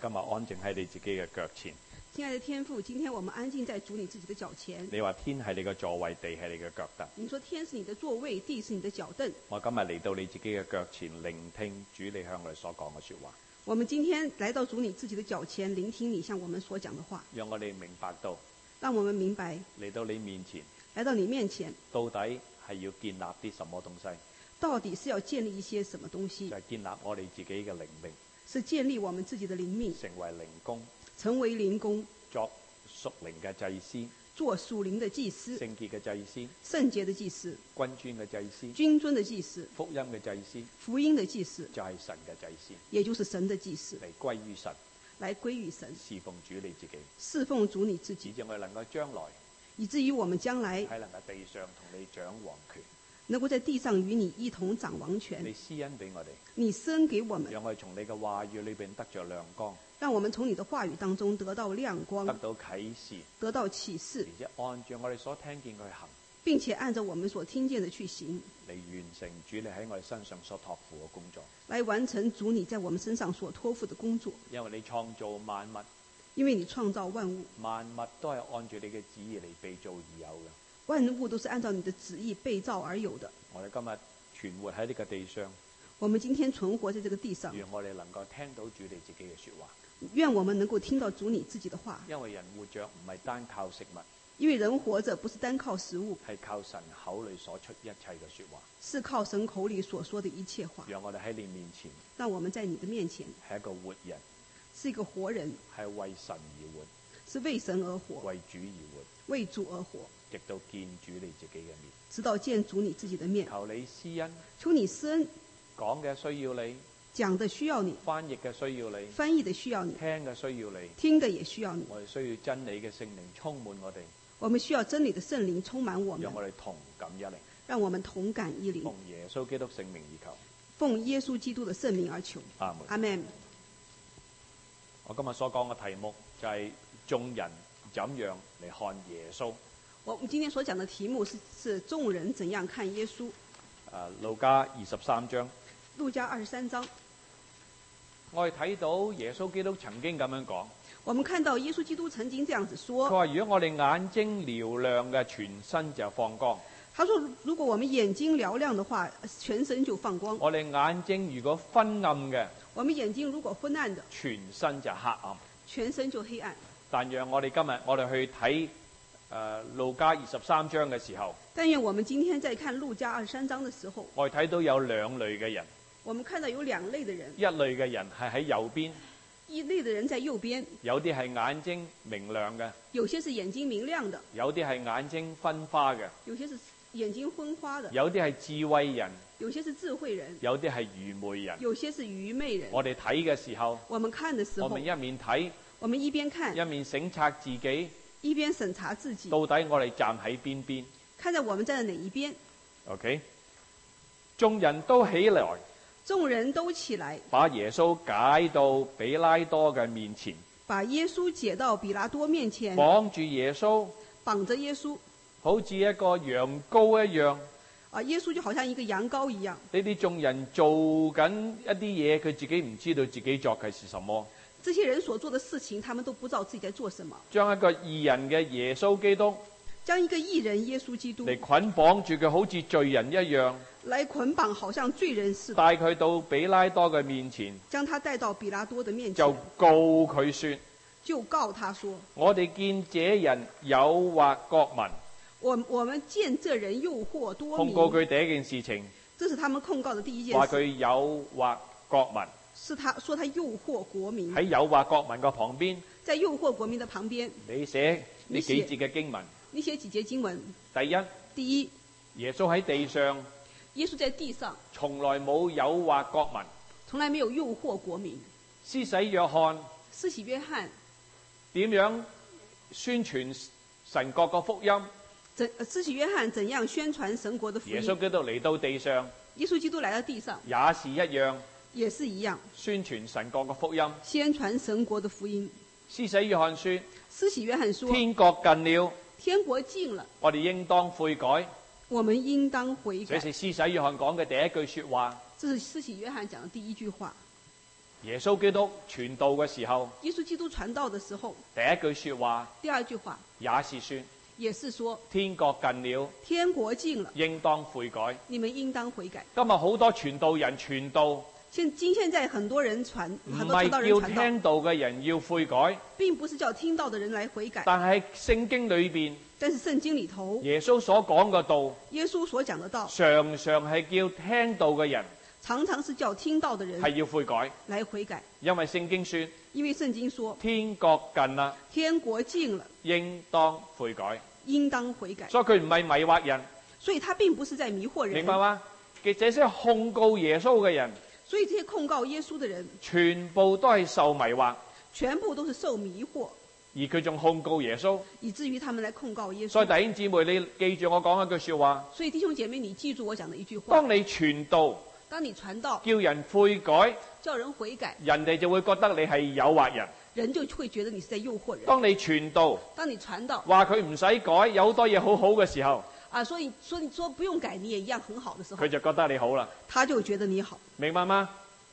今日安靜喺你自己嘅腳前。 親愛的天父，今天我們安靜在主你自己的腳前。 你話天係你嘅座位，地係你嘅腳凳。 你說天是你的座位，地是你的腳凳。 我今日嚟到你自己嘅腳前，聆聽主你向我哋所講嘅說話。 我們今天來到主你自己的腳前，聆聽你向我們所講的話， 讓我哋明白到， 讓我們明白嚟到你面前， 來到你面前， 到底係要建立啲什麼東西？ 到底是要建立一些什麼東西？ 就係建立我哋自己嘅靈命， 是建立我們自己的靈命， 成為靈工， 成為靈工， 作屬靈嘅祭司， 做屬靈的祭司， 聖潔嘅祭司， 聖潔的祭司， 君尊嘅祭司， 君尊的祭司， 福音嘅祭司， 福音的祭司， 就係神嘅祭司， 也就是神的祭司， 嚟歸於神， 來歸於神， 侍奉主你自己， 侍奉主你自己， 以致我哋能夠將來以至於我們將來喺能夠地上同你掌王權， 能夠在地上與你一同掌王權。 你施恩俾我哋， 你施恩給我們， 讓我哋從你嘅話語裏邊得着亮光， 讓我們從你的話語當中得到亮光， 得到啟示， 得到啟示， 而且按照我哋所聽見去行， 並且按照我們所聽見的去行， 嚟完成主你喺我哋身上所託付嘅工作， 來完成主你在我們身上所託付的工作。 因為你創造萬物， 因為你創造萬物， 萬物都係按住你嘅旨意嚟被造而有嘅。 萬物都是按照你的旨意被造而有的。 我哋今日存活喺呢個地上， 我們今天存活在這個地上， 願我哋能夠聽到主你自己嘅說話。 願我們能夠聽到主你自己的話。 因為人活着唔係單靠食物， 因為人活着不是單靠食物， 係靠神口裏所出一切嘅說話。 是靠神口裏所說的一切話。 讓我哋喺你面前， 讓我們在你的面前係一個活人， 是一個活人， 係為神而活， 是為神而活， 為主而活， 為主而活， 直到見主你自己嘅面。 直到見主你自己的面。 求你施恩， 求你施恩， 講嘅需要你， 講的需要你， 翻譯嘅需要你， 翻譯的需要你， 聽嘅需要你， 聽的也需要你。 我哋需要真理嘅聖靈充滿我哋， 我們需要真理的聖靈充滿我們， 讓我哋同感一靈， 讓我們同感一靈。 奉耶穌基督聖名而求， 奉耶穌基督的聖名而求。 阿門。 阿門。 我今日所講嘅題目就係眾人怎樣嚟看耶穌。 我們今天所講的題目是眾人怎樣看耶穌。 路加23章。 路加23章。 我哋睇到耶穌基督曾經咁樣講。 我們看到耶穌基督曾經這樣子說。 佢話：如果我哋眼睛嘹亮嘅，全身就放光。 他說：如果我們眼睛嘹亮的話，全身就放光。 我哋眼睛如果昏暗嘅， 我們眼睛如果昏暗的， 全身就黑暗。 全身就黑暗。 但讓我哋今日我哋去睇路加23章嘅時候， 但願我們今天在看路加23章的時候， 我哋睇到有兩類嘅人。 我們看到有兩類的人。 一類嘅人係喺右邊， 一類的人在右邊。 有啲係眼睛明亮嘅， 有些是眼睛明亮的。 有啲係眼睛昏花嘅， 有些是眼睛昏花的。 有啲係智慧人， 有些是智慧人。 有啲係愚昧人。 有些是愚昧人。 我哋睇嘅時候， 我們看的時候， 我們一面睇， 我們一邊看， 一面省察自己， 一邊審查自己， 到底我哋站喺邊邊？ 看在我們站在哪一邊。 OK， 眾人都起來， 眾人都起來， 把耶穌解到比拉多嘅面前， 把耶穌解到比拉多面前， 綁住耶穌， 綁着耶穌， 好似一個羊羔一樣。 耶穌就好像一個羊羔一樣。 呢啲眾人做緊一啲嘢，佢自己唔知道自己作嘅是什麼。 這些人所做的事情，他們都不知道自己在做什麼。 將一個義人嘅耶穌基督， 將一個義人耶穌基督嚟捆綁住佢，好似罪人一樣。 來捆綁，好像罪人似的。 帶佢到比拉多嘅面前， 將他帶到比拉多的面前， 就告佢說： 就告他說， 我哋見這人誘惑國民。 我們見這人誘惑多民。 控告佢第一件事情， 這是他們控告的第一件事。 話佢誘惑國民。 是他說他誘惑國民。 喺誘惑國民嘅旁邊， 在誘惑國民的旁邊， 你寫呢幾節嘅經文。 你寫幾節經文？第一， 耶穌喺地上， 耶穌在地上， 從來冇誘惑國民， 從來沒有誘惑國民。 施洗約翰， 施洗約翰點樣宣傳神國嘅福音？ 施洗約翰怎樣宣傳神國的福音？ 耶穌基督嚟到地上， 耶穌基督來到地上， 也是一樣， 也是一樣， 宣傳神國嘅福音， 宣傳神國的福音。 施洗約翰說， 施洗約翰說， 天國近了， 天國近了， 我哋應當悔改， 我們應當悔改。 這是施洗約翰講嘅第一句說話。 這是施洗約翰講的第一句話。 耶穌基督傳道嘅時候， 耶穌基督傳道的時候， 第一句說話第二句話也是說： 也是說， 天國近了， 天國近了， 應當悔改。 你們應當悔改。 今日好多傳道人傳道， 現在很多人唔很多傳道人係叫傳道， 聽道嘅人要悔改， 並不是叫聽到的人來悔改， 但係聖經裏邊但是聖經裏頭， 耶穌所講嘅道， 耶穌所講的道， 常常係叫聽道嘅人常常是叫聽到的人係要悔改， 來悔改。 因為聖經說因為聖經說， 天國近啦， 天國近了， 應當悔改。 應當悔改。 所以佢唔係迷惑人， 所以他並不是在迷惑人， 明白嗎？其實這些控告耶穌嘅人， 所以這些控告耶穌的人， 全部都係受迷惑， 全部都是受迷惑， 而佢仲控告耶穌。 以至於他們來控告耶穌。 所以弟兄姊妹，你記住我講一句說話： 所以弟兄姐妹，你記住我講的一句話： 當你傳道， 當你傳道， 叫人悔改， 叫人悔改， 人哋就會覺得你係誘惑人； 人就會覺得你是在誘惑人。 當你傳道， 當你傳道， 話佢唔使改，有好多嘢好好嘅時候， 所以你說不用改，你也一樣很好的時候， 佢就覺得你好啦。 他就覺得你好。 明白嗎？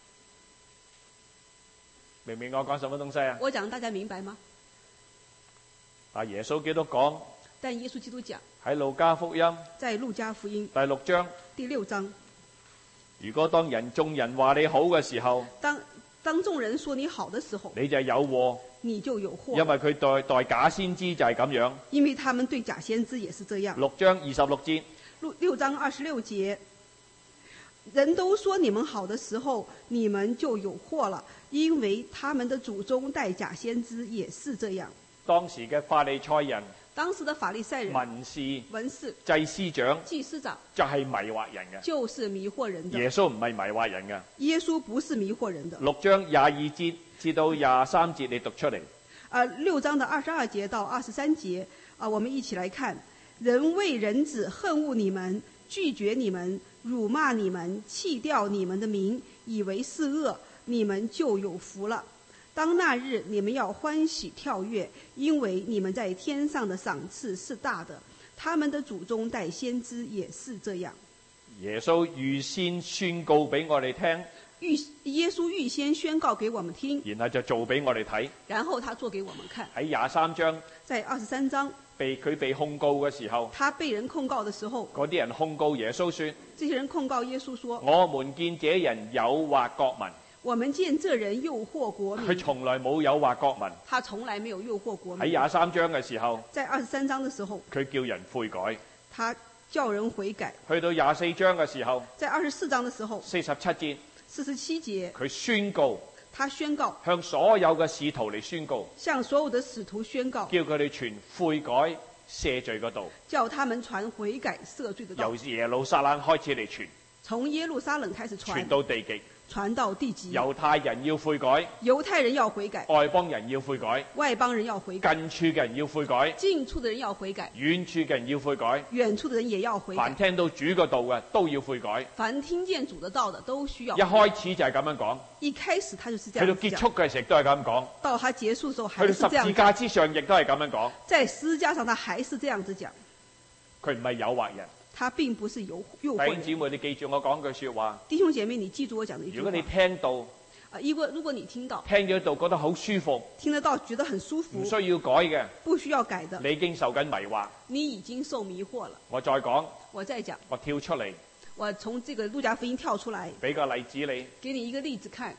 明唔明我講什麼東西啊？ 我講大家明白嗎？ 耶穌基督講但耶穌基督講喺路加福音在路加福音第6章， 第6章， 如果當眾人話你好嘅時候， 當眾人說你好的時候， 你就有禍， 你就有禍， 因為佢代假先知就係咁樣。 因為他們對假先知也是這樣。 6章26節， 6章26節，人都說你們好的時候，你們就有禍了，因為他們的祖宗代假先知也是這樣。 當時嘅法利賽人、 當時的法利賽人、文士、 祭司長就係迷惑人嘅， 就是迷惑人的。 耶穌唔係迷惑人嘅。 耶穌不是迷惑人的。 6章22節至到23節，你讀出嚟。 6章的22節到23節，我們一起來看：人為人子恨惡你們，拒絕你們，辱罵你們，棄掉你們的名，以為是惡，你們就有福了。當那日，你們要歡喜跳躍，因為你們在天上的賞賜是大的。他們的祖宗代先知也是這樣。 耶穌預先宣告俾我哋聽， 耶穌預先宣告給我們聽， 然後就做俾我哋睇。 然後他做給我們看。 喺23章， 在23章， 佢被控告嘅時候， 他被人控告的時候， 嗰啲人控告耶穌說， 這些人控告耶穌說， 我們見這人誘惑國民。 我們見這人誘惑國民。 佢從來冇誘惑國民。 他從來沒有誘惑國民。 喺23章嘅時候， 在23章的時候， 佢叫人悔改。 他叫人悔改。 去到24章嘅時候， 在24章的時候 ，47節，佢宣告， 他宣告向所有嘅使徒嚟宣告， 向所有的使徒宣告， 叫佢哋傳悔改赦罪嘅道， 叫他們傳悔改赦罪的道， 由耶路撒冷開始嚟傳， 從耶路撒冷開始傳到地極， 傳到地極。 猶太人要悔改， 猶太人要悔改， 外邦人要悔改， 外邦人要悔改， 近處嘅人要悔改， 近處的人要悔改， 遠處嘅人要悔改， 遠處的人也要悔改。 凡聽到主嘅道嘅都要悔改， 凡聽見主的道的都需要。 一開始就係咁樣講， 一開始他就是這樣講， 去到結束嘅時候都係咁講， 到他結束的時候還是這樣講， 去到十字架之上亦都係咁樣講， 在十字架上他還是這樣子講， 佢唔係誘惑人。 他並不是誘惑人。 弟兄姊妹，你記住我講句說話。 弟兄姐妹，你記住我講的一句話。 如果你聽到， 如果你聽到， 聽咗道覺得好舒服， 聽得到覺得很舒服， 唔需要改嘅， 不需要改的， 你已經受緊迷惑。 你已經受迷惑了。 我再講， 我再講， 我跳出嚟， 我從這個路加福音跳出來， 俾個例子你， 給你一個例子看。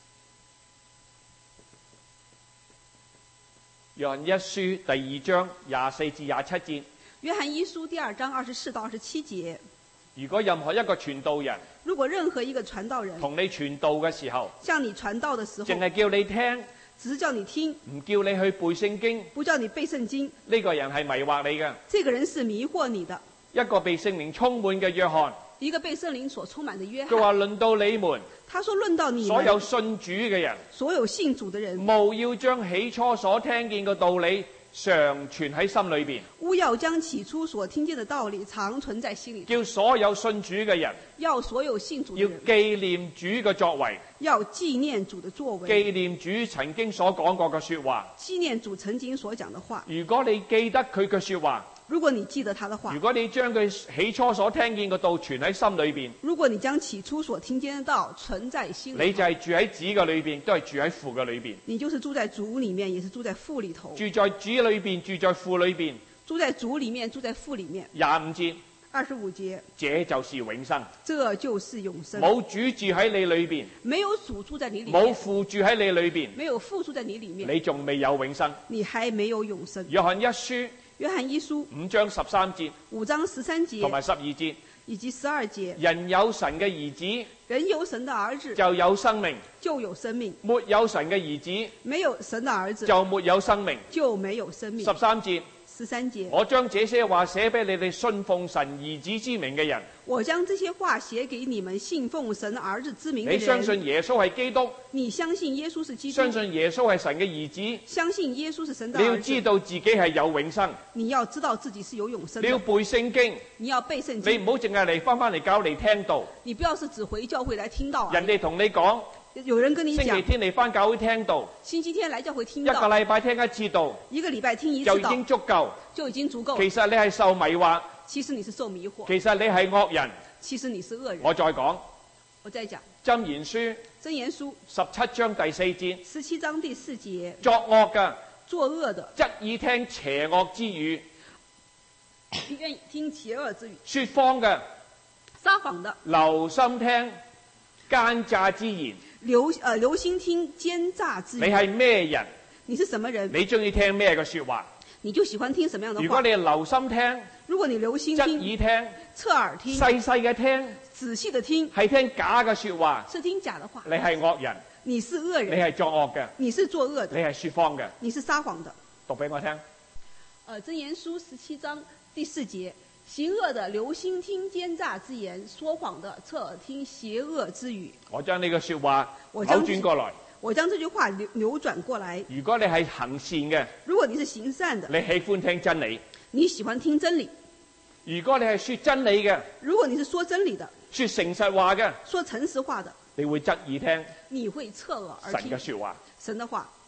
約翰一書第2章24至27節。 約翰一書第2章24到27節。 如果任何一個傳道人， 如果任何一個傳道人同你傳道嘅時候， 向你傳道的時候， 淨係叫你聽， 只是叫你聽， 唔叫你去背聖經， 不叫你背聖經， 呢個人係迷惑你嘅。 這個人是迷惑你的。 一個被聖靈充滿嘅約翰， 一個被聖靈所充滿的約翰， 佢話論到你們， 他說論到你們， 所有信主嘅人， 所有信主的人， 務要將起初所聽見嘅道理常存喺心裏邊， 務要將起初所聽見的道理常存在心裏， 叫所有信主嘅人， 要所有信主的人要紀念主嘅作為， 要紀念主的作為， 紀念主曾經所講過嘅說話， 紀念主曾經所講的話。 如果你記得佢嘅說話， 如果你記得他的話如，果你將佢起初所聽見嘅道存喺心裏邊， 如果你將起初所聽見的道存在心裏， 你就係住喺子嘅裏邊，都係住喺父嘅裏邊。 你就是住在主裏面，也是住在父裏頭。 住在主裏邊，住在父裏邊。 住在主裏面，住在父裏面。 25節， 25節， 這就是永生。 這就是永生。 冇主住喺你裏邊， 沒有主住在你裏冇面， 父住喺你裏邊， 沒有父住在你裏面， 你仲未有永生。 你還沒有永生。 約翰一書約翰一書 5章13節 5章13 同埋節 12節， 以及12節， 人有神嘅兒子人有神的兒子就有生命， 就有生命， 沒有神嘅兒子沒有神的兒子就沒有生命。 就沒有生命。 13節， 13節， 我將這些話寫俾你哋信奉神兒子之名嘅人。 我將這些話寫給你們信奉神兒子之名的你相人。 信耶穌係基督， 你相信耶穌是基督， 相信耶穌係神嘅兒子， 相信耶穌是神的你要兒子。 知道自己係有永生， 你要知道自己是有永生的。 你要背聖經， 你要背聖你經， 唔好淨係嚟翻嚟教嚟聽道。 你不要是只回教會來聽到啊。 人哋同你講， 有人跟你星期講， 天嚟翻教會聽道， 星期天來教會聽一個到， 禮拜聽一次道一個禮拜聽一次道就已經足夠。 就已經足夠。 其實你係受迷惑， 其實你是受迷惑， 其實你係惡人。 其實你是惡人。 我再講我再講箴言書箴言書 17章第4節， 17章第4節， 作惡嘅作惡的側耳聽邪惡之語， 願意聽邪惡之語， 說謊嘅撒謊的留心聽奸詐之言。 留心聽奸詐之語。 你係咩人？ 你是什麼人？ 你中意聽咩嘅說話？ 你就喜歡聽什麼樣的話？ 如果你留心聽、 如果你留心側聽、 耳聽、 側耳聽、 細細嘅聽， 仔細的聽， 係聽假嘅說話， 是聽假的話， 你係惡人， 你是惡你人， 係作惡嘅， 你是作惡你的， 係說謊嘅。 你是撒謊的。 讀俾我聽。 箴言書17章第4節，行惡的留心聽奸詐之言，說謊的側耳聽邪惡之語。 我將呢個說話扭我將轉過來。 我將這句話扭轉過來。 如果你係行善嘅， 如果你是行善的， 你喜歡聽真理； 你喜歡聽真理； 如果你係說真理嘅， 如果你是說真理的， 說誠實話嘅， 說誠實話的， 你會側耳聽你會側耳而神聽嘅說話。 神的話。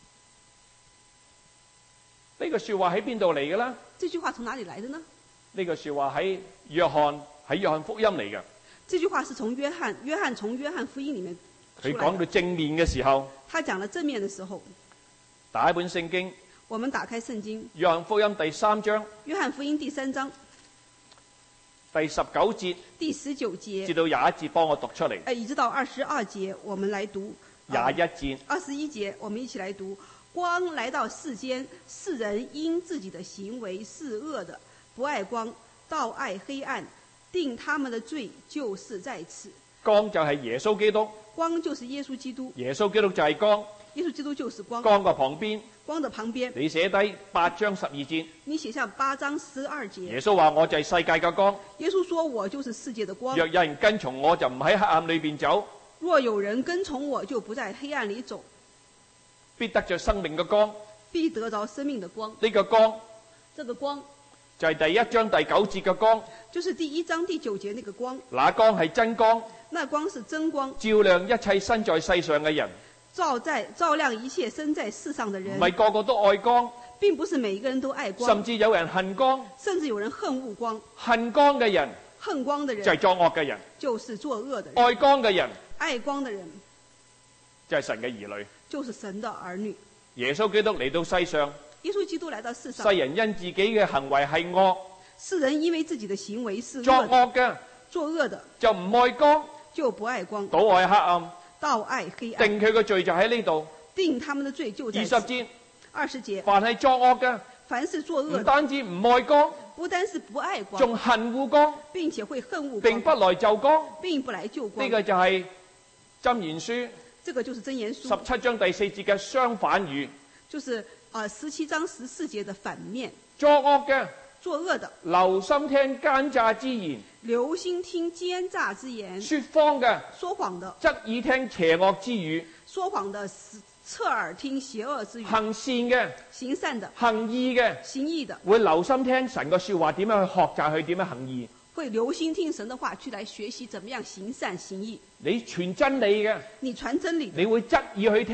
呢個說話喺邊度嚟嘅呢？ 這句話從哪裡來的呢？ 呢個說話喺約翰福音嚟嘅。 這句話是從約翰從約翰福音裡面出來的。 佢講到正面嘅時候， 他講了正面的時候， 打一本聖經， 我們打開聖經， 約翰福音第3章約翰福音第3章第19節第19節至到21節，幫我讀出嚟。 一直到22節，我們來讀。 21節 21節，我們一起來讀。光來到世間，世人因自己的行為是惡的，不愛光，倒愛黑暗，定他們的罪就是在此。 光就係耶穌基督， 光就是耶穌基督， 耶穌基督就係光， 耶穌基督就是光。 光嘅旁邊， 光的旁邊， 你寫低8章12節。 你寫下8章12節。 耶穌話：我就係世界嘅光。 耶穌說：我就是世界的光。 若有人跟從我，就唔喺黑暗裏邊走， 若有人跟從我，就不在黑暗裡走， 必得着生命嘅光。 必得着生命的光。 呢個光這個光就係第1章第9節嘅光。 就是第1章第9節那個光。 那光係真光， 那光是真光， 照亮一切身在世上嘅人。 照亮一切身在世上的人。 唔係個個都愛光， 並不是每一個人都愛光， 甚至有人恨光。 甚至有人恨惡光。 恨光嘅人恨光的人就係作惡嘅人， 就是作惡的人。 愛光嘅人愛光的人就係神嘅兒女。 就是神的兒女。 耶穌基督嚟到世上， 耶穌基督來到世上， 世人因自己嘅行為係惡， 世人因為自己的行為是作惡的， 惡嘅作惡的就唔愛光， 就不愛光， 倒愛黑暗， 倒愛黑暗， 定佢嘅罪就喺呢度。 定他們的罪就在 20 此。 節， 20節， 凡係作惡嘅， 凡是作惡唔的， 單止唔愛光， 不單是不愛光， 仲恨惡光， 並且會恨惡並光， 不來就光。 並不來救光。 呢個就係箴言書這個就是箴言書 17章第4節嘅相反語。 就是17章14節的反面。 作惡嘅， 作惡的留心聽奸詐之言； 留心聽奸詐之言， 說謊嘅， 說謊的側耳聽邪惡之語； 說謊的側耳聽邪惡之語， 行善嘅， 行善的行義嘅， 行義的會留心聽神嘅說話，點樣去學習去點樣行義。 會留心聽神的話，去來學習怎麼樣行善行義。 你傳真理嘅， 你傳真理的， 你會側耳去聽；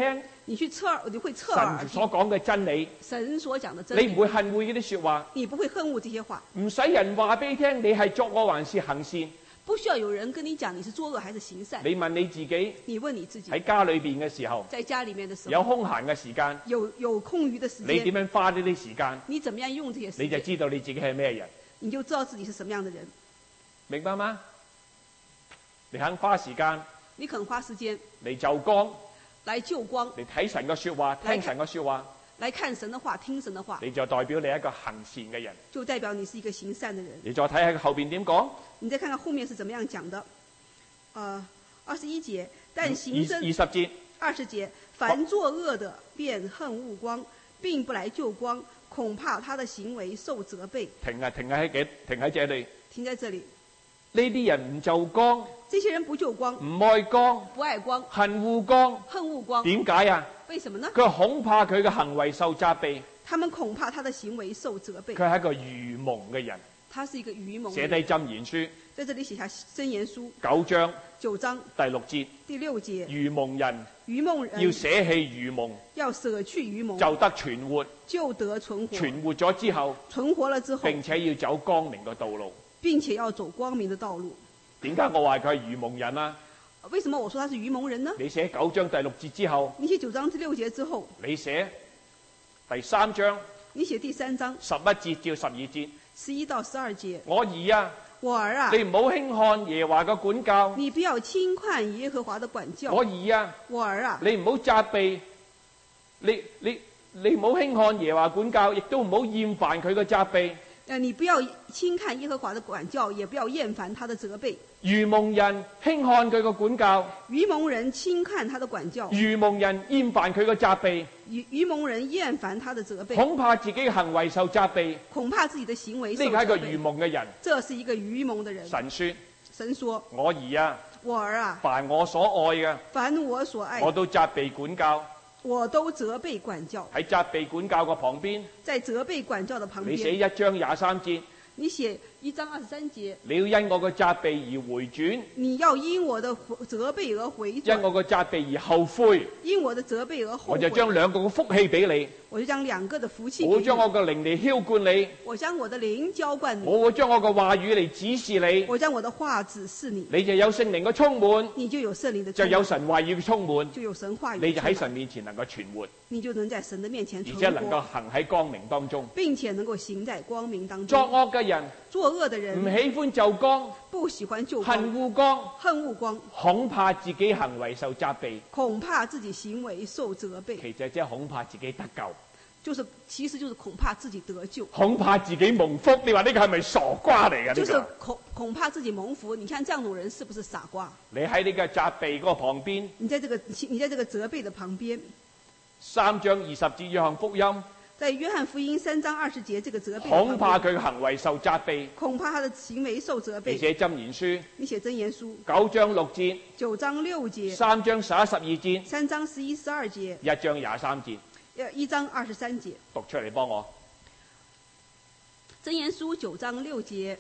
你會側耳神所講嘅真理， 神所講的真理， 你唔會恨惡呢啲說話， 你不會恨惡這些話， 唔使人話俾你聽，你係作惡還是行善。 不需要有人跟你講你是作惡還是行善。 你問你自己， 你問你自己， 喺家裏邊嘅時候， 在家裡面的時候， 有空閒嘅時間， 有空餘的時間， 你點樣花呢啲時間？ 你怎麼樣用這些時間？ 你就知道你自己係咩人， 你就知道自己是什麼樣的人， 明白嗎？你肯花時間， 你肯花時間嚟就光， 來救光， 嚟睇神嘅說話，聽神嘅說話， 來看神的話，聽神的話， 你就代表你係一個行善嘅人。 就代表你是一個行善的人。 你再睇下後邊點講， 你再看看後面是怎麼樣講的。21節，但行真 20節 ，20節，凡作惡的便恨惡光，並不來救光，恐怕他的行為受責備。 停喺這裏。 停在這裏。 呢啲人唔就光， 這些人不救光， 唔愛光， 不愛光， 恨惡光， 恨惡光。 點解啊？ 為什麼呢？ 佢恐怕佢嘅行為受責備。 他們恐怕他的行為受責備。 佢係一個愚蒙嘅人。 他是一個愚蒙。 寫低箴言書， 在這裏寫下箴言書 9章第6節。愚蒙人要捨棄愚蒙， 要捨去愚蒙， 就得存活， 就得存活。 存活咗之後， 存活了之後， 並且要走光明嘅道路。 並且要走光明的道路。 點解我話佢係愚蒙人啊？ 為什麼我說他是愚蒙人呢？ 你寫9章第6節之後， 你寫9章第6節之後， 你寫第3章， 你寫第3章 11節至12節 ，11到12節。 我兒啊， 我兒啊， 你唔好輕看耶和華嘅管教， 你不要輕看耶和華的管教。 我兒啊， 我兒啊， 你唔好責備，你唔好輕看耶和華管教，亦都唔好厭煩佢嘅責備。 你不要輕看耶和華的管教，也不要厭煩他的責備。 愚蒙人輕看佢嘅管教， 愚蒙人輕看他的管教， 愚蒙人厭煩佢嘅責備， 愚蒙人厭煩他的責備， 恐怕自己嘅行為受責備， 恐怕自己的行為受責備。 呢個係一個愚蒙嘅人， 這是一個愚蒙的人。神說， 我兒啊， 我兒啊， 凡我所愛嘅， 凡我所愛的， 我都責備管教。 我都責備管教。 喺責備管教嘅旁邊， 在責備管教的旁邊， 你寫1章23節， 你寫1章23節， 你要因我嘅責備而回轉， 你要因我的責備而回轉， 因我嘅責備而後悔， 因我的責備而後悔， 我就將2個嘅福氣俾你， 我就將2個的福氣給你， 我會將我嘅靈嚟澆灌你， 我將我的靈澆灌你， 我會將我嘅話語嚟指示你， 我將我的話指示你， 你就有聖靈嘅充滿， 你就有聖靈的充滿， 就有神話語嘅充滿， 就有神話語， 你就喺神面前能夠存活， 你就能在神的面前存活， 而且能夠行喺光明當中， 並且能夠行在光明當中。 作惡嘅人， 作惡的人唔喜歡就光， 不喜歡就光， 恨惡光， 恨惡光， 恐怕自己行為受責備， 恐怕自己行為受責備， 其實即係恐怕自己得救， 其實就是恐怕自己得救， 恐怕自己蒙福。你話呢個係咪傻瓜嚟㗎？ 就是恐怕自己蒙福。你看這樣種人是不是傻瓜？ 你喺呢個責備嗰個旁邊， 你在這個責備的旁邊。 3章20節約翰福音， 在約翰福音3章20節這個責備， 恐怕佢嘅行為受責備， 恐怕他的行為受責備。 你寫箴言書， 你寫箴言書 9章6節 ，9章6節 ，3章11、12節 ，3章11、12節 ，1章23節 ，1章23節， 讀出嚟幫我。 箴言書9章6節，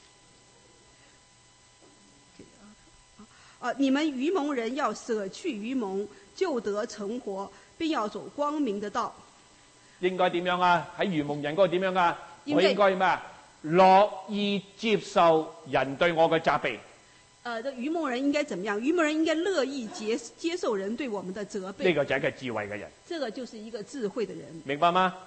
你們愚蒙人要捨去愚蒙，就得存活，並要走光明的道。 應該點樣啊？喺愚蒙人嗰個點樣啊？ 應我應該咩啊？樂意接受人對我嘅責備。 這愚蒙人應該怎麼樣？愚蒙人應該樂意接受人對我們的責備。 呢個就係一個智慧嘅人。 這個就是一個智慧的人。 明白嗎？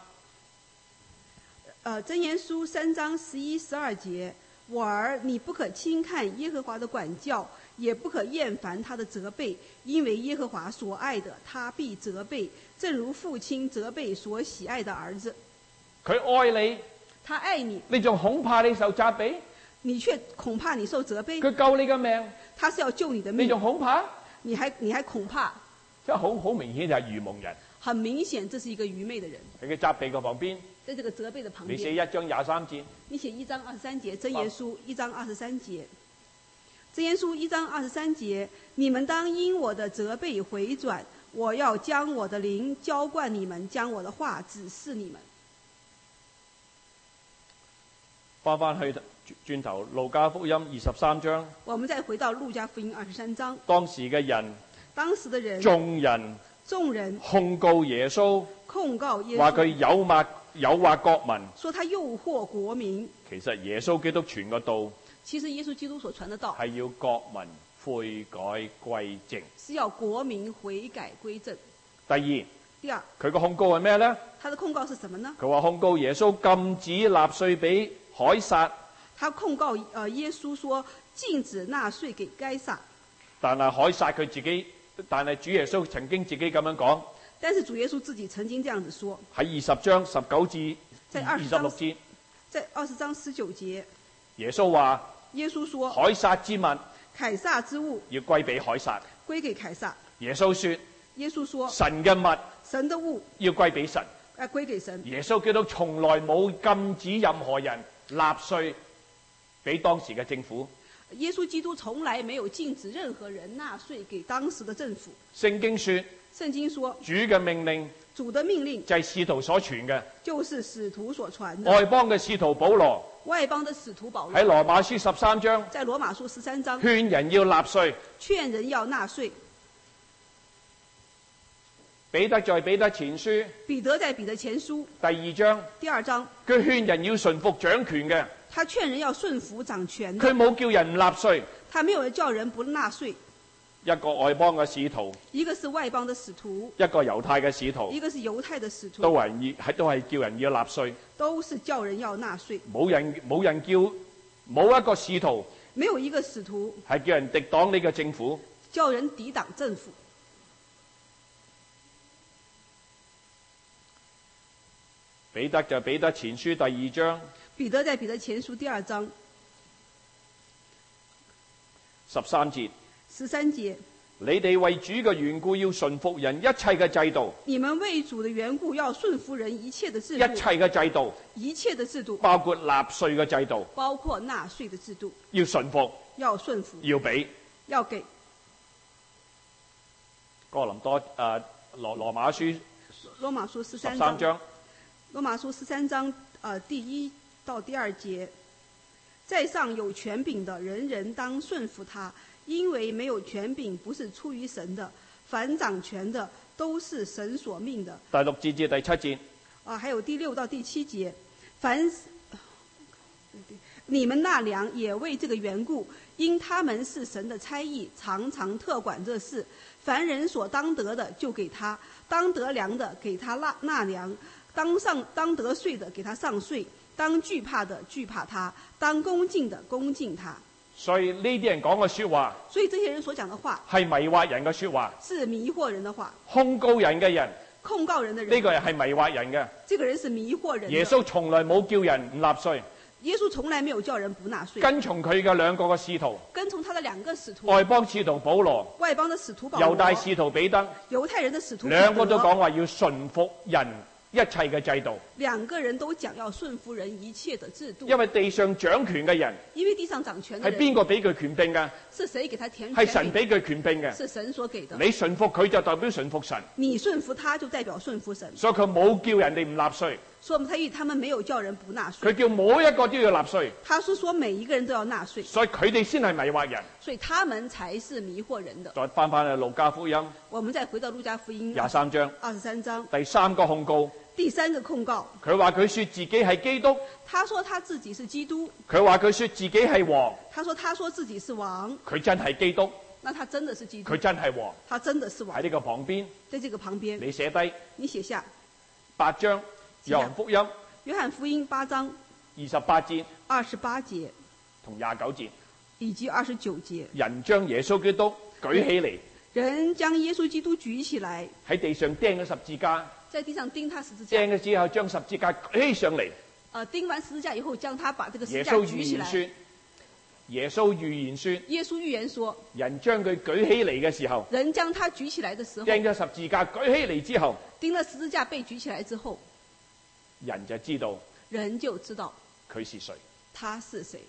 箴言書3章11、12節，我兒，你不可輕看耶和華的管教，也不可厭煩他的責備，因為耶和華所愛的，他必責備，正如父親責備所喜愛的兒子。 佢愛你， 他愛你， 你仲恐怕你受責備？ 你卻恐怕你受責備。 佢救你嘅命， 他是要救你的命， 你仲恐怕？ 你還恐怕？ 即係好明顯就係愚蒙人。 很明顯，這是一個愚昧的人。 喺佢責備嘅旁邊， 在這個責備的旁邊， 你寫1章23節， 你寫1章23節，箴言書1章23節，箴言書1章23節，你們當因我的責備回轉，我要將我的靈澆灌你們，將我的話指示你們。 翻去轉頭，路加福音23章。 我們再回到路加福音23章。 當時嘅人， 當時的人， 眾人眾人控告耶穌， 控告耶話穌， 佢誘惑國民。 說他誘惑國民。 其實耶穌基督傳個道其實耶穌基督所傳的道係要國民悔改歸正。 是要國民悔改歸正。 第二， 第二， 佢個控告係咩呢？ 他的控告是什麼呢？ 佢話控告耶穌禁止納稅俾凱撒， 他控告耶穌說禁止納稅給該撒。 但係凱撒佢自己，但係主耶穌曾經自己咁樣講， 但是主耶穌自己曾經這樣子說， 喺20章19至在 26節， 在20章19節， 耶穌話耶穌說凱撒之物凱撒之物要歸俾凱撒。 歸給凱撒。 耶穌說耶穌說神嘅物神的物要歸俾神。 歸給神。 耶穌基督從來冇禁止任何人納稅俾當時嘅政府。 耶穌基督從來沒有禁止任何人納稅給當時的政府。 聖經說， 聖經說主嘅命令主的命令就係使徒所傳嘅。 就是使徒所傳的。 外邦嘅使徒保羅外邦的使徒保羅喺羅馬書13章在羅馬書13章勸人要納稅。 勸人要納稅。 彼得在彼得前書彼得在彼得前書第2章， 第2章， 佢勸人要順服掌權嘅， 他勸人要順服掌權的。 佢冇叫人唔納稅。 他沒有叫人不納稅。 一個外邦嘅使徒， 一個是外邦的使徒， 一個猶太嘅使徒， 一個是猶太的使徒， 都係叫人要納稅。 都是叫人要納稅。 冇一個使徒沒有一個使徒係叫人敵擋呢個政府。 叫人抵擋政府。 彼得就彼得前書第2章彼得在彼得前書第2章 13節， 13節， 你哋為主嘅緣故要順服人一切嘅制度。 你們為主的緣故要順服人一切的制一度。 切嘅制度， 一切的制度， 包括納稅嘅制度， 包括納稅的制度， 要順服， 要順服， 要俾。 要給。 哥林多羅馬書羅馬書13 13章， 羅馬書13章第1到第2節，在上有權柄的人人當順服他，因為沒有權柄不是出於神的，凡掌權的都是神所命的。 第6節至第7節， 還有第6到第7節，你們納糧也為這個緣故，因他們是神的差役，常常特管這事。凡人所當得的就給他，當得糧的給他納糧，當得稅的給他上稅，當懼怕的懼怕他，當恭敬的恭敬他。 所以呢啲人講嘅說話， 所以這些人所講的話係迷惑人嘅說話， 是迷惑人的話， 控告人嘅人， 控告人的人， 呢個人係迷惑人嘅。 這個人是迷惑人的。 耶穌從來冇叫人唔納稅。 耶穌從來沒有叫人不納稅。 跟從佢嘅兩個嘅使徒， 跟從他的兩個使徒， 外邦使徒保羅， 外邦的使徒保羅， 猶太使徒彼得， 猶太人的使徒彼得， 兩個都講話要順服人一切嘅制度。 兩個人都講要順服人一切的制度。 因為地上掌權嘅人因為地上掌權的係人邊個俾佢權柄㗎？ 是誰給他權柄？ 係神俾佢權柄嘅。 是神所給的。 你順服佢就代表順服神， 你順服他就代表順服神。 所以佢冇叫人哋唔納稅。 所以他們沒有叫人不納稅。 佢叫每一個都要納稅。 他是說每一個人都要納稅。 所以佢哋先係迷惑人。 所以他們才是迷惑人的。 再翻返去路加福音， 我們再回到路加福音 23章 23章第3個控告。 第3個控告， 佢話佢說自己係基督。 他說他自己是基督。 佢話佢說自己係王。 他說自己是王。 佢真係基督。 那他真的是基督。 佢真係王。 他真的是王。 喺呢個旁邊， 在這個旁邊， 你寫低， 你寫下 8章約翰福音， 約翰福音8章 28節 28節同29節， 以及29節， 人將耶穌基督舉起嚟， 人將耶穌基督舉起來， 喺地上釘咗十字架， 在地上釘他十字架， 釘咗之後將十字架舉起上嚟。 釘完十字架以後，將他把這個十字耶穌架舉起來。 預言說，耶穌預言說， 耶穌預言說， 人將佢舉起嚟嘅時候， 人將他舉起來的時候， 釘咗十字架舉起嚟之後， 釘了十字架被舉起來之後， 人就知道佢是誰。他是誰？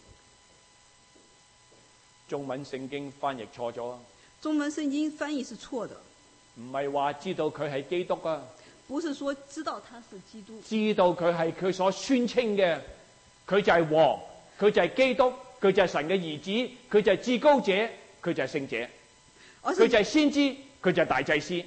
中文聖經翻譯錯咗啊！ 中文聖經翻譯是錯的， 唔係話知道佢係基督啊， 不是說知道他是基督， 知道佢係佢所宣稱嘅，佢就係王，佢就係基督，佢就係神嘅兒子，佢就係至高者，佢就係聖者，佢就係先知，佢就係大祭司。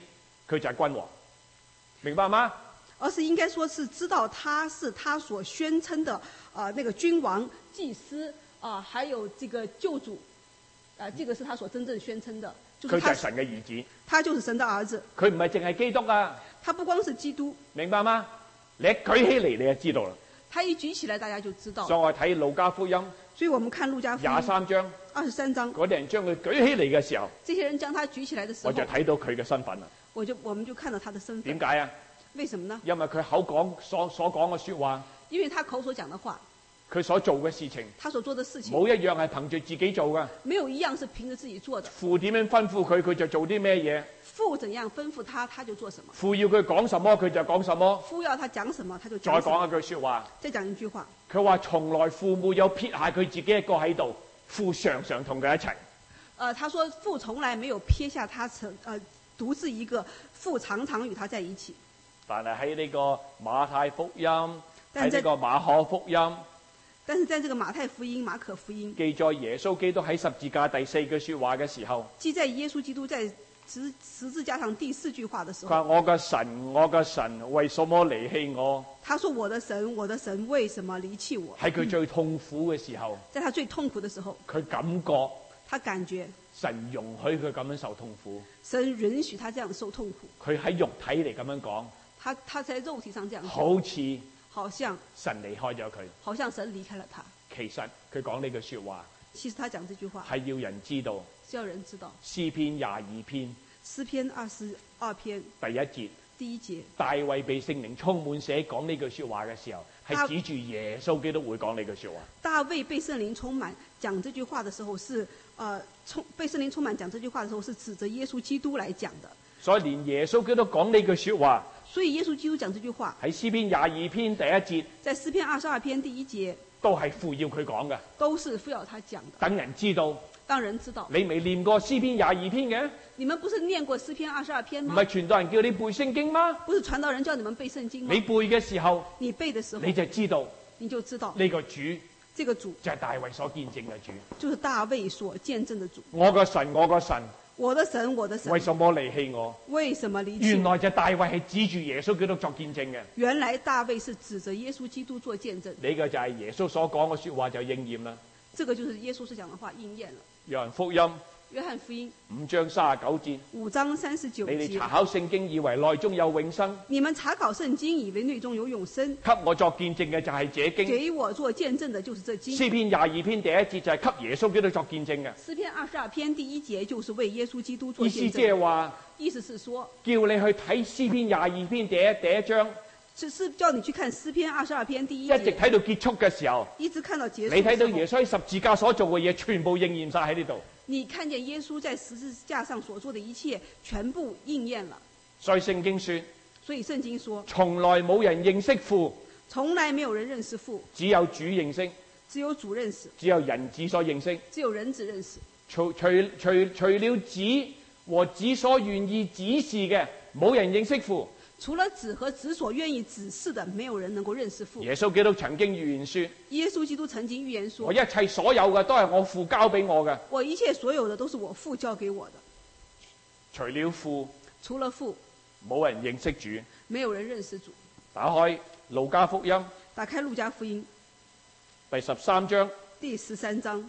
佢就係君王，明白嗎？ 而是應該說是知道他是他所宣稱的那個君王、祭司還有這個救主，這個是他所真正宣稱的，就是他佢就係神嘅兒子， 他就是神的兒子。 佢唔係淨係基督啊， 他不光是基督， 明白嗎？你一舉起嚟你就知道啦。 他一舉起來大家就知道。 所以我睇路加福音所以我們看路加福音 23章 23章， 嗰啲人將佢舉起嚟嘅時候， 這些人將他舉起來的時候， 我就睇到佢嘅身份啦。 我們就看到他的身份。 點解啊？ 為什麼呢？ 因為佢口講所講嘅說話， 因為他口所講的話， 佢所做嘅事情， 他所做的事情， 冇一樣係憑住自己做嘅。 沒有一樣是憑着自己做的。 父點樣吩咐佢，佢就做啲咩嘢； 父怎樣吩咐他，他就做什麼。 父要佢講什麼，佢就講什麼。 父要他講什麼，他就講再什麼。 講一句說話， 再講一句話， 佢話從來父沒有撇下佢自己一個喺度，父常常同佢一齊。 他說父從來沒有撇下他獨自一個，父常常與他在一起。 但係喺呢個馬太福音，喺但呢個馬可福音， 但是在這個馬太福音、馬可福音記載耶穌基督喺十字架第4句說話嘅時候， 記在耶穌基督在十字架上第4句話的時佢話： 候， 我嘅神，我嘅神，為什麼離棄我？ 他說：我的神，我的神，為什麼離棄我？ 喺佢最痛苦嘅時候， 在他最痛苦的時候， 佢感覺他感覺神容許佢咁樣受痛苦， 神允許他這樣受痛苦。 佢喺肉體嚟咁樣講， 他在肉體上這樣說， 好似好像神離開咗佢。 好像神離開了他。 其實佢講呢句說話其實他講這句話係要人知道， 是要人知道。 詩篇22篇詩篇22篇第1節， 第1節， 大衛被聖靈充滿寫講呢句說話嘅時候，係指住耶穌基督會講呢句說話。 大衛被聖靈充滿講這句話的時候是被聖靈充滿講這句話的時候是指着耶穌基督來講的。 所以連耶穌基督講呢句說話， 所以耶穌基督講這句話喺詩篇22篇第1節， 在詩篇22篇第1節都係父要佢講嘅， 都是父要他講的， 等人知道。 讓人知道。 你未念過詩篇22篇嘅？ 你們不是念過詩篇22篇嗎？ 唔係傳道人叫你背聖經嗎？ 不是傳道人叫你們背聖經嗎？ 你背嘅時候， 你背的時候你就知道你就知道呢個主這個主就係大衛所見證嘅主。 就是大衛所見證的主。 我個神，我個神， 我的神，我的神， 為什麼離棄我？ 為什麼離棄我？ 原來就大衛係指住耶穌基督作見證嘅。 原來大衛是指着耶穌基督做見證。 呢個就係耶穌所講嘅說話就應驗啦。 這個就是耶穌所講的話應驗了。 約翰福音約翰福音 5章39節， 5章39 你哋節， 查考聖經以為內中有永生， 你們查考聖經以為內中有永生， 給我作見證嘅就係這經。 給我做見證的就是這經。 詩篇22篇第1節就係給耶穌基督作見證嘅。 詩篇22篇第1節就是為耶穌基督做意見證。 思即係話， 意思是說， 叫你去睇詩篇22篇第一章， 只是叫你去看詩篇22篇第一 1節， 直睇到結束嘅時候， 一直看到結束。 你睇到耶穌喺十字架所做嘅嘢，全部應驗晒喺呢度。 你看見耶穌在十字架上所做的一切，全部應驗了。 所以聖經說， 所以聖經說， 從來冇人認識父， 從來沒有人認識父， 只有主認識， 只有主認識， 只有人子所認識。 只有人子認識。 除了子和子所願意指示嘅，冇人認識父。 除了子和子所願意指示的，沒有人能夠認識父。 耶穌基督曾經預言說， 耶穌基督曾經預言說， 我一切所有嘅都係我父交俾我嘅。 我一切所有的都是我父交給我的。 除了父， 除了父， 冇人認識主。 沒有人認識主。 打開路加福音打開路加福音第13章。 第13章。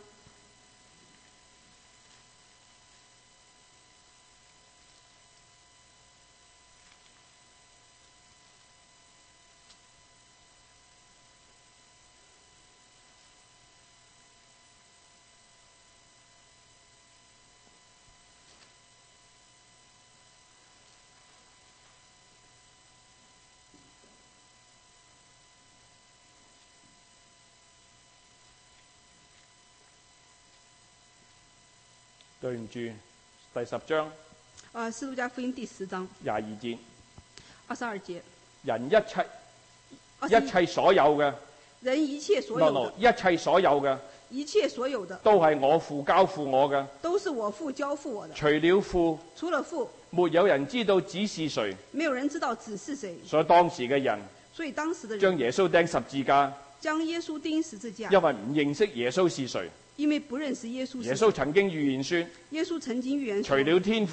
對唔住，第10章是路加福音第10章 22節， 22節。 人一切所有嘅， 人一切所有的， 一切所有嘅， 一切所有的都係我父交付我嘅。 都是我父交付我的。 除了父， 除了父， 沒有人知道子是誰。 沒有人知道子是誰。 所以當時嘅人所以當時的人將耶穌釘十字架， 將耶穌釘十字架， 因為唔認識耶穌是誰。 因為不認識耶穌是誰。 耶穌曾經預言說， 耶穌曾經預言說， 除了天父，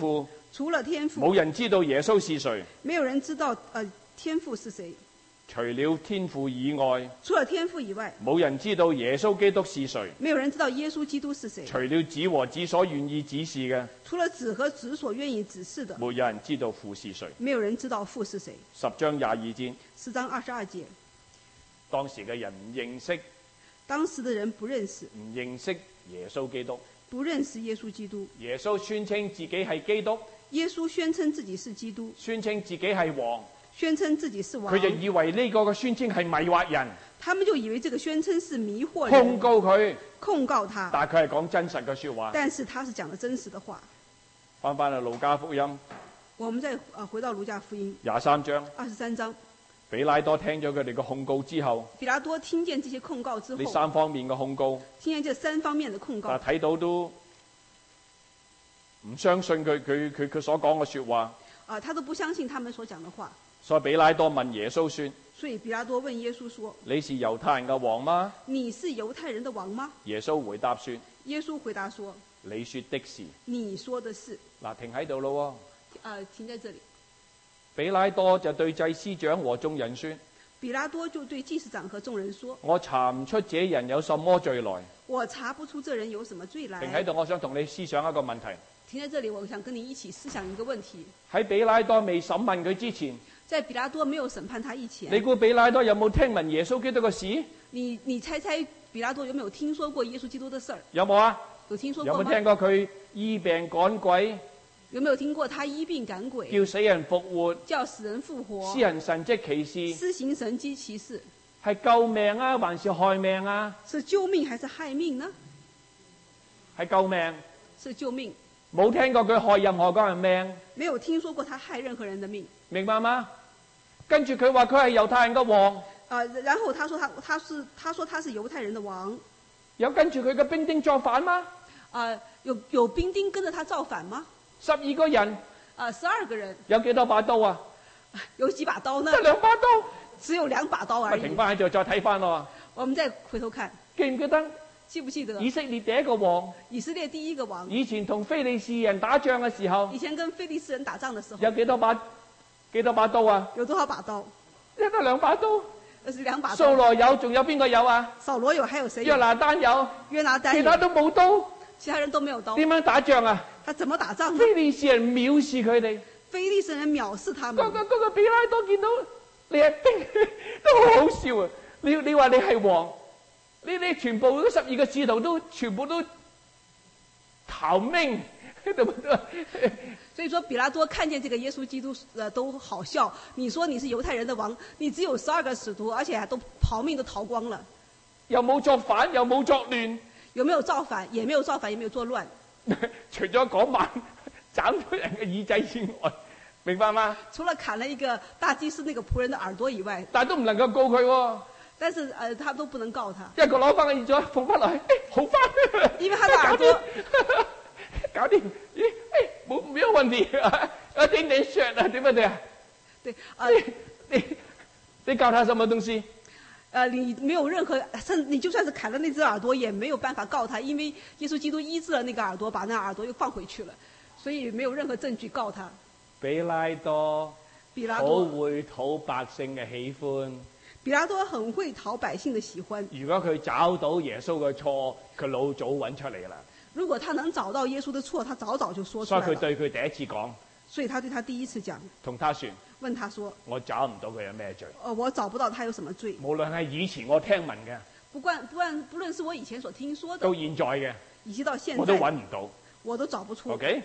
除了天父， 冇人知道耶穌是誰， 没有人知道天父是谁。 除了天父以外， 除了天父以外， 冇人知道耶穌基督是誰， 没有人知道耶穌基督是谁。 除了子和子所願意指示嘅， 除了子和子所願意指示的， 沒有人知道父是誰。 没有人知道父是谁。 10章22節， 10章22節， 當時嘅人唔認識當時的人不認識耶穌基督。 不認識耶穌基督。 耶穌宣稱自己係基督， 耶穌宣稱自己是基督， 宣稱自己係王， 宣稱自己是王。 佢就以為呢個嘅宣稱係迷惑人， 他們就以為這個宣稱是迷惑人， 控告佢， 控告他。 但係佢係講真實嘅說話。 但是他是講的真實的話。 翻去路加福音我們再回到路加福音 23章， 23章， 比拉多聽咗佢哋嘅控告之後， 比拉多聽見這些控告之後， 呢3方面嘅控告， 聽見這3方面的控告， 但係睇到都唔相信佢所講嘅說話。 他都不相信他們所講的話。 所以比拉多問耶穌說： 所以比拉多問耶穌說： 你是猶太人嘅王嗎？ 你是猶太人的王嗎？ 耶穌回答說： 耶穌回答說： 你說的是。 你說的是。 嗱，停喺度咯。 停在這裡。 比拉多就對祭司長和眾人說： 比拉多就對祭司長和眾人說： 我查唔出這人有什麼罪來。 我查不出這人有什麼罪來。 停喺度，我想同你思想一個問題。 停在這裡，我想跟你一起思想一個問題。 喺比拉多未審問佢之前， 在比拉多沒有審判他以前， 你估比拉多有冇聽聞耶穌基督嘅事？ 你猜比拉多有沒有聽說過耶穌基督的事兒？ 有冇啊？ 有聽說過嗎？ 有冇聽過佢醫病趕鬼？ 有沒有聽過他醫病趕鬼？ 叫死人復活？ 叫死人復活？ 施行神蹟奇事？ 施行神蹟奇事？ 係救命啊，還是害命啊？ 是救命還是害命呢？ 係救命。 是救命。 冇聽過佢害任何個人命。 沒有聽說過他害任何人的命。明白嗎？跟住佢話佢係猶太人嘅王。 然後他說他是猶太人的王。 有跟住佢嘅兵丁作反嗎？ 有兵丁跟着他造反嗎 ？12個人。 12個人。 有幾多把刀啊？ 有幾把刀呢？ 得2把刀。 只有2把刀而已。 停翻喺度再睇翻咯。 我們再回頭看。 記唔記得？ 記不記得？ 以色列第一個王。 以色列第一個王。 以前同非利士人打仗嘅時候。 以前跟非利士人打仗嘅時候。 有幾多把刀啊？ 有多少把刀？ 得2把刀。 是2把刀。 掃羅有，仲有邊個有啊？ 掃羅有，還有誰有？ 約拿單有。 約拿單有。 其他都冇刀。 其他人都沒有刀。 點樣打仗啊？ 他怎麼打仗呢？ 非利士人藐視佢哋。 非利士人藐視他們。 嗰個比拉多見到你係兵，都好好笑啊！你話你係王，你全部嗰12個使徒都全部都逃命， 所以說比拉多看見這個耶穌基督都好笑。你說你是猶太人的王，你只有12個使徒，而且都逃命都逃光了， 又冇作反，又冇作亂。 有沒有造反？也沒有造反，也沒有作亂。 除咗嗰晚斬咗人嘅耳仔之外，明白嗎？ 除了砍了一個大祭司那個僕人的耳朵以外， 但都唔能夠告佢喎。 但是他都不能告他。 一個攞翻個耳朵放翻落去，好翻。 因為他的耳朵搞掂，沒有問題啊！點削啊？點乜嘢？ 對， 你教他什麼東西？ 你沒有任何，你就算是砍了那隻耳朵，也沒有辦法告他，因為耶穌基督醫治了那個耳朵，把那耳朵又放回去了，所以沒有任何證據告他。 比拉多好會討百姓嘅喜歡。 比拉多很會討百姓的喜歡。 如果佢找到耶穌嘅錯，佢老早揾出嚟啦。 如果他能找到耶穌的錯，他早就說出來了。 所以佢對佢第一次講。 所以他對他第一次講。 同他說。 問他說。 我找唔到佢有咩罪。 我找不到他有什麼罪。 無論係以前我聽聞嘅。 不論是我以前所聽說的。 到現在嘅。 以及到現在。 我都揾唔到。 我都找不出。 OK。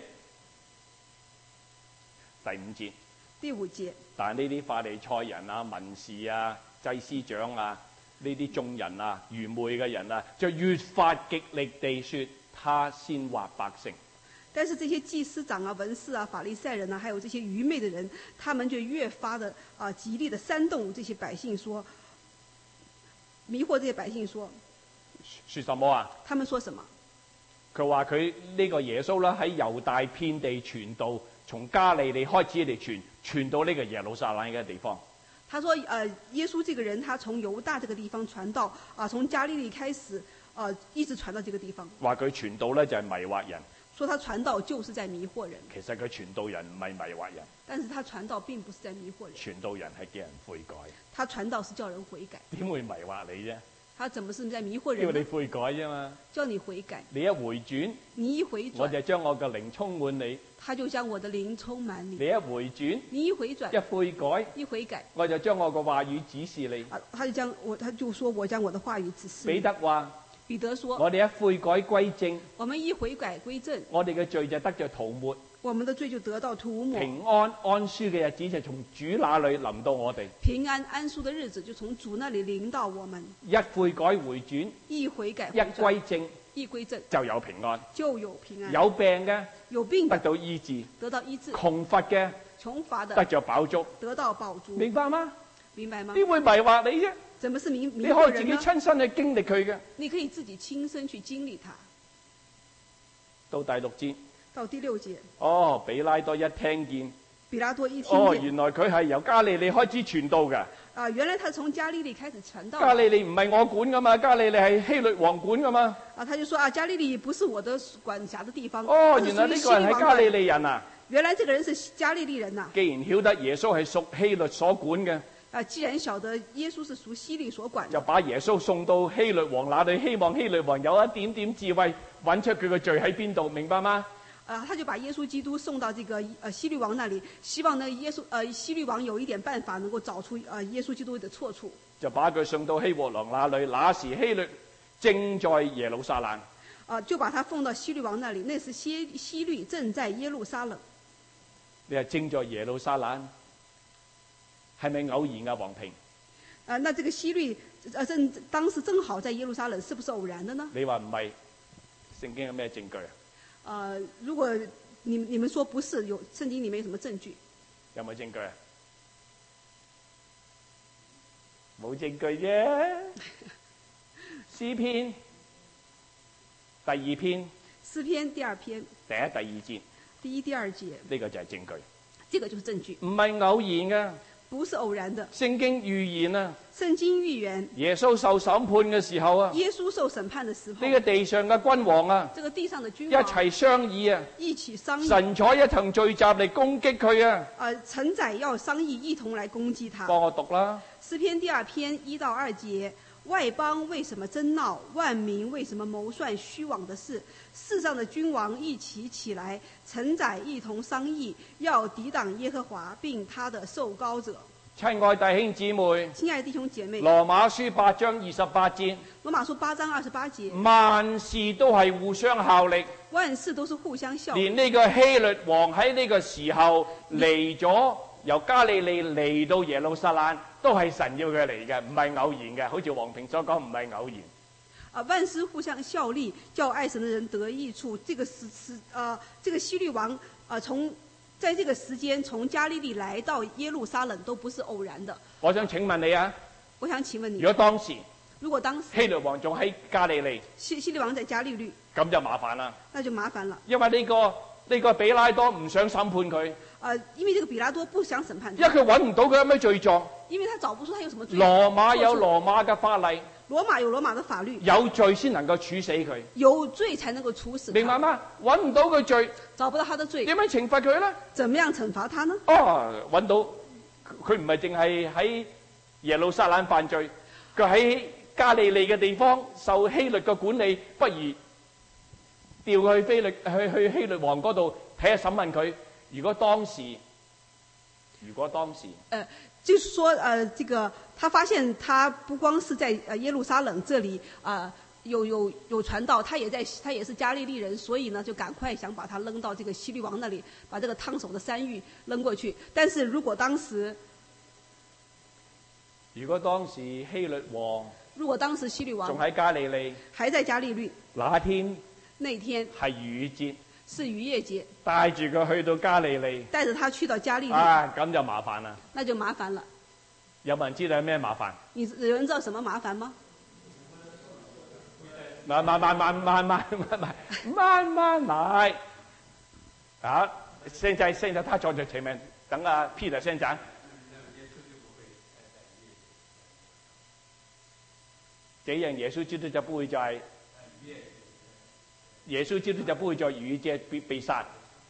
第5節。 第5節。 但係呢啲法利賽人啊、文士啊、祭司長啊、呢啲眾人啊、愚昧嘅人啊，就越發極力地說他先惑百姓。 但是這些祭司長啊、文士啊、法利賽人啊，還有這些愚昧的人，他們就越發的極力的煽動這些百姓說，迷惑這些百姓說什麼啊？ 他們說什麼？ 佢話佢呢個耶穌啦，喺猶大遍地傳道，從加利利開始嚟傳到呢個耶路撒冷嘅地方。 他說耶穌這個人，他從猶大這個地方傳道從加利利開始一直傳到這個地方。 話佢傳道咧就係迷惑人。 說他傳道就是在迷惑人， 其實佢傳道人唔係迷惑人， 但是他傳道並不是在迷惑人， 傳道人係叫人悔改。 他傳道是叫人悔改。 點會迷惑你啫？ 他怎麼是在迷惑叫人呢？ 你悔改啫嘛。 叫你悔改， 你一回轉， 你一回轉， 我就將我嘅靈充滿你； 他就將我的靈充滿你你。 一回轉， 你一回轉， 一悔改， 一悔改， 我就將我嘅話語指示你。 他就說我將我的話語指示彼你。 得話： 彼得說， 我哋一悔改歸正， 我們一悔改歸正， 我哋嘅罪就得着塗抹， 我們的罪就得到塗抹， 平安安舒嘅日子就從主那裏臨到我哋。 平安安舒的日子就從主那裏臨到我們。 一悔改回轉， 一悔改一回轉， 歸正， 一歸正就有平安。 就有平安。 有病嘅得有病的到醫治， 得到醫治， 窮乏嘅窮乏得的着飽足。 得到飽足。 明白嗎？ 明白嗎？ 點會迷惑你啫？ 怎麼是迷你可以自己惑人呢？ 親身去經歷佢嘅。 你可以自己親身去經歷它。 到第六節， 到第6節， 哦，比拉多一聽見， 比拉多一聽哦， 見， 原來佢係由加利利開始傳道嘅。 原來他從加利利開始傳道。 加利利唔係我管噶嘛，加利利係希律王管噶嘛。 他就說加利利不是我的管轄的地方。 哦， 是原來呢個人屬於希律王係加利利人啊！ 原來這個人是加利利人呐、 既然曉得耶穌係屬希律所管嘅， 既然曉得耶穌是屬希律所管的， 就把耶穌送到希律王那裏，希望希律王有一點點智慧，揾出佢嘅罪喺邊度，明白嗎？ 他就把耶穌基督送到這個希律王那裡，希望呢希律王有一點辦法能夠找出耶穌基督的錯處， 就把佢送到希律王那裏。那時希律正在耶路撒冷。 就把他放到希律王那裡。那時希律正在耶路撒冷。 你係正在耶路撒冷，係咪偶然啊？王平， 那這個希律當時正好在耶路撒冷，是不是偶然的呢？ 你話唔係，聖經有咩證據啊？ 如果你們說不是，聖經裡面有什麼證據？ 有冇證據啊？冇證據啫。詩篇第2篇， 詩篇第2篇第1、第2節， 第1、第2節， 呢個就係證據。 這個就是證據， 唔係偶然嘅， 不是偶然的。 聖經預言啊， 聖經預言耶穌受審判嘅時候啊， 耶穌受審判的時候， 呢個地上嘅君王啊， 這個地上的君一王齊商議啊， 一起商議， 神采一同聚集嚟攻擊佢啊。 臣宰要商議，一同來攻擊他。 幫我讀啦。 詩篇第2篇1到2節。外邦為什麼爭鬧？萬民為什麼謀算虛妄的事？世上的君王一起來，臣宰一同商議，要抵擋耶和華並他的受膏者。 親愛弟兄姊妹， 親愛的弟兄姐妹， 羅馬書8章28節， 羅馬書8章28節， 萬事都係互相效力， 萬事都是互相效力。 連呢個希律王喺呢個時候嚟咗，由加利利嚟到耶路撒冷，都係神要佢嚟嘅，唔係偶然嘅。好似黃平所講，唔係偶然。 萬事互相效力，叫愛神的人得益處。這個希律王在這個時間從加利利來到耶路撒冷，都不是偶然的。 我想請問你啊， 我想請問你， 如果當時希律王仲喺加利利， 希律王在加利利， 咁就麻煩啦。 那就麻煩了。 因為呢個比拉多唔想審判佢。 因為這個比拉多不想審判他， 因為佢揾唔到佢有咩罪狀。 因為他找不出他有什麼罪。 羅馬有羅馬嘅法例， 羅馬有羅馬的法律， 有罪先能夠處死佢， 有罪才能夠處死他。 明白嗎？揾唔到佢罪， 找不到他的罪， 點樣懲罰佢呢？ 怎麼樣懲罰他呢？ 揾到佢唔係淨係喺耶路撒冷犯罪，佢喺加利利嘅地方受希律嘅管理，不如調去希律王嗰度睇下審問佢。如果當時， 就是說，這個他發現他不光是在耶路撒冷這裡有傳道，他也是加利利人，所以呢就趕快想把他扔到這個希律王那裡，把這個燙手的山芋扔過去。但是如果當時希律王仲喺加利利， 還在加利利， 那天係逾越節， 是逾越節， 帶住佢去到加利利， 帶着他去到加利利， 咁就麻煩啦。 那就麻煩了。 有冇人知道有咩麻煩？ 有人知道什麼麻煩嗎？ 慢來。現在他坐在前面，等阿 Peter 先講。這樣耶穌基督就不會在耶穌基督就不會在逾越節被殺，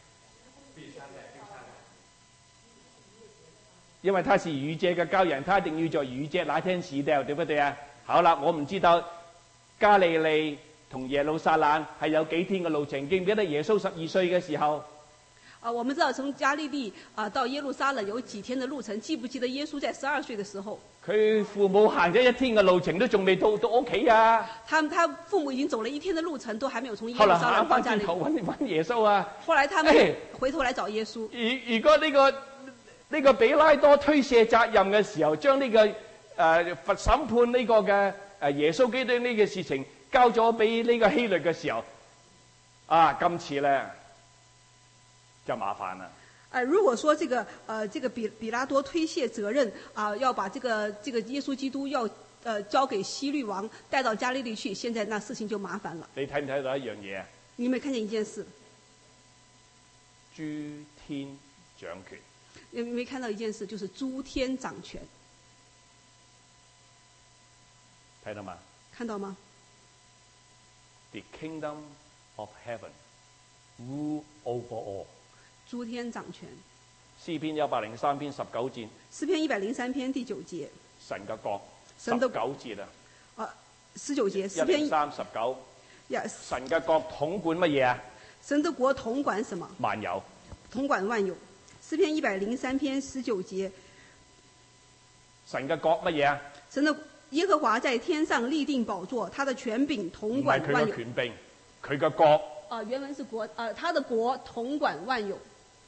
因為他是逾越節嘅羔羊，他一定要在逾越節那天死掉，對不對啊？好啦，我唔知道加利利同耶路撒冷係有幾天嘅路程，記唔記得耶穌12歲嘅時候？ 我們知道從加利利到耶路撒冷有幾天的路程，記不記得耶穌在12歲的時候？ 佢父母行咗1天嘅路程都仲未到屋企啊！ 他父母已經走了1天的路程，都還沒有從耶後來路撒冷行翻轉到加利利。 頭揾耶穌啊！ 後來他們回頭來找耶穌。 如果呢個比拉多推卸責任嘅時候，將呢個罰審判呢個嘅耶穌基督呢個事情交咗俾呢個希律嘅時候，今次咧就麻煩啦。 如果說這個比拉多推卸責任要把這個耶穌基督要交給希律王帶到加利利去，現在那事情就麻煩了。 你睇唔睇到一樣嘢啊？ 你有沒有看見一件事？ 諸天掌權。 有沒有看到一件事？就是諸天掌權。 睇到嗎？ 看到嗎？ The kingdom of heaven rule over all。 諸天掌權。 詩篇103篇19節。 詩篇103篇第9節。 神嘅國。 神的 19節啊。 19節。詩篇 103:19。 Yes。 神嘅國統管乜嘢啊？ 神的國統管什麼？ 萬有。 統管萬有。詩篇103篇19節。 神嘅國乜嘢啊？ 神的耶和華在天上立定寶座，他的權柄統管萬有。 唔係佢嘅權柄，佢嘅國。 原文是國，他的國統管萬有。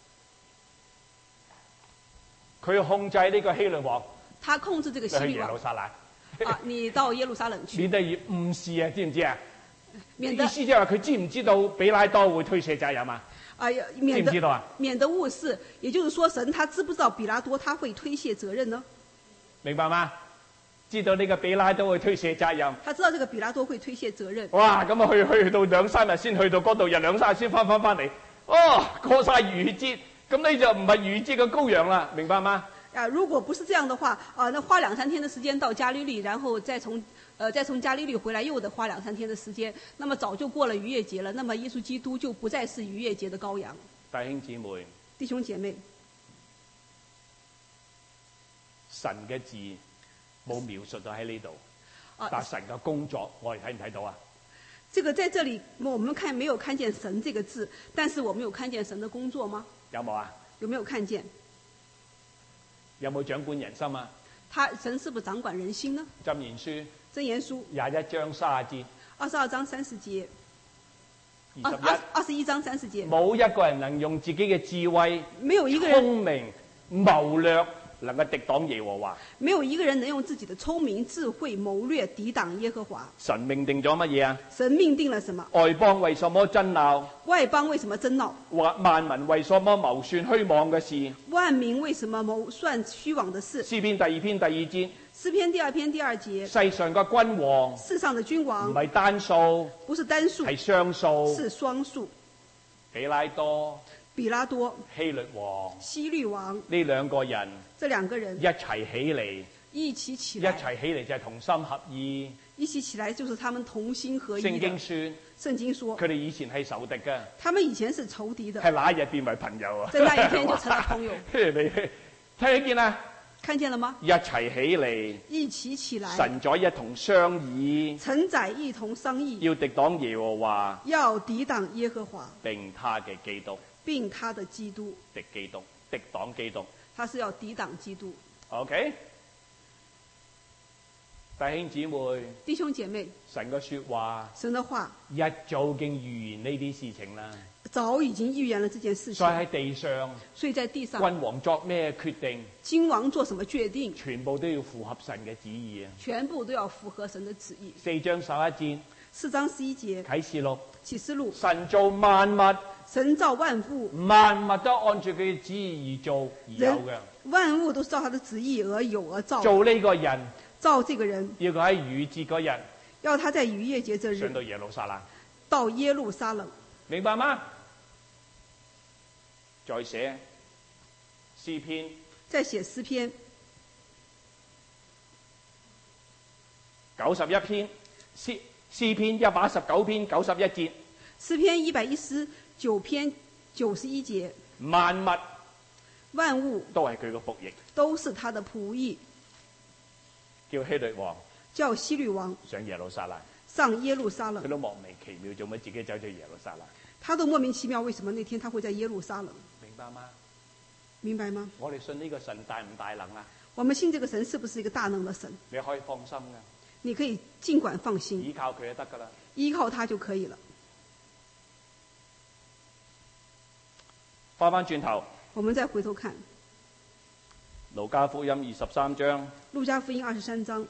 佢控制呢個希律王。 他控制這個希律王。 去耶路撒冷。 你到耶路撒冷去。 免得誤事啊，知唔知啊？ 免得意思即係話佢知唔知道比拉多會推卸責任啊？知唔知道啊？ 免得誤事，也就是說神他知不知道比拉多他會推卸責任呢？ 明白嗎？知道呢個比拉多會推卸責任。 他知道這個比拉多會推卸責任。 哇！咁啊去到2-3日先去到嗰度，日2-3日先翻嚟。過晒逾越節，咁你就唔係逾越節嘅羔羊啦，明白嗎？ 如果不是這樣的話，那花2-3天的時間到加利利，然後再從加利利回來，又得花2-3天的時間，那麼早就過了逾越節了。那麼耶穌基督就不再是逾越節的羔羊。弟兄姐妹，神嘅字冇描述到喺呢度，但神嘅工作我哋睇唔睇到啊？ 這個在這裡我們沒有看見神這個字，但是我們有看見神的工作嗎？ 有冇啊？ 有沒有看見？ 有冇掌管人心啊？ 神是不是掌管人心呢？ 箴言書 21章 30節 22章30節21章30節， 冇一個人能用自己嘅智慧、 沒有一個人聰明、謀略能夠敵擋耶和華。 沒有一個人能用自己的聰明、智慧、謀略抵擋耶和華。 神命定咗乜嘢啊？ 神命定了什麼？ 外邦為什麼爭鬧？ 外邦為什麼爭鬧？ 萬民為什麼謀算虛妄嘅事？ 萬民為什麼謀算虛妄的事？ 詩篇第2篇第2節。 詩篇第2篇第2節。 世上嘅君王。 世上的君王。 唔係單數。 不是單數。 係雙數。 是雙數。 比拉多。希律王。呢兩個人。 這兩個人。 一齊起嚟。 一起起來就係同心合意。 一起起來就是他們同心合意。聖經說佢哋以前係仇敵嘅。 他們以前是仇敵的。 係那一日變為朋友啊！ 在那一天就成了朋友。 睇見啦？ 看見了嗎？ 一齊起嚟。 一起起來。 神在一同商議。 臣宰一同商議。 要抵擋耶和華。 要抵擋耶和華。 並他嘅基督。 並他的基督。 敵擋基督。 他是要抵擋基督。 OK。弟兄姐妹， 神嘅說話，神的話一早已經預言呢啲事情啦。 早已經預言了這件事情。 所以在地上，君王作咩決定？ 君王做什麼決定？ 全部都要符合神嘅旨意啊！ 全部都要符合神的旨意。 4章11節。 4章11節。啟示錄。 神造萬物。 神造萬物。 萬物都按住佢嘅旨意而做而有嘅。 萬物都是照他的旨意而有而造。 做呢個人。 造這個人。 要佢喺逾越節嗰日。 要他在逾越節這日。 上到耶路撒冷。 到耶路撒冷。明白嗎？ 再寫詩篇。 再寫詩篇。 91篇。詩篇119篇91節。 詩篇119篇91節， 萬物萬物都係佢個僕役， 都是他的僕役， 叫希律王叫希律王上耶路撒冷， 上耶路撒冷佢。都莫名其妙做乜自己走咗耶路撒冷， 他都莫名其妙，為什麼那天他會在耶路撒冷？ 明白嗎？ 明白嗎？ 我哋信呢個神大唔大能啊？ 我們信這個神是不是一個大能的神？ 你可以放心噶， 你可以盡管放心， 依靠佢就得噶啦。 依靠他就可以了。 翻轉頭， 我們再回頭看路加福音23章， 路加福音23章，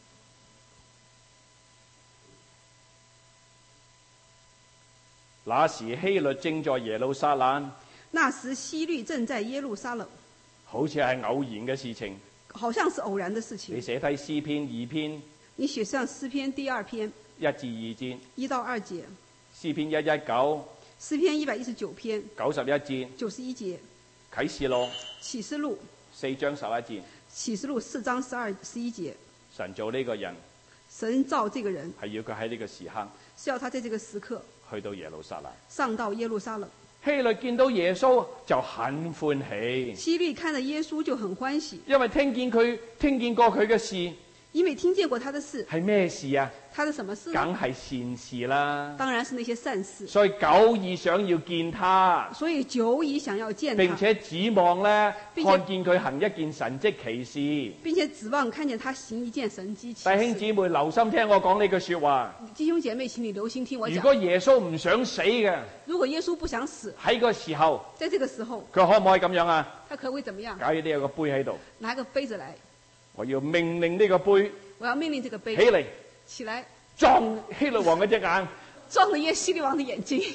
那時希律正在耶路撒冷， 那時希律正在耶路撒冷， 好似係偶然嘅事情。 好像是偶然的事你情。 寫低詩篇2篇你寫上詩篇第2篇 1至2節， 1到2節， 詩篇119 詩篇119篇 91節， 91節， 啟示錄啟示錄 4章11節， 啟示錄4章11節， 神做呢個人神造這個人係要佢喺呢個時刻是要他在這個時刻去到耶路撒冷。 上到耶路撒冷。 希律見到耶穌就很歡喜， 希律看着耶穌就很歡喜， 因為聽見過佢嘅事因為聽見過他的事。 係咩事啊？ 他的什麼事呢？ 梗係善事啦， 當然是那些善事。 所以久已想要見他， 所以久已想要見他， 並且指望咧並且看見佢行一件神蹟奇事。 並且指望看見他行一件神蹟奇弟兄事。 姊妹留心聽我講呢句說話。 弟兄姐妹，請你留心聽我講。 如果耶穌唔想死嘅， 如果耶穌不想死， 喺個時候， 在這個時候， 佢可唔可以咁樣啊？ 他可不可以怎麼樣？ 假如你有個杯喺度， 拿個杯子來， 我要命令呢個杯我要命令這個杯起嚟起來， 撞希律王嗰隻眼。 撞了希律王的眼睛。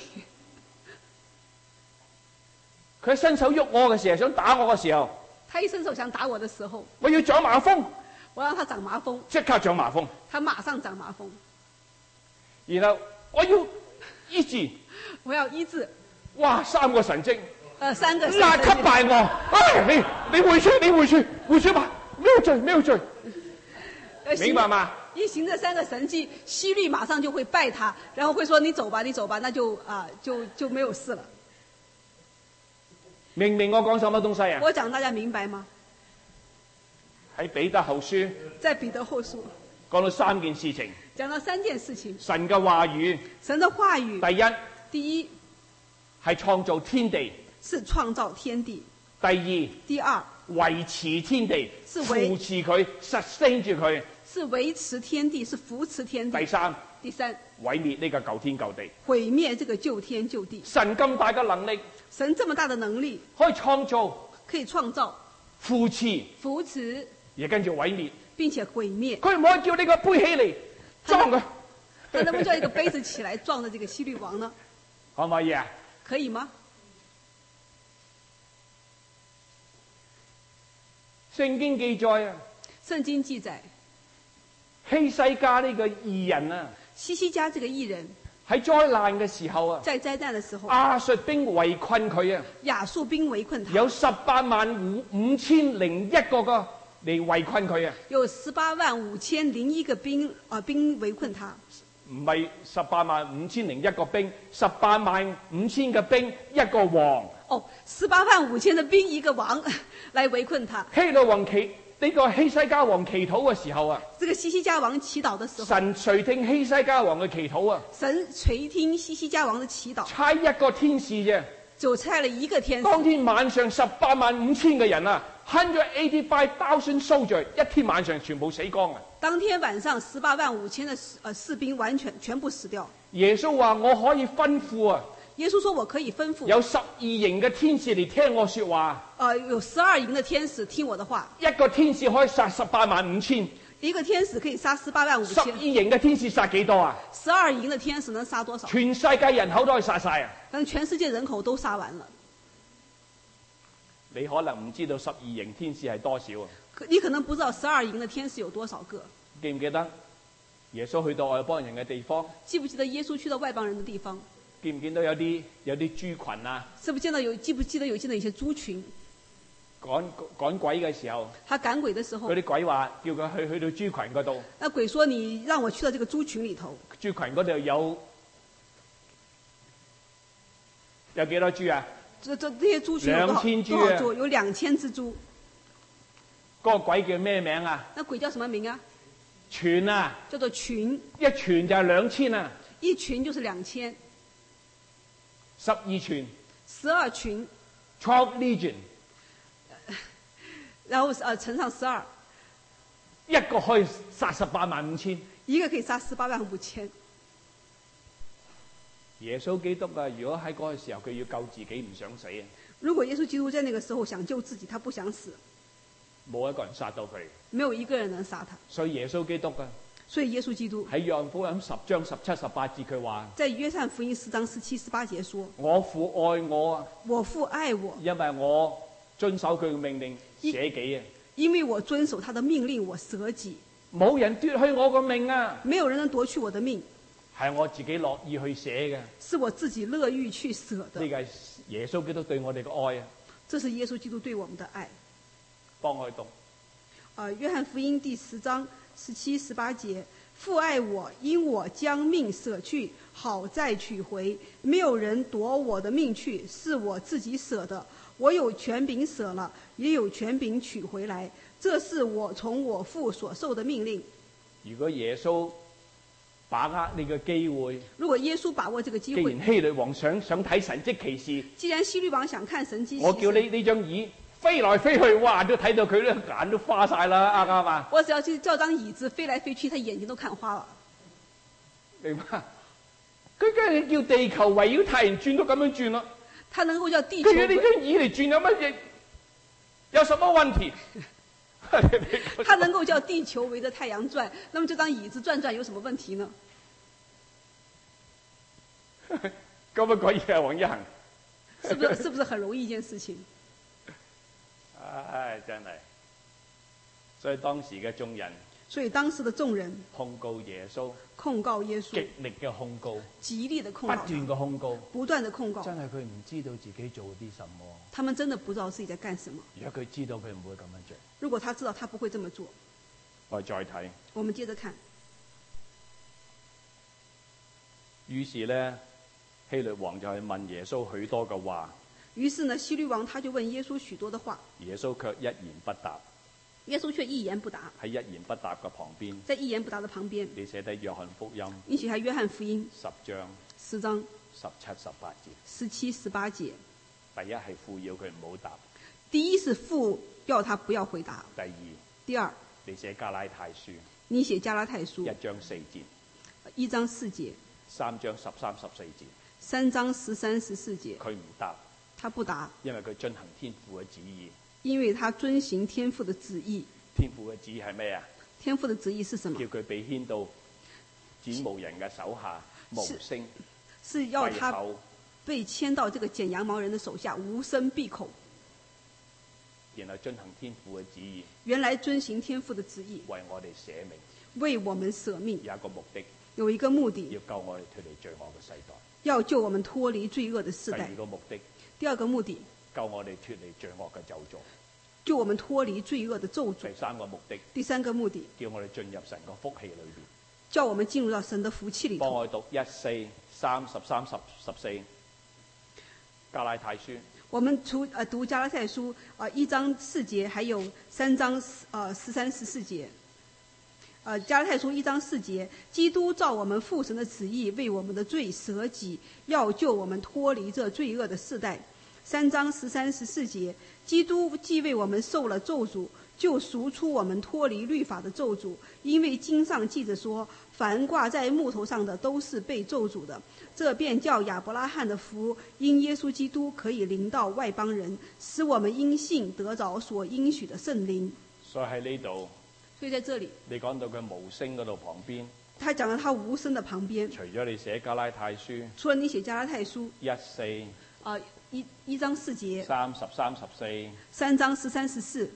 佢伸手喐我嘅時候，想打我嘅時候， 他一伸手想打我的時候， 我要長麻風， 我讓他長麻風， 即刻長麻風。 他馬上長麻風。 然後我要醫治， 我要醫治， 哇，3個神蹟， 3個神那給敗我。哎，你回去吧，沒有罪，明白嗎？ 一行這3個神蹟，希律馬上就會拜他，然後會說你走吧，那就沒有事了。 明唔明我講什麼東西啊？ 我講大家明白嗎？ 喺彼得後書在彼得後書講到3件事情， 講到3件事情。 神嘅話語， 神的話語， 第一第一係創造天地， 是創造天地， 第二維持天地， 是扶持佢，sustain住佢， 是維持天地，是扶持天地。第三毀滅呢個舊天舊地。 毀滅這個舊天舊地。 神咁大嘅能力， 神這麼大的能力， 可以創造、 可以創造、 扶持， 扶持， 而跟住毀滅。 並且毀滅。 佢唔可以叫呢個杯起嚟撞佢， 他能不能叫一個杯子起來撞着這個希律王呢？ 可唔可以啊？ 可以嗎？ 聖經記載啊， 聖經記載， 希西家呢個義人啊， 希西家這個義人喺災難嘅時候啊， 在災難的時候， 亞述兵圍困佢啊， 亞述兵圍困他， 有185001個個嚟圍困佢啊， 有185001個兵圍困他， 唔係185001個兵，185000個兵一個王。 哦，185000的兵一個王來圍困他。 希律王呢個希西家王祈禱嘅時候啊， 這個希西家王祈禱的時候， 神垂聽希西家王嘅祈禱啊， 神垂聽希西家王的祈禱， 差一個天使啫， 就差了一個天使。 當天晚上185000個人啊，185,000 soldier，一天晚上全部死光啊！ 當天晚上185000的士兵全部死掉。 耶穌話：我可以吩咐啊！ 耶穌說：我可以吩咐有12營嘅天使嚟聽我說話。 有12營的天使聽我的話。 一個天使可以殺185000。 一個天使可以殺185000。 12營嘅天使殺幾多啊 ？12營的天使能殺多少？ 全世界人口都可以殺晒啊！ 但全世界人口都殺完了。 你可能唔知道12營天使係多少啊？ 你可能不知道12營的天使有多少個？ 記唔記得耶穌去到外邦人嘅地方？ 記不記得耶穌去到外邦人的地方？ 見唔見到有啲豬群啊？ 是不是記不記得有見到一些豬群？ 趕鬼嘅時候， 他趕鬼的時候， 嗰啲鬼話叫佢去到豬群嗰度。 那鬼說：你讓我去到這個豬群裏頭。 豬群嗰度有有幾多豬啊？ 這些豬群有 2000豬多少豬？有2000隻豬。 嗰個鬼叫咩名啊？ 那鬼叫什麼名啊？ 群啊， 叫做群。 一群就係2000啊， 一群就是2000。 12群 12群。 12 legion， 然後乘上12， 一個可以殺185000， 一個可以殺185000。 耶穌基督啊，如果喺嗰個時候佢要救自己唔想死啊， 如果耶穌基督在那個時候想救自己，他不想死， 冇一個人殺到佢， 沒有一個人能殺他。 所以耶穌基督啊， 所以耶穌基督喺約翰福音10章17、18節佢話： 在約翰福音10章17、18節說： 我父愛我啊， 我父愛我， 因為我遵守佢嘅命令捨己啊， 因為我遵守他的命令，我捨己。 冇人奪去我個命啊， 沒有人能奪去我的命， 係我自己樂意去捨嘅。 是我自己樂意去捨的。 呢個係耶穌基督對我哋嘅愛啊！ 這是耶穌基督對我們的愛。 幫我讀。 約翰福音第10章17、18節：父愛我，因我將命捨去，好再取回。沒有人奪我的命去，是我自己捨的。我有權柄捨了，也有權柄取回來。這是我從我父所受的命令。 如果耶穌把握呢個機會， 如果耶穌把握這個機會， 既然希律王想睇神蹟奇事， 既然希律王想看神蹟奇事， 我叫呢張椅飛來飛去，哇！都睇到佢咧眼都花晒啦，啱唔啱啊？ 我只要去叫張椅子飛來飛去，他眼睛都看花了。 明白？佢梗係叫地球圍繞太陽轉都咁樣轉咯。 他能夠叫地球， 佢要呢張椅嚟轉有乜嘢？有什麼問題？ 他能夠叫地球圍着太陽轉，那麼這張椅子轉轉有什麼問題呢？ 咁乜鬼嘢啊，王一恒？ 是不是很容易一件事情？ 唉，真係。所以當時嘅眾人， 眾人控告耶穌， 控告耶穌， 極力嘅控告， 極力的控告， 不斷嘅控告， 不斷的控告。 真係佢唔知道自己做啲什麼。 他們真的不知道自己在幹什麼。 如果佢知道，佢唔會咁樣做。 如果他知道，他不會這麼做。 我哋再睇。 我們接着看。 於是呢，希律王就去問耶穌許多嘅話。 於是呢，希律王他就問耶穌許多的話。 耶穌卻一言不答。 耶穌卻一言不答。 喺一言不答嘅旁邊。 在一言不答的旁邊。 你寫低約翰福音。 你寫喺約翰福音 10章 17、18節。 第一係父要佢唔好答。 第一是父要他不要回答。第二， 你寫加拉太書。 你寫加拉太書 1章4節。 1章4節。 3章13、14節。 3章13、14節。 佢唔答。 他不答。 因為佢遵行天父嘅旨意。 因為他遵行天父的旨意。 天父嘅旨意係咩啊？ 天父的旨意是什麼？ 叫佢被牽到剪毛人嘅手下，無聲。 是要他被牽到這個剪羊毛人的手下，無聲閉口。 然後遵行天父嘅旨意。 原來遵行天父的旨意。 為我哋捨命。 為我們捨命。 有一個目的。 有一個目的。 要救我哋脫離罪惡嘅世代。 要救我們脫離罪惡的世代。 第二個目的。 第二個目的。 救我哋脫離罪惡嘅咒詛。 救我們脫離罪惡的咒詛。 第三個目的。 第三個目的。 叫我哋進入神嘅福氣裏邊。 叫我們進入到神的福氣裏頭。 幫我讀14、33、14加拉太書。 我們讀加拉太書1章4節，還有3章13、14節。加拉太書1章4節，基督照我們父神的旨意，為我們的罪捨己，要救我們脫離這罪惡的世代。3章13、14節，基督既為我們受了咒詛，就贖出我們脫離律法的咒詛，因為經上記着說，凡掛在木頭上的都是被咒詛的。這便叫亞伯拉罕的福因耶穌基督可以臨到外邦人，使我們因信得着所應許的聖靈。 所以喺呢度， 所以在這裡， 你講到佢無聲嗰度旁邊， 他講到他無聲的旁邊。 除咗你寫加拉太書， 除了你寫加拉太書 14 1章4節 33、14 3章13、14，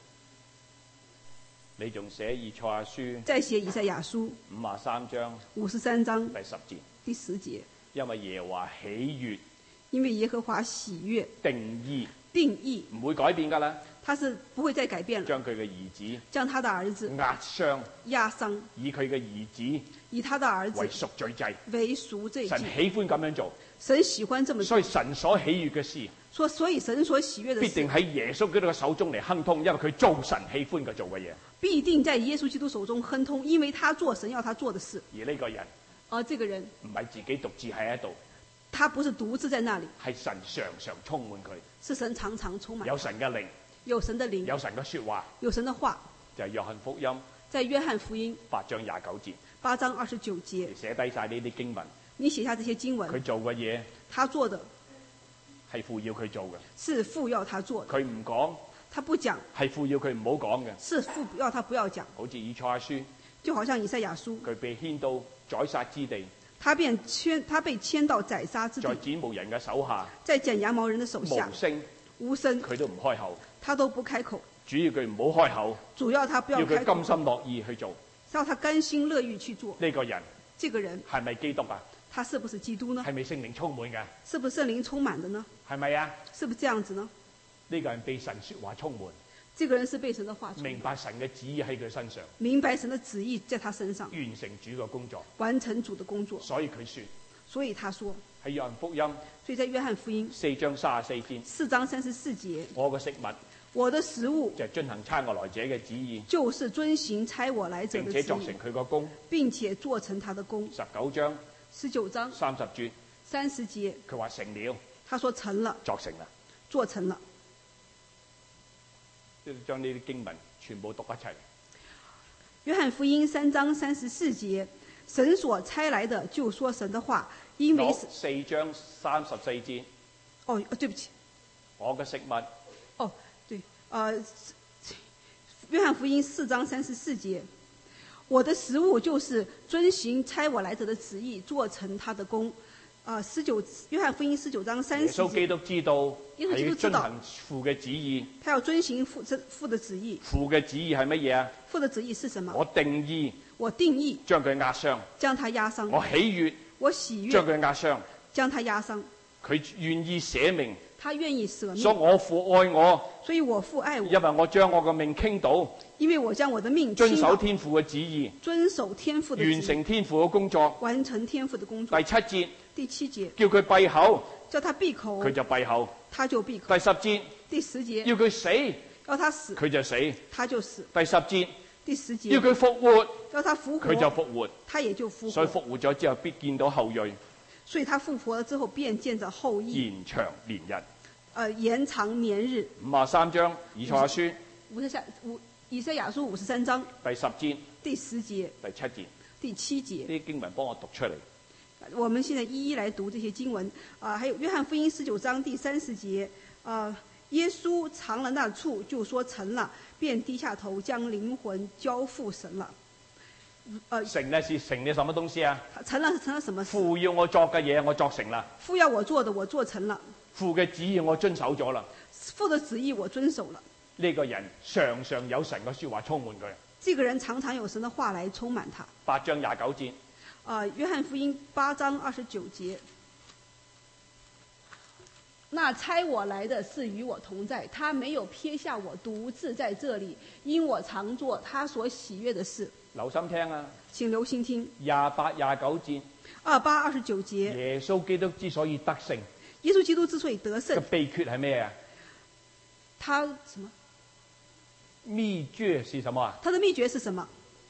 你仲寫以賽亞書， 再寫以賽亞書 53章 53章第10節， 第10節， 因為耶和華喜悅， 因為耶和華喜悅定意定義， 唔會改變㗎啦。 他是不會再改變了。 將佢嘅兒子將他的兒子壓傷， 壓傷， 以佢嘅兒子以他的兒為子贖罪祭。 為贖罪神祭。 喜歡咁樣做， 神喜歡這麼做， 所以神所喜悅嘅事所以神所喜悅的事必定喺耶穌基督嘅手中嚟亨通，因為佢做神喜歡佢做嘅嘢。 必定在耶穌基督手中亨通，因為他做神要他做的事。 而呢個人而這個人， 唔係自己獨自喺度， 他不是獨自在那裡， 係神常常充滿佢， 是神常常充滿， 有神嘅靈， 有神的靈， 有神嘅說話， 有神的話。 就係約翰福音在約翰福音 8章29節， 8章29節， 你寫低晒呢啲經文， 你寫下這些經文， 佢做嘅嘢他做的係父要佢做嘅， 是父要他做的， 佢唔講他不講， 係父要佢唔好講嘅。 是父要他不要講。 好似以賽亞書， 就好像以賽亞書， 佢被牽到宰殺之地， 他被牽到宰殺之在地， 剪毛人嘅手下， 在剪羊毛人的手下無，聲， 無聲， 佢都唔開口。 他都不開口， 主要佢唔好開口， 主要他不要要佢開口， 甘心樂意去做。 要他甘心樂意去做。 呢個人這個人係咪基督啊？ 他是不是基督呢？ 係咪聖靈充滿嘅？ 是不是聖靈充滿的呢？ 係咪啊？ 是不是這樣子呢？ 呢個人被神說話充滿， 這個人是被神的話充滿， 明白神嘅旨意喺佢身上， 明白神的旨意在他身上， 完成主嘅工作。 完成主的工作。 所以佢說所以他說， 喺約翰福音所以在約翰福音 4章34節， 4章34節， 我嘅食物我的食物就係遵行差我來者嘅旨意， 就是遵行差我來者的旨意並且作成，佢個功。 並且做成他的功。 19章 19章 30節， 30節， 佢話成了， 他說成了， 作成啦。 做成了。 將呢啲經文全部讀一齊。 約翰福音3章34節，神所差來的就說神的話，因為 4章34節， 哦，對不起， 我嘅食物哦，對，約翰福音4章34節，我的食物就是遵行差我來者的旨意，做成他的功。約翰福音19章30 耶穌基節， 督知道耶穌基督知道係遵行父嘅旨意。 他要遵行父的旨意。 父嘅旨意係乜嘢啊？ 父的旨意是什麼？ 我定義我定義將佢壓傷， 將他壓傷， 我喜悅我喜將悅佢壓傷。 將他壓傷， 佢願意捨命， 他願意捨所以命， 我父愛我， 所以我父愛我， 因為我將我嘅命傾倒， 因為我將我的命遵傾倒， 守天父嘅旨意， 遵守天父的旨意， 完成天父嘅工作。 完成天父的工作。 第7節第7節， 叫佢閉口， 叫他閉口， 佢就閉口。 他就閉口。 第10節第10節， 要佢死， 要他死， 佢就死。 他就死。 第10節第10節， 要佢復活， 要他復活， 佢就復活。 他也就復所以活。 復活咗之後，必見到後裔， 所以他復活了之後，便見着後裔， 延長年日。 延長年日。 53章以賽亞書以賽亞書53章第10節、 第10節、 第7節， 第7節。 呢啲經文幫我讀出嚟。 我們現在一一來讀這些經文還有約翰福音19章第30節耶穌嘗了那醋，就說成了，便低下頭將靈魂交付神了。 成呢是成了什麼東西啊？ 成了是成了什麼事？ 父要我作嘅嘢，我作成啦。 父要我做的，我做成了； 父嘅旨意我遵守咗啦。 父的旨意我遵守了。 呢個人常常有神嘅說話充滿佢。 這個人常常有神的話來充滿他。 8章29節， 約翰福音8章29節，那差我來的是與我同在，他沒有撇下我獨自在這裡，因我常做他所喜悅的事。 留心聽啊！ 請留心聽。 28、29節， 28、29節， 耶穌基督之所以得勝耶穌基督之所以得勝嘅，秘訣係咩啊？ 他什麼？ 秘訣是什麼啊？ 他的秘訣是什麼？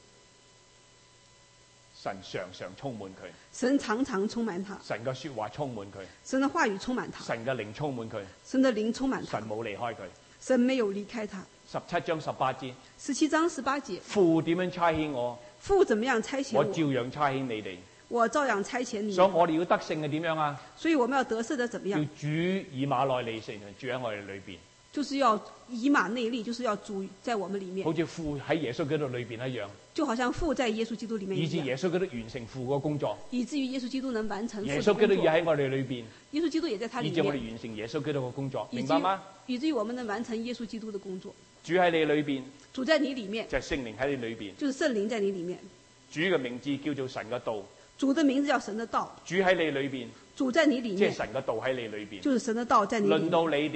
神常常充滿佢， 神常常充滿他， 神嘅說話充滿佢， 神的話語充滿他， 神嘅靈充滿佢， 神的靈充滿他， 神冇離開佢。 神沒有離開他。 17章18節， 17章18節， 父點樣差遣我， 父怎麼樣差遣我我， 照樣差遣你哋。 我照樣差遣你。 所以我哋要得勝係點樣啊？ 所以我們要得勝的怎麼要樣？ 主以馬內利成住喺我哋裏邊， 就是要以馬內利，就是要主在我們裡面好，似父喺耶穌基督裏邊一樣， 就好像父在耶穌基督裡面以致一樣， 耶穌基督完成父個工作。 以至於耶穌基督能完成父耶的工作。 穌基督也喺我哋裏邊， 耶穌基督也在他裡以致我哋面， 完成耶穌基督嘅工作， 以至明白嗎？ 以至於我們能完成耶穌基督的工作。 主喺你裏邊， 主在你裡面， 就係聖靈喺你裏邊。 就是聖靈在你裡面。 主嘅名字叫做神嘅道， 主的名字叫神的道， 主喺你裏邊， 主在你裡面， 即係神嘅道喺你裏邊。 就是神的道在你裡面。 論到你哋，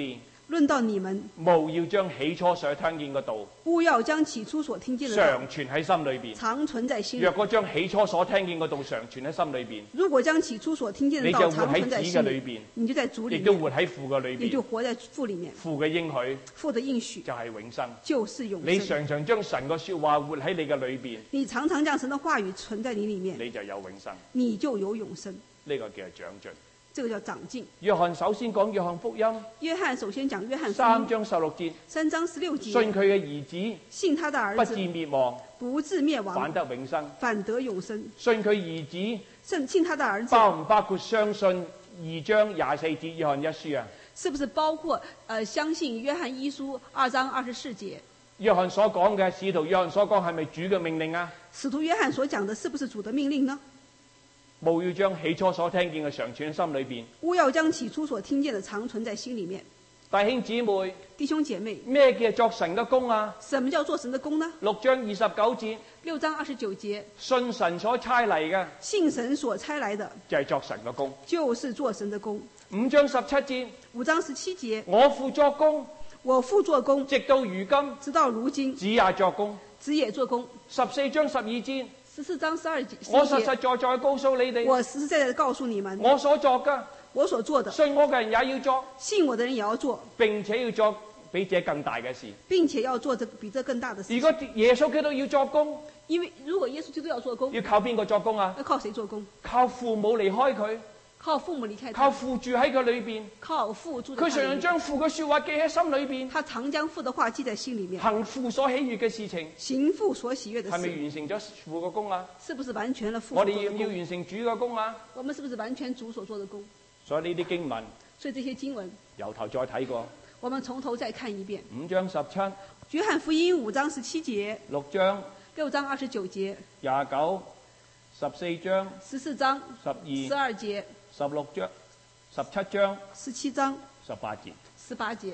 論到你們， 務要將起初所聽見嘅道務要將起初所聽見的道常存喺心裏邊。 常存在心裏。 若果將起初所聽見嘅道常存喺心裏邊， 如果將起初所聽見的你道常就活喺子存在心裏， 嘅裏邊， 你就在主裏面， 亦都活喺父嘅裏邊。 也就活在父裏面。 父嘅應許父的應許就係永生。 就是永你生。 常常將神嘅說話活喺你嘅裏邊， 你常常將神的話語存在你裏面， 你就有永生。 你就有永生。 呢個叫係長進。 這個叫長進。 約翰首先講約翰福音約翰首先講約翰福 3 音章16節， 3章16節， 信佢嘅兒子信他的兒不至子滅亡， 不至滅反亡， 得永生。 反得永生。 信佢兒子信他的兒子包唔包括相信2章24節約翰一書啊？ 是不是包括相信約翰一書2章24節？ 約翰所講嘅使徒約翰所講係咪主嘅命令啊？ 使徒約翰所講的是不是主的命令呢？ 務要將起初所聽見嘅常存喺心裏邊。 務要將起初所聽見的常存在心裏面。 弟兄姊妹， 弟兄姐妹， 咩叫作神嘅工啊什麼叫做神的工呢 ？6章29節， ？6章29節， 信神所差嚟嘅信神所差來的就係作神嘅工。 就是做神的工。 5章17節， 5章17節， 我父作工， 我父做工， 直到如今， 直到如今， 子也作工。 子也做工。 14章12節， 14章12節， 我實實在在告訴你哋， 我實實在在地告訴你們， 我所作嘅， 我所做的， 信我嘅人也要作， 信我的人也要做， 並且要作比這更大嘅事。 並且要做這比這更大的事如。果耶穌基督要作工， 因為如果耶穌基督要做工， 要靠邊個作工啊？ 要靠誰做工？ 靠父母離開佢， 靠父母離開他， 靠父住喺佢裏邊。 靠父住在佢常常他裏面。 將父嘅說話記喺心裏邊， 他常將父的話記在心裏面， 行父所喜悅嘅事情， 行父所喜悅的係咪事， 完成咗父嘅工啊？ 是不是完全了父我哋所做的工？ 要唔要完成主嘅工啊？ 我們是不是完全主所做的工？ 所以呢啲經文所以這些經文， 由頭再睇過。 我們從頭再看一遍。 5章17、 約翰福音5章17節、 6章 6章29節、 29、14章 14章 12、 12節、 16章、17章 17章 18節。 18節，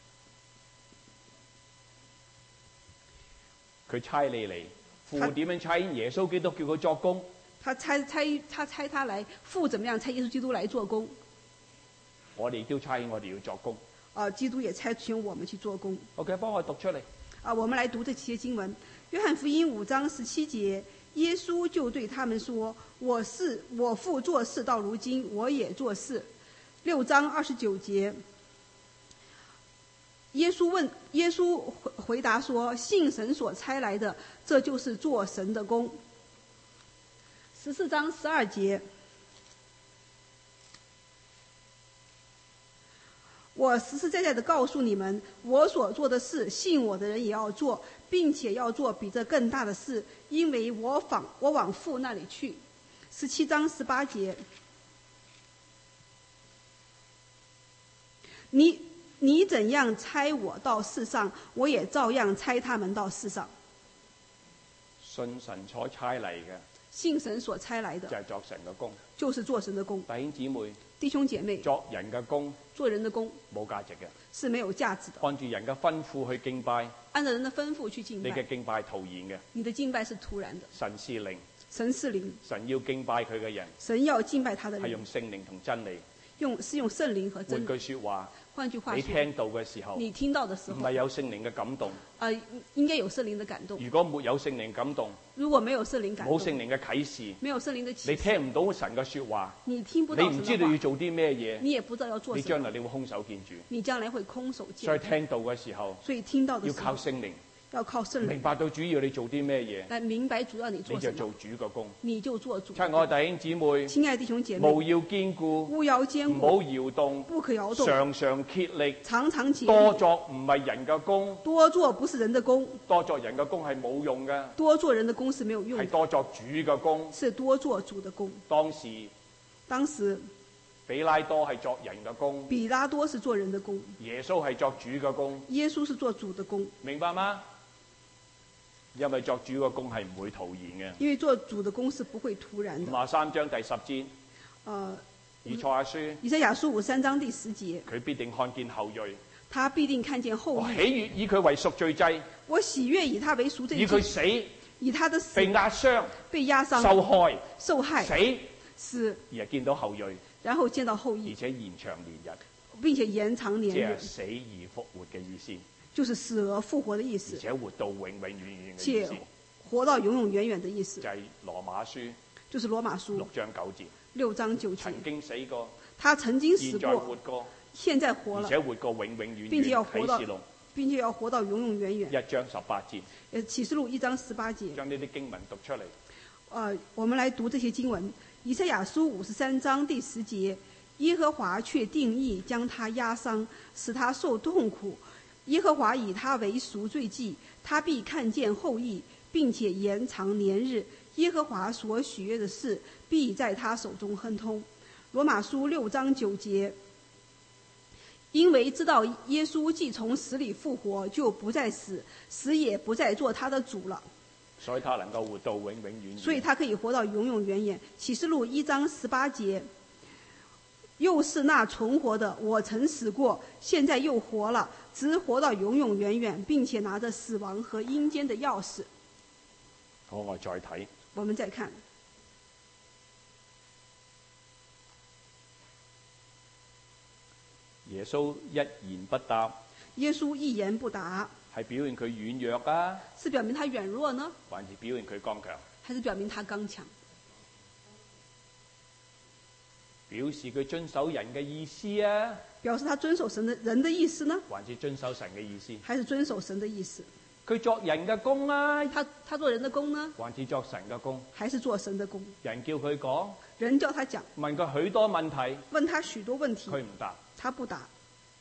佢差你嚟，父點樣差耶穌基督叫佢作工？ 他差他來，父怎麼樣差耶穌基督來做工？ 我哋亦都差我哋要作工。 基督也差遣我們去做工。 OK，幫我讀出嚟。 我們來讀這些經文。約翰福音5章17節，耶穌就對他們說：我父做事到如今，我也做事。6章29節，耶穌回答說：信神所差來的，這就是做神的工。14章12節，我實實在在地告訴你們，我所做的事，信我的人也要做，並且要做比這更大的事，因為我往父那裡去。17章18節，你怎樣差我到世上，我也照樣差他們到世上。 信神所差嚟嘅， 信神所差來的， 就係作神嘅工。 就是做神的工。 弟兄姊妹， 弟兄姐妹， 作人嘅工做人的工冇價值嘅， 是沒有價值的。 按住人嘅吩咐去敬拜， 按照人的吩咐去敬拜， 你嘅敬拜係徒然嘅。 你的敬拜是徒然的。 神是靈， 神是靈， 神要敬拜佢嘅人神要敬拜他的人， 係用聖靈同真理。 用聖靈和真換理。 句說話， 換句話說， 你聽到嘅時候， 你聽到的時候， 唔係有聖靈嘅感動。 應該有聖靈的感動。 如果沒有聖靈感動， 如果沒有聖靈感動， 冇聖靈嘅啟示， 沒有聖靈的啟示， 你聽唔到神嘅說話， 你聽不你唔到神的話， 知道要做啲咩嘢， 你也不知道要做你什麼， 將來你會空手見主。 你將來會空手見。 所以聽到嘅時候， 所以聽到的要時候， 靠聖靈， 要靠聖靈明白到主要你做啲咩嘢， 來明白主要你做什麼， 你就做主嘅工。 你就做主。 親愛的弟兄姊妹， 親愛的弟兄姐妹， 務要堅固， 務要堅唔好固， 搖動， 不可搖動， 常常竭力， 常常竭多力， 作唔係人嘅工， 多做不是人的工， 多作人嘅工係冇用嘅， 多做人的工是沒有用的， 係多作主嘅工。 是多做主的工。當時比拉多係作人嘅工， 比拉多是做人的工， 耶穌係作主嘅工， 耶穌是做主的工。 明白嗎？因為作主嘅工係唔會徒然嘅。 因為做主的工是不會突然的。 53章第10節，以賽亞書， 以賽亞書53章第10節， 佢必定看見後裔， 他必定看見後我裔。 喜悅以佢為贖罪祭， 我喜悅以他為贖罪祭， 以佢死以他的死被壓傷、 被壓傷、 受害、 受害、 死， 死， 而係見到後裔， 然後見到後而裔， 且延長年日。 並且延長年即係日， 死而復活嘅意思， 就是死而復活的意而思， 且活到永永遠遠嘅意且思， 活到永永遠遠的意思就，係羅馬書就是羅馬書 6章9節， 6章9節曾，經死過， 他曾經死現在活過， 過， 現在活了， 而且活過永永遠並且要遠。 活到啟示錄並且要活到永永遠遠。 1章18節， 啟示錄1章18節， 將呢啲經文讀出嚟。 我們來讀這些經文。以賽亞書53章第10節，耶和華卻定意將他壓傷，使他受痛苦。耶和華以他為贖罪祭，他必看見後裔，並且延長年日。耶和華所許約的事，必在他手中亨通。羅馬書6章9節，因為知道耶穌既從死裡復活，就不再死，死也不再做他的主了。 所以他能夠活到永永遠遠。 所以他可以活到永永遠遠。啟示錄1章18節，又是那存活的，我曾死過，現在又活了，直活到永永遠遠，並且拿着死亡和陰間的鑰匙。 好，我再睇我們再看， 耶穌一言不答， 耶穌一言不答， 係表現佢軟弱啊， 是表明他軟弱呢， 還是表現佢剛強？ 還是表明他剛強？ 表示佢遵守人嘅意思啊， 表示他遵守人的意思呢， 還是遵守神嘅意思？ 還是遵守神的意思？ 佢作人嘅工啊， 他做人的工呢， 還是作神嘅工？ 還是做神的工？ 人叫佢講， 人叫他講， 問佢許多問題， 問他許多問題， 佢唔答。 他不答。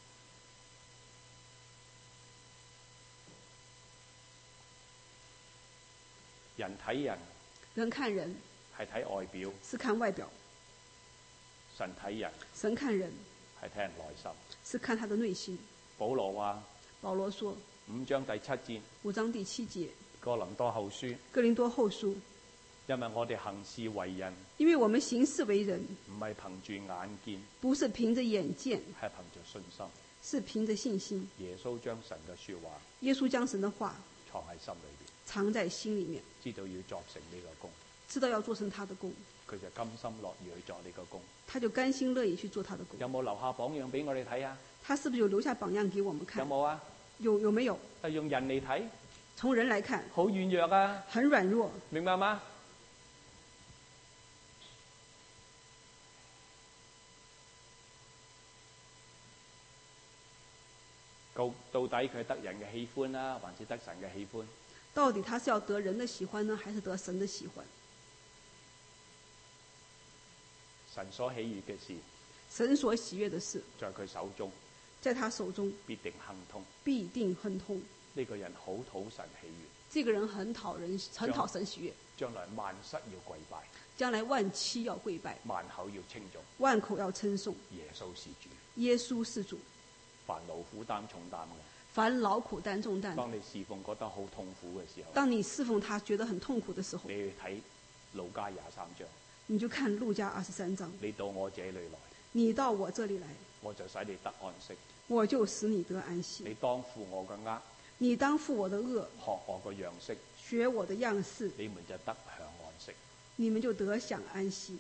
人睇人人看人係睇外表， 是看外表， 神睇人神看人係睇人內心。 是看他的內心。 保羅話保羅說 5章第7節， 5章第7節， 哥林多後書， 哥林多後書， 因為我哋行事為人， 因為我們行事為人， 唔係憑住眼見， 不是憑着眼見， 係憑着信心。 是憑着信心。 耶穌將神嘅說話耶穌將神的話藏喺心裏邊， 藏在心裏面， 知道要作成呢個工， 知道要做成他的工， 佢就甘心樂意去做呢個工。 他就甘心樂意去做他的工。 有冇留下榜樣俾我哋睇啊？ 他是不是有留下榜樣給我們有看？ 冇啊？ 有沒有？ 用人嚟睇， 從人來看， 好軟弱啊， 很軟弱， 明白嗎？到底佢得人嘅喜歡啦，還是得神嘅喜歡？ 到底他是要得人的喜歡呢，還是得神的喜歡？ 神所喜悅嘅事， 神所喜悅的事， 在佢手中在他手中必定亨通。 必定亨通。 呢個人好討神喜悅， 這個人很討神喜悅， 將來萬膝要跪拜， 將來萬膝要跪拜， 萬口要稱頌， 萬口要稱頌耶穌是主。 耶穌是主。 凡勞苦擔重擔嘅， 凡勞苦擔重擔， 當你侍奉覺得好痛苦嘅時候， 當你侍奉他覺得很痛苦的時候， 你去睇路加23章， 你就看路加23章。 你到我這裡來， 你到我這裡來， 我就使你得安息。 我就使你得安息。 你當負我嘅軛， 你當負我的軛， 學我個樣式， 學我的樣式， 你們就得享安息。 你們就得享安息。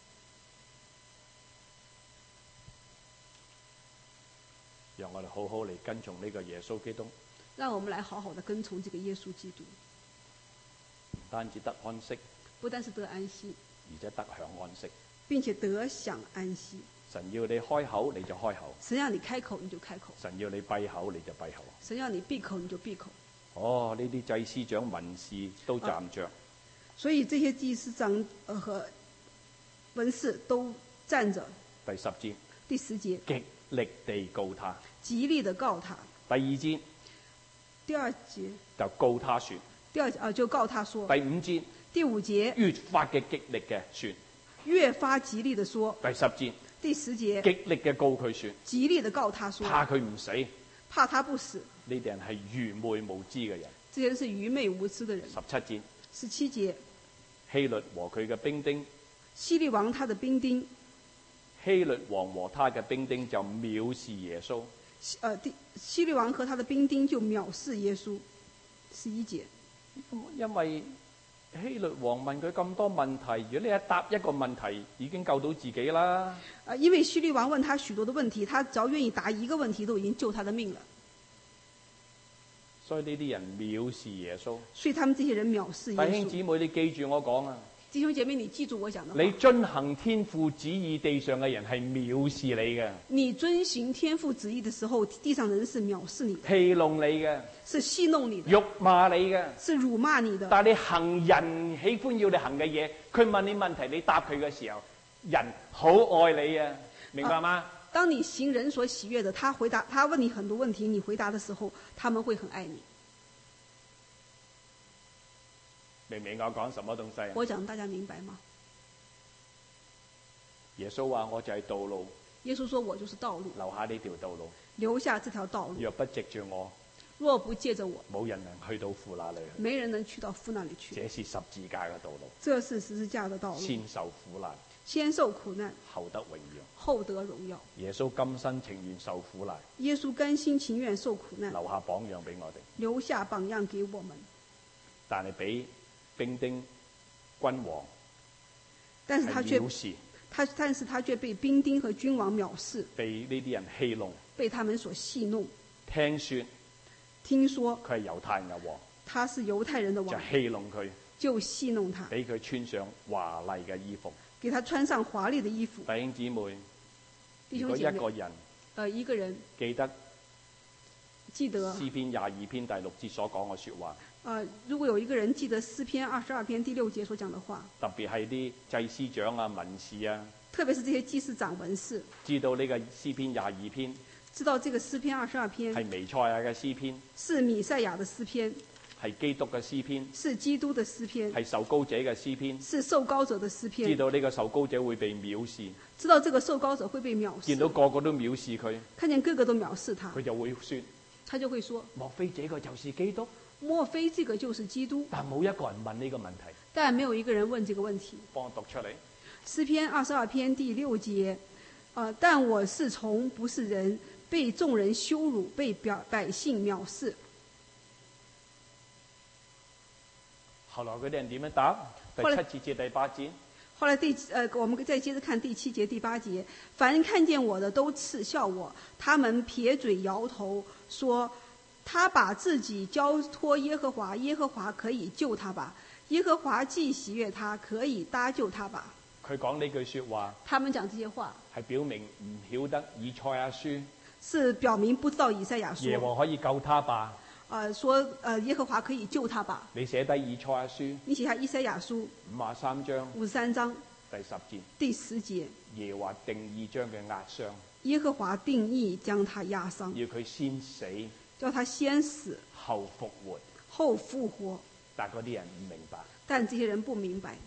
讓我哋好好嚟跟從呢個耶穌基督， 讓我們來好好的跟從這個耶穌基督， 唔單止得安息， 不但是得安息， 而且得享安息。 並且得享安息。 神要你開口，你就開口； 神要你開口，你就開口； 神要你閉口，你就閉口。 神要你閉口，你就閉口。 哦，呢啲祭司長、文士都站着， 所以這些祭司長和文士都站着。 第10節， 第10節， 極力地告他。 極力的告他。 第2節， 第2節就告他說。 就告他說。 第5節， 第5節， 越發嘅極力嘅說。 越發極力的說。 第10節， 第10節， 極力嘅告佢說。 極力的告他說。 怕佢唔死。 怕他不死。 呢啲人係愚昧無知嘅人。 這些人是愚昧無知的人。 17節， 17節， 希律和佢嘅兵丁。 希律王他的兵丁。 希律王和他嘅兵丁就藐視耶穌。 希律王和他的兵丁就藐視耶穌。11節， 因為希律王問佢咁多問題，如果你一答一個問題，已經救到自己啦。 因為希律王問他許多的問題，他只要願意答一個問題，都已經救他的命了。 所以呢啲人藐視耶穌。 所以他們這些人藐視耶穌。 弟兄姊妹，你記住我講啊！ 弟兄姐妹，你記住我講的話。 你遵行天父旨意，地上嘅人係藐視你嘅。 你遵行天父旨意的時候，地上人是藐視你的， 戲弄你嘅， 是戲弄你的， 辱罵你嘅， 是辱罵你的。 但係你行人喜歡要你行嘅嘢，佢問你問題，你答佢嘅時候，人好愛你啊！明白嗎？ 當你行人所喜悅的，他問你很多問題，你回答的時候，他們會很愛你。 明唔明我講什麼東西？ 我講大家明白嗎？ 耶穌話：我就係道路。 耶穌說：我就是道路。 留下呢條道路。 留下這條道路。 若不藉住我， 若不借着我， 冇人能去到父那裡。 沒人能去到父那裡去。 這是十字架嘅道路。 這是十字架的道路。 先受苦難。 先受苦難， 後得榮耀。 後得榮耀。 耶穌甘心情願受苦難。 耶穌甘心情願受苦難。 留下榜樣俾我哋。 留下榜樣給我們。 但係俾兵丁君王， 但是他卻藐視， 但是他卻被兵丁和君王藐視， 被呢啲人戲弄， 被他們所戲弄。 聽說佢係猶太人嘅王， 他是猶太人的王， 就戲弄佢， 就戲弄他， 俾佢穿上華麗嘅衣服， 給他穿上華麗的衣服。 弟兄姊妹， 弟兄姐妹， 如果一個人記得詩篇22篇第6節所講嘅說話。 如果有一個人記得詩篇22篇第6節所講的話， 特別係啲祭司長啊、文士啊， 特別是這些祭司長、文士， 知道呢個詩篇22篇， 知道這個詩篇22篇係彌賽亞嘅詩篇， 是彌賽亞的詩篇， 係基督嘅詩篇， 是基督的詩篇， 係受膏者嘅詩篇， 是受膏者的詩篇， 知道呢個受膏者會被藐視， 知道這個受膏者會被藐視， 見到個個都藐視佢， 看見個個都藐視他， 佢就會說， 他就會說， 莫非這個就是基督？ 莫非這個就是基督？ 但冇一個人問呢個問題， 但沒有一個人問這個問題。 幫我讀出嚟。 詩篇22篇第6節，但我是蟲，不是人，被眾人羞辱，被百姓藐視。 後來嗰啲人點樣答？第7節至第8節。 後來我們再接着看第7節、第8節。凡看見我的都嗤笑我，他們撇嘴搖頭，說他把自己交託耶和華，耶和華可以救他吧？耶和華既喜悅他，可以搭救他吧？ 佢講呢句說話， 他們講這些話係表明唔曉得以賽亞書， 是表明不知道以賽亞書。 耶和華可以救他吧？ 說耶和華可以救他吧？ 你寫低以賽亞書， 你寫下以賽亞書 53章第10節， 耶和華定意將佢壓傷， 耶和華定意將他壓傷， 要佢先死， 叫他先死後復活， 後復活。 但嗰啲人唔明白， 但這些人不明白，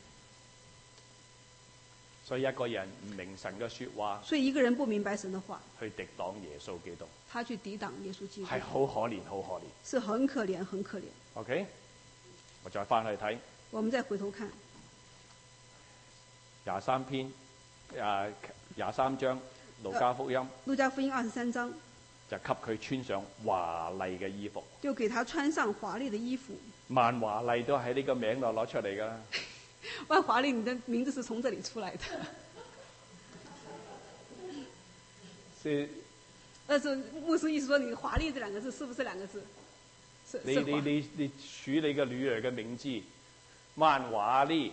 所以一個人唔明神嘅說話， 所以一個人不明白神的話， 去敵擋耶穌基督， 他去抵擋耶穌基督， 係好可憐，好可憐， 是很可憐，很可憐。 OK， 我再翻去睇， 我們再回頭看 23篇23章路加福音， 路加福音23章， 就給佢穿上華麗嘅衣服， 就給他穿上華麗的衣服。 萬華麗都喺呢個名度攞出嚟噶啦。 萬華麗，你的名字是從這裡出來的。 是。 但是牧師意思說，你華麗這兩個字是不是兩個字？ 你取你嘅女兒嘅名字，萬華麗。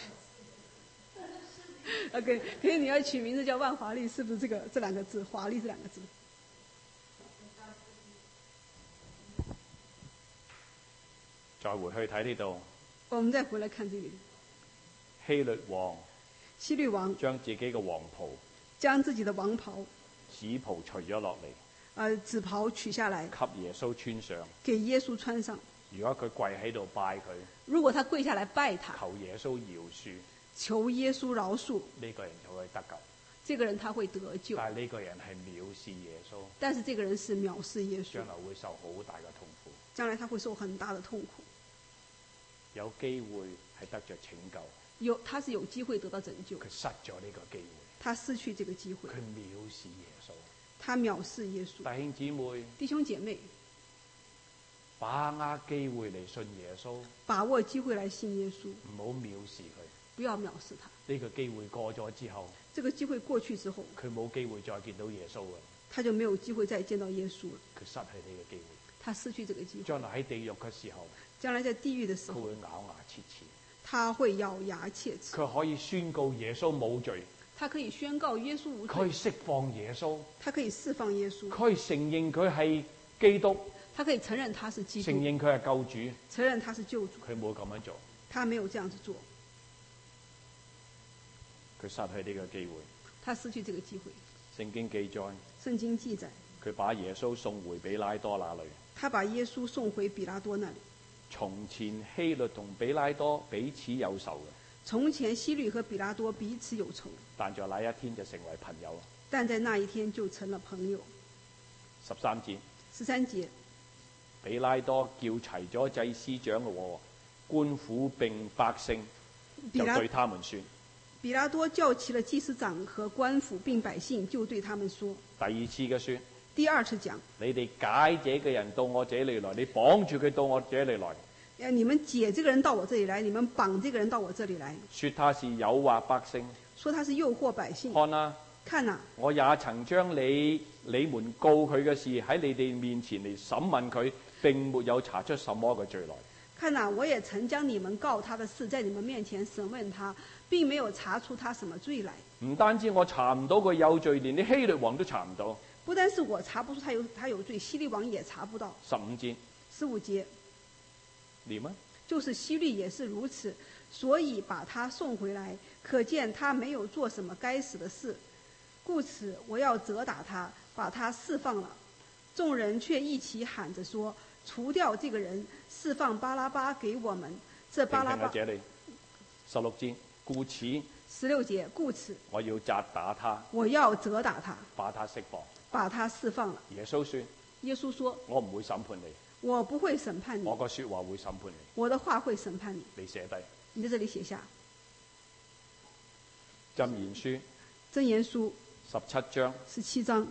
OK， 可是你要取名字叫萬華麗，是不是這兩個字？華麗這兩個字。 再回去睇呢度， 我們再回來看這裡。希律王將自己嘅王袍， 將自己的王袍紫袍除咗落嚟， 紫袍取下來， 給耶穌穿上， 給耶穌穿上。 如果佢跪喺度拜佢， 如果他跪下來拜他， 求耶穌饒恕， 求耶穌饒恕， 呢個人就會得救。 這個人他會得救。 但係呢個人係藐視耶穌， 但是這個人是藐視耶穌， 將來會受好大嘅痛苦。 將來他會受很大的痛苦。 有機會係得着拯救， 他是有機會得到拯救， 佢失咗呢個機會， 他失去這個機會， 佢藐視耶穌， 他藐視耶穌。 弟兄姊妹， 弟兄姐妹， 把握機會嚟信耶穌， 把握機會來信耶穌， 唔好藐視佢。 不要藐視他。 呢個機會過咗之後， 這個機會過去之後， 佢冇機會再見到耶穌嘅， 他就沒有機會再見到耶穌了。 佢失去呢個機會。 他失去這個機會。 將來喺地獄嘅時候， 將來在地獄的時候， 佢會咬牙切齒。 他會咬牙切齒。 佢可以宣告耶穌冇罪， 他可以宣告耶穌無罪。 佢可以釋放耶穌， 他可以釋放耶穌。 佢可以承認佢係基督， 他可以承認他是基督， 承認佢係救主， 承認他是救主。 佢冇咁樣做， 他沒有這樣子做， 佢失去呢個機會。 他失去這個機會。 聖經記載， 聖經記載， 佢把耶穌送回比拉多那裏。 他把耶穌送回比拉多那裏。 從前希律同比拉多彼此有仇嘅， 從前希律和比拉多彼此有仇， 但在那一天就成為朋友。 但在那一天就成了朋友。 13節， 13節， 比拉多叫齊咗祭司長和官府並百姓，就對他們說。 比拉多叫齊了祭司長和官府並百姓，就對他們說。 第二次嘅說， 第二次講， 你哋解這個人到我這裏來，你綁住佢到我這裏來。 你們解這個人到我這裏來，你們綁這個人到我這裏來。 說他是誘惑百姓， 說他是誘惑百姓。 看啊， 看啊， 我也曾將你們告佢嘅事喺你哋面前嚟審問佢，並沒有查出什麼嘅罪來。 看啊，我也曾將你們告他的事在你們面前審問他，並沒有查出他什麼罪來。 唔單止我查唔到佢有罪，連啲希律王都查唔到。 不單是我查不出他有罪，希律王也查不到。 15節， 15節， 念啊， 就是希律也是如此，所以把他送回來，可見他沒有做什麼該死的事，故此我要責打他，把他釋放了。眾人卻一起喊着說：除掉這個人，釋放巴拉巴給我們。這巴拉巴， 這裡16節，故此 16節，故此我要責打他， 我要責打他， 把他釋放， 把他釋放了。 耶穌說： 耶穌說： 我唔會審判你， 我不會審判你， 我個說話會審判你。 我的話會審判你。 你寫低， 你在這裡寫下。 箴言書箴言書 17章 17章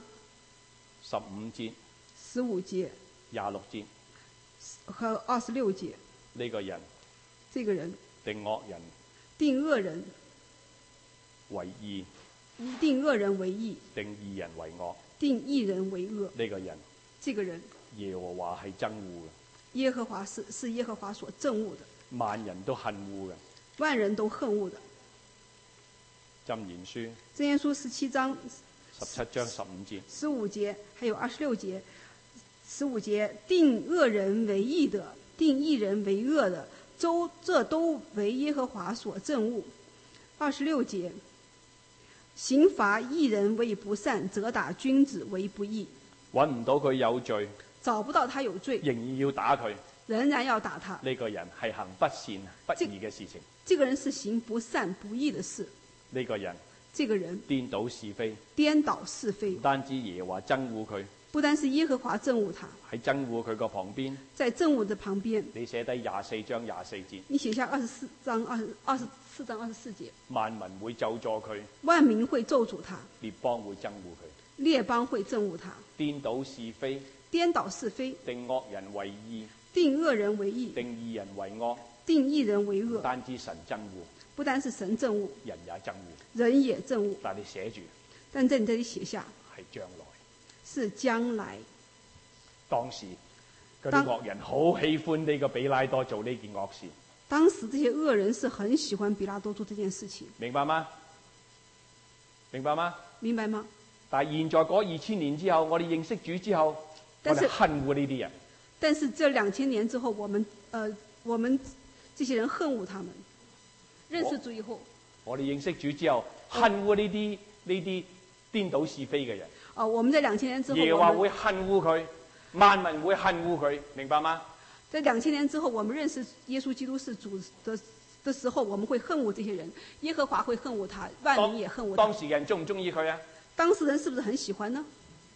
15節、 15節 26節， 和26節。 呢個人這個人定惡人定惡人為義， 定惡人為義， 定義人為惡。 定義人為惡。 呢個人這個人耶和華係憎惡嘅， 耶和華是耶和華所憎惡的， 萬人都恨惡嘅。 萬人都恨惡的。 箴言書箴言書17章 17章15節、 15節還有26節。15節，定惡人為義的，定義人為惡的，這都為耶和華所憎惡。26節，刑罰義人為不善，責打君子為不義。 揾唔到佢有罪， 找不到他有罪， 仍然要打佢。 仍然要打他。 呢個人係行不善不義嘅事情。 這個人是行不善不義的事。 呢個人這個人顛倒是非， 顛倒是非。 唔單止耶和華憎惡佢， 不單是耶和華憎惡他， 喺憎惡佢個旁邊， 在憎惡的旁邊， 你寫低24章24節， 你寫下24章24節， 萬民會咒詛佢， 萬民會咒詛他， 列邦會憎惡佢， 列邦會憎惡他， 顛倒是非， 顛倒是非， 定惡人為義， 定惡人為義， 定義人為惡， 定義人為惡。 單知神憎惡， 不單是神憎惡， 人也憎惡， 人也憎惡。 但你寫住但在你這裡寫下係將來。 是將來。 當時嗰啲惡人好喜歡呢個比拉多做呢件惡事。 當時這些惡人是很喜歡比拉多做這件事情。 明白嗎？明白嗎？ 明白嗎？ 但係現在嗰2000年之後，我哋認識主之後，我哋恨惡呢啲人。 但是這2000年之後，我們這些人恨惡他們。認識主以後， 我哋認識主之後，恨惡呢啲顛倒是非嘅人。 我們在2000年之後， 耶和華會恨惡佢，萬民會恨惡佢，明白嗎？ 在2000年之後，我們認識耶穌基督是主的時候，我們會恨惡這些人。耶和華會恨惡他，萬民也恨惡他。 當時人中唔中意佢啊？ 當時人是不是很喜歡呢？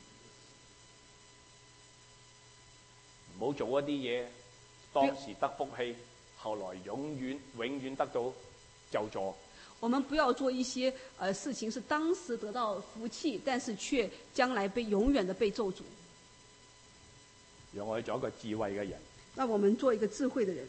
唔好做一啲嘢，當時得福氣，後來永遠得到咒詛。 我們不要做一些事情，是當時得到福氣，但是卻將來永遠的被咒詛。 讓我哋做一個智慧嘅人。 讓我們做一個智慧的人。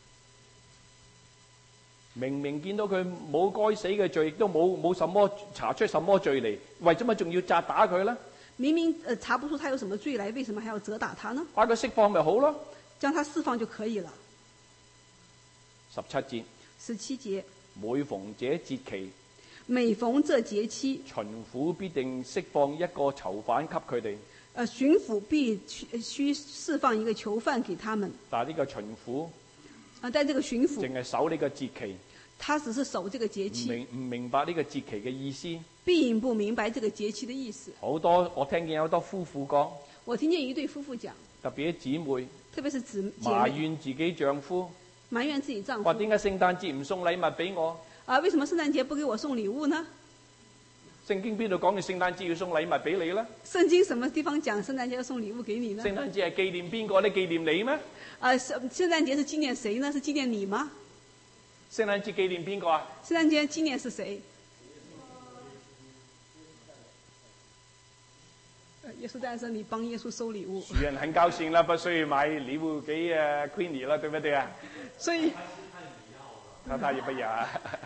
明明見到佢冇該死嘅罪，亦都冇什麼查出什麼罪嚟，為咗乜仲要責打佢呢？ 明明查不出他有什麼罪來，為什麼還要責打他呢？ 把佢釋放咪好咯。 將他釋放就可以了。 17節， 17節， 每逢這節期， 每逢這節期， 巡撫必定釋放一個囚犯給佢哋。 巡撫必須釋放一個囚犯給他們。 但係呢個巡撫， 但這個巡撫淨係守呢個節期， 他只是守這個節期， 唔明白呢個節期嘅意思， 並不明白這個節期的意思。 好多我聽見有好多夫婦講， 我聽見一對夫婦講， 特別啲姊妹， 特別是姐妹埋怨自己丈夫， 埋怨自己丈夫， 話點解聖誕節唔送禮物俾我？ 為什麼聖誕節不給我送禮物呢？ 聖經邊度講你聖誕節要送禮物俾你呢？ 聖經什麼地方講聖誕節要送禮物給你呢？ 聖誕節係紀念邊個？你紀念你咩？ 聖誕節是紀念誰呢？是紀念你嗎？ 聖誕節紀念邊個啊？ 聖誕節紀念是誰？耶穌誕生，你幫耶穌收禮物。 主人很高興啦，不需要買禮物給Queenie 啦，對不對啊？ 所以他也不要。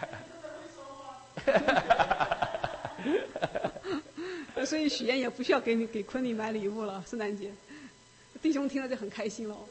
所以許願也不需要給昆妮買禮物了。聖誕節，弟兄聽了就很開心咯。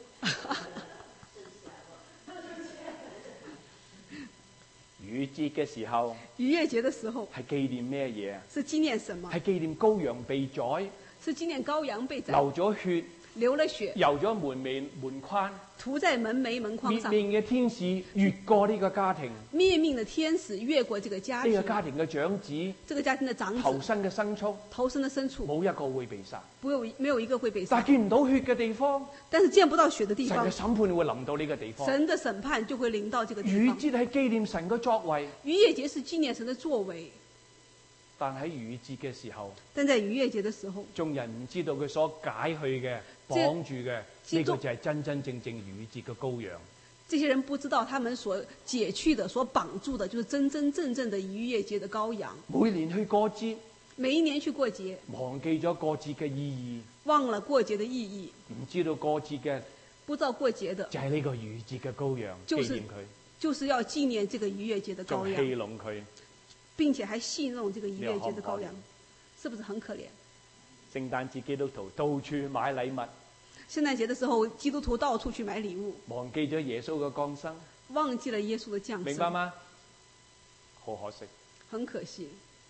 逾節嘅時候， 逾越節的時候係紀念咩嘢？ 是紀念什麼？ 係紀念羔羊被宰， 是紀念羔羊被宰， 流咗血， 流了血， 游咗門框， 塗在門楣門框上。 滅命嘅天使越過呢個家庭， 滅命的天使越過這個家庭， 呢個家庭嘅長子， 這個家庭的長子， 頭生嘅牲畜， 頭生的牲畜， 冇一個會被殺， 沒有一個會被殺。 但係見唔到血嘅地方， 但是見不到血的地方， 神嘅審判會臨到呢個地方。 神的審判就會臨到這個地方。 逾節係紀念神嘅作為， 逾越節是紀念神的作為。 但喺逾節嘅時候， 但在逾越節的時候， 眾人唔知道佢所解去嘅綁住嘅呢個就係真真正正逾節嘅羔羊。 這些人不知道他們所解去的、所綁住的，就是真真正正的逾越節的羔羊。 每年去過節， 每一年去過節， 忘記咗過節嘅意義， 忘了過節的意義， 唔知道過節嘅， 不知道過節的就係呢個逾節嘅羔羊，紀念佢， 就是要紀念這個逾越節的羔仲羊， 戲弄佢， 並且還戲弄這個逾越節的羔羊，是不是很可憐？ 聖誕節基督徒到處買禮物， 聖誕節的時候，基督徒到處去買禮物， 忘記咗耶穌嘅降生， 忘記了耶穌的降生， 明白嗎？好可惜。 很可惜。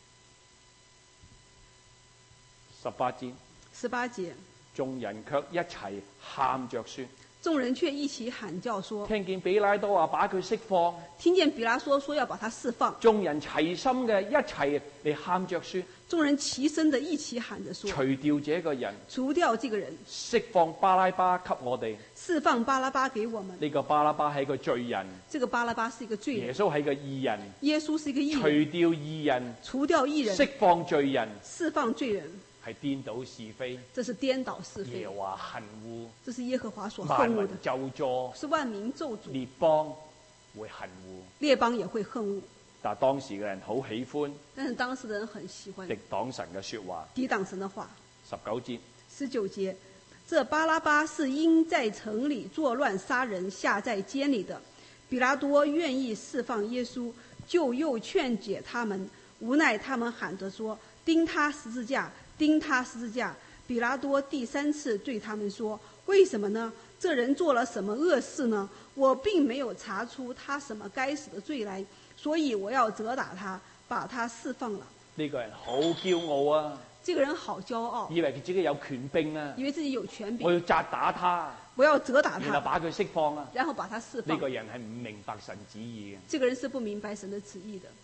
18節， 18節， 眾人卻一齊喊着說， 眾人卻一起喊叫說， 聽見比拉多話把佢釋放， 聽見比拉多說要把他釋放， 眾人齊心嘅一齊嚟喊着說， 眾人齊聲的一起喊着說， 除掉這個人， 除掉這個人， 釋放巴拉巴給我哋。 釋放巴拉巴給我們。 呢個巴拉巴係個罪人， 這個巴拉巴是一個罪人， 耶穌係個義人， 耶穌是一個義除人， 掉義人， 除掉義人， 釋放罪人， 釋放罪人， 係顛倒是非， 這是顛倒是非耶，和華恨惡， 這是耶和華所萬民恨惡的， 咒詛， 是萬民咒詛， 列邦會恨惡。 列邦也會恨惡。 但當時嘅人好喜歡但是當時的人很喜歡敵擋神嘅說話。 抵擋神的話。 19節， 19節，這巴拉巴是因在城裡作亂殺人下在監裡的，比拉多願意釋放耶穌，就又勸解他們，無奈他們喊着說，釘他十字架，釘他十字架。比拉多第3次對他們說，為什麼呢？這人做了什麼惡事呢？我並沒有查出他什麼該死的罪來，所以我要責打他，把他釋放了。 呢個人好驕傲啊， 這個人好驕傲， 以為佢自己有權柄啊， 以為自己有權柄， 我要責打他， 我要責打他， 然後把佢釋放啊。 然後把他釋放。 呢個人係唔明白神旨意嘅。 這個人是不明白神的旨意的。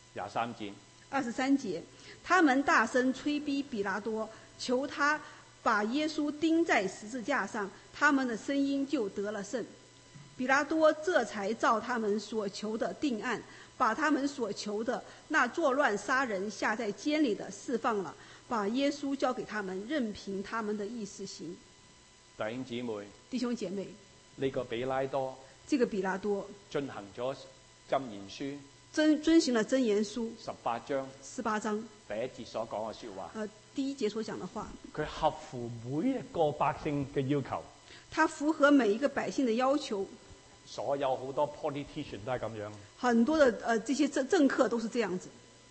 23節， 23節，他們大聲催逼比拉多，求他把耶穌釘在十字架上，他們的聲音就得了勝。比拉多這才照他們所求的定案，把他們所求的那作亂殺人下在監裡的釋放了，把耶穌交給他們，任憑他們的意思行。 弟兄姊妹， 弟兄姐妹， 呢個比拉多這個比拉多進行咗箴言書遵行了箴言書 18章 18章第1節所講嘅說話， 第1節所講的話， 佢合乎每一個百姓嘅要求。 他符合每一個百姓的要求。 所有好多 politician 都係咁樣。 很多的這些政客都是這樣子。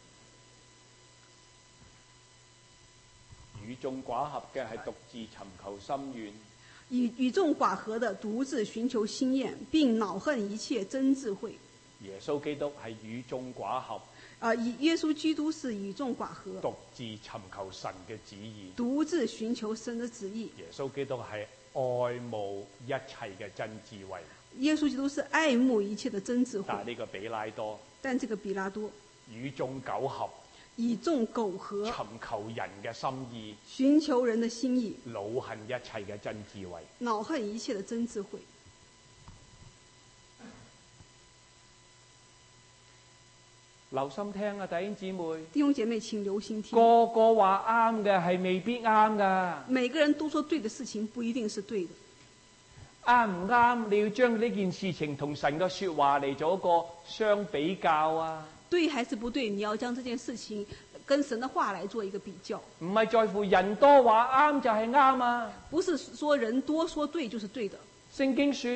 與眾寡合嘅係獨自尋求心願。 與眾寡合的獨自尋求心願，並惱恨一切真智慧。 耶穌基督係與眾寡合。 耶穌基督是與眾寡合， 獨自尋求神嘅旨意。 獨自尋求神的旨意。 耶穌基督係愛慕一切嘅真智慧。 耶穌基督是愛慕一切的真智慧。 但係呢個比拉多， 但這個比拉多與眾苟合， 與眾苟合， 尋求人嘅心意， 尋求人的心意， 惱恨一切嘅真智慧。 惱恨一切的真智慧。 留心聽啊，弟兄姊妹！ 弟兄姐妹請留心聽。 個個話啱嘅係未必啱噶。 每個人都說對的事情不一定是對的。 啱唔啱？你要將呢件事情同神嘅說話嚟做一個相比較啊！ 對還是不對？你要將這件事情跟神的話來做一個比較。 唔係在乎人多話啱就係啱啊！ 不是說人多說對就是對的。 聖經說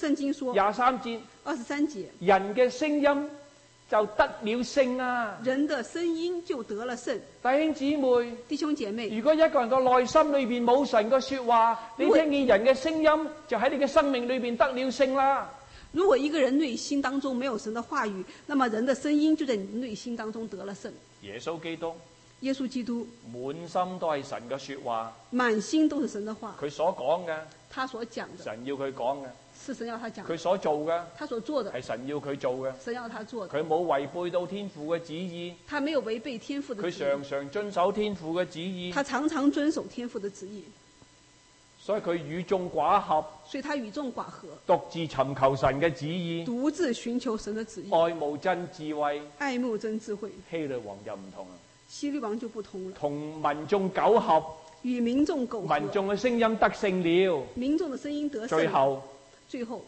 23節 23節， 人嘅聲音就得了勝啊！ 人的聲音就得了勝。 弟兄姐妹，如果一個人個內心裏邊冇神嘅說話，你聽見人嘅聲音就喺你嘅生命裏邊得了勝啦。 如果一個人內心當中沒有神的話語，那麼人的聲音就在你內心當中得了勝。 耶穌基督滿心都係神嘅說話， 滿心都是神的話。 佢所講嘅， 他所講的， 神要佢講嘅， 是神要他講。 佢所做嘅， 他所做的， 係神要佢做嘅， 神要他做的。 佢冇違背到天父嘅旨意， 他沒有違背天父的旨意， 佢常常遵守天父嘅旨意， 他常常遵守天父的旨意。 所以佢與眾寡合， 所以他與眾寡合， 獨自尋求神嘅旨意， 獨自尋求神的旨意， 愛慕真智慧， 愛慕真智慧。 希律王就唔同啦， 希律王就不同了， 同民眾苟合， 與民眾苟合， 民眾嘅聲音得勝了， 民眾的聲音得勝。最後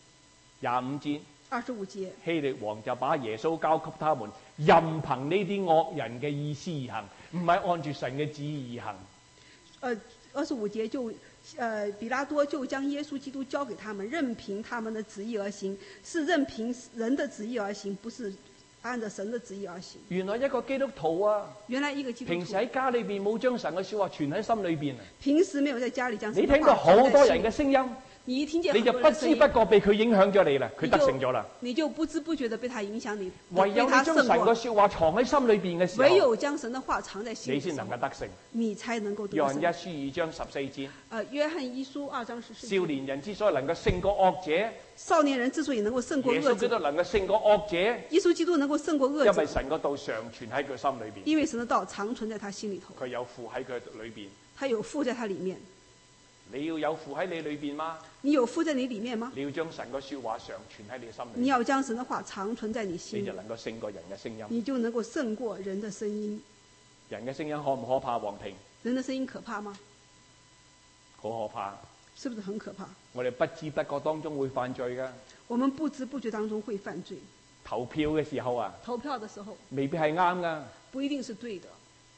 25節 ，25節， 希律王就把耶穌交給他們，任憑呢啲惡人嘅意思而行，唔係按住神嘅旨意而行。 25節就比拉多就將耶穌基督交給他們，任憑他們的旨意而行，是任憑人的旨意而行，不是按照神的旨意而行。 原來一個基督徒啊，平時喺家裏邊冇將神嘅說話存喺心裏邊啊， 平時沒有在家裏將神的話你聽到好多人嘅聲音， 你一聽見你就不知不覺被佢影響咗你啦，佢得勝咗啦。 你就不知不覺地被他影響你， 唯有你將神嘅說話藏喺心裏邊嘅時候， 唯有將神的話藏在心裏， 你先能夠得勝， 你才能夠得勝。 約翰一書2章14節。 約翰一書2章14節。 少年人之所以能夠勝過惡者， 少年人之所以能夠勝過惡者， 耶穌基督能夠勝過惡者， 耶穌基督能夠勝過惡者， 因為神個道常存喺佢心裏邊， 因為神的道常存在他心裏頭， 佢有父喺佢裏邊， 他有父在他裏面。 你要有父喺你裏邊嗎？ 你有父在你裏面嗎？ 你要將神個說話常存喺你心裏， 你要將神的話常存在你心裏， 你就能夠勝過人嘅聲音， 你就能夠勝過人的聲音。 人嘅聲音可唔可怕？黃平， 人的聲音可怕嗎？ 好可怕， 是不是很可怕？ 我哋不知不覺當中會犯罪噶， 我們不知不覺當中會犯罪。 投票嘅時候啊， 投票的時候未必係啱噶， 不一定是對的。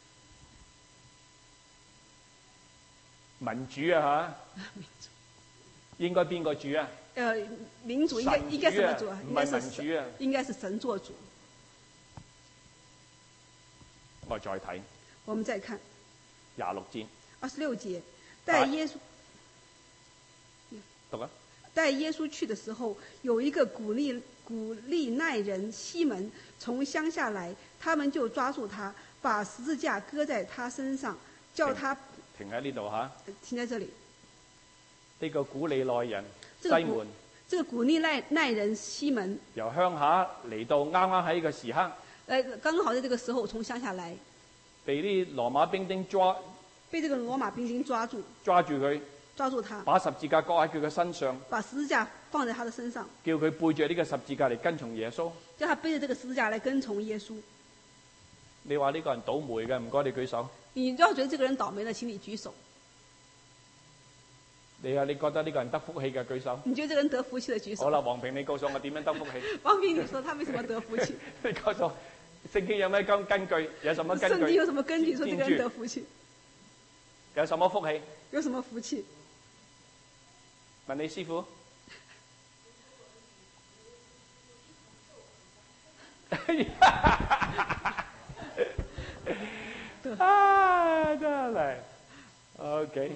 民主啊吓，應該邊個主啊？ 民主應該什麼主啊？ 唔係民主啊， 應該是神做主。 我再睇， 我們再看 26節。 26節，帶耶穌讀啊！ 帶耶穌去的時候，有一個古利奈人西門從鄉下來，他們就抓住他，把十字架擱在他身上，叫他停喺呢度吓。 停在這裡。 呢個古利奈人西門， 這個古利奈人西門由鄉下嚟到，啱啱喺呢個時刻， 剛好在這個時候從鄉下來， 被啲羅馬兵丁抓， 被這個羅馬兵丁抓住佢， 抓住他， 把十字架擱喺佢嘅身上， 把十字架放在他的身上， 叫佢背著呢個十字架嚟跟從耶穌， 叫他背着這個十字架來跟從耶穌。 你話呢個人倒霉嘅，唔該你舉手。 你要覺得這個人倒霉了，請你舉手。 你覺得呢個人得福氣嘅，舉手。 你覺得這個人得福氣的舉手。 好啦，黃平，你告訴我點樣得福氣？ 黃平，你說他為什麼得福氣？ 你告訴我，聖經有咩根據？有什麼根據？ 聖經有什麼根據說這個人得福氣？ 有什麼福氣？ 有什麼福氣？ 問你師傅。啊，真係 OK。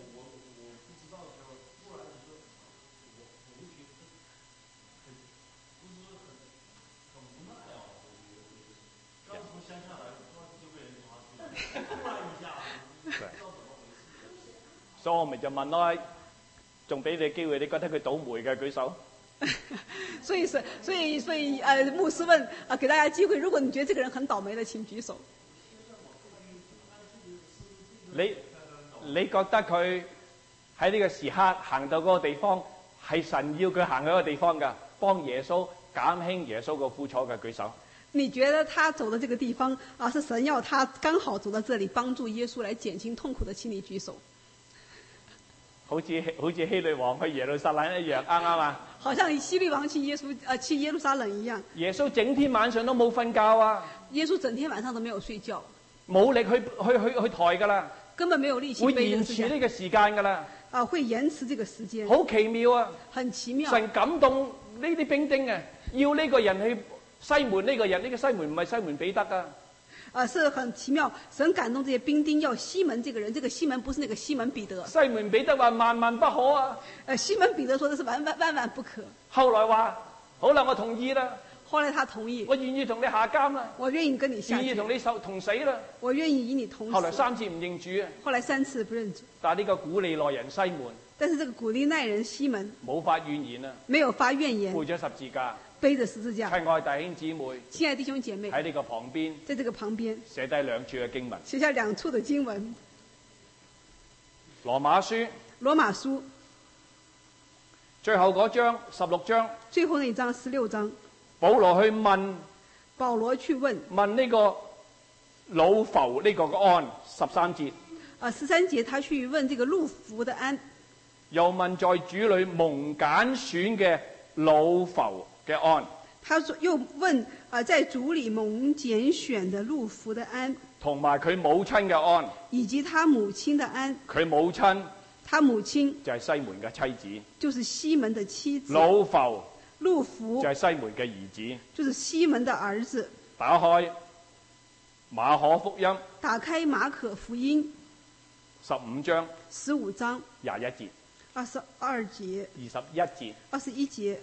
所以我咪就問咯，仲俾你機會，你覺得佢倒霉嘅舉手。 所以牧師問給大家機會，如果你覺得這個人很倒霉的，請舉手。 你覺得佢喺呢個時刻行到嗰個地方係神要佢行嗰個地方㗎，幫耶穌減輕耶穌個苦楚嘅舉手。 你覺得他走的這個地方是神要他剛好走到這裡幫助耶穌來減輕痛苦的，請你舉手。 好似希律王去耶路撒冷一樣，啱啱啊？ 好像希律王去耶路撒冷一樣。 耶穌整天晚上都冇瞓覺啊！ 耶穌整天晚上都沒有睡覺， 冇力去抬噶啦， 根本沒有力氣會背延遲呢個時間噶啦。 會延遲這個時間。 好奇妙啊！ 很奇妙。 神感動呢啲兵丁啊，要呢個人去西門呢個人，呢個西門唔係西門彼得啊。 是很奇妙，神感動這些兵丁要西門這個人，這個西門不是那個西門彼得。 西門彼得話萬萬不可啊！ 西門彼得說的是萬萬不可。 後來話好啦，我同意啦。 後來他同意， 我願意同你下監啦。 我願意跟你下監。 願意同你同死啦。 我願意與你同死。 後來3次唔認主啊。 後來3次不認主。 但係呢個古利奈人西門， 但是這個古利奈人西門冇發怨言啊， 沒有發怨言， 背咗十字架。 背着十字架。 親愛弟兄姊妹， 親愛弟兄姐妹， 喺呢個旁邊， 在這個旁邊寫低2處嘅經文， 寫下2處的經文。 羅馬書， 羅馬書最後嗰章16章， 最後那一章16章， 保羅去問呢個魯孚呢個安13節 ，13節他去問這個路孚的安， 又問在主裏蒙揀選嘅魯孚嘅安， 他說又問在主裏蒙揀選的路孚的安， 同埋佢母親嘅安， 以及他母親的安。 佢母親， 他母親就係西門嘅妻子， 就是西門的妻子。 魯孚， 路孚就係西門嘅兒子， 就是西門的兒子。 打開馬可福音， 打開馬可福音 15章 15章 21節 22節 21節 21節。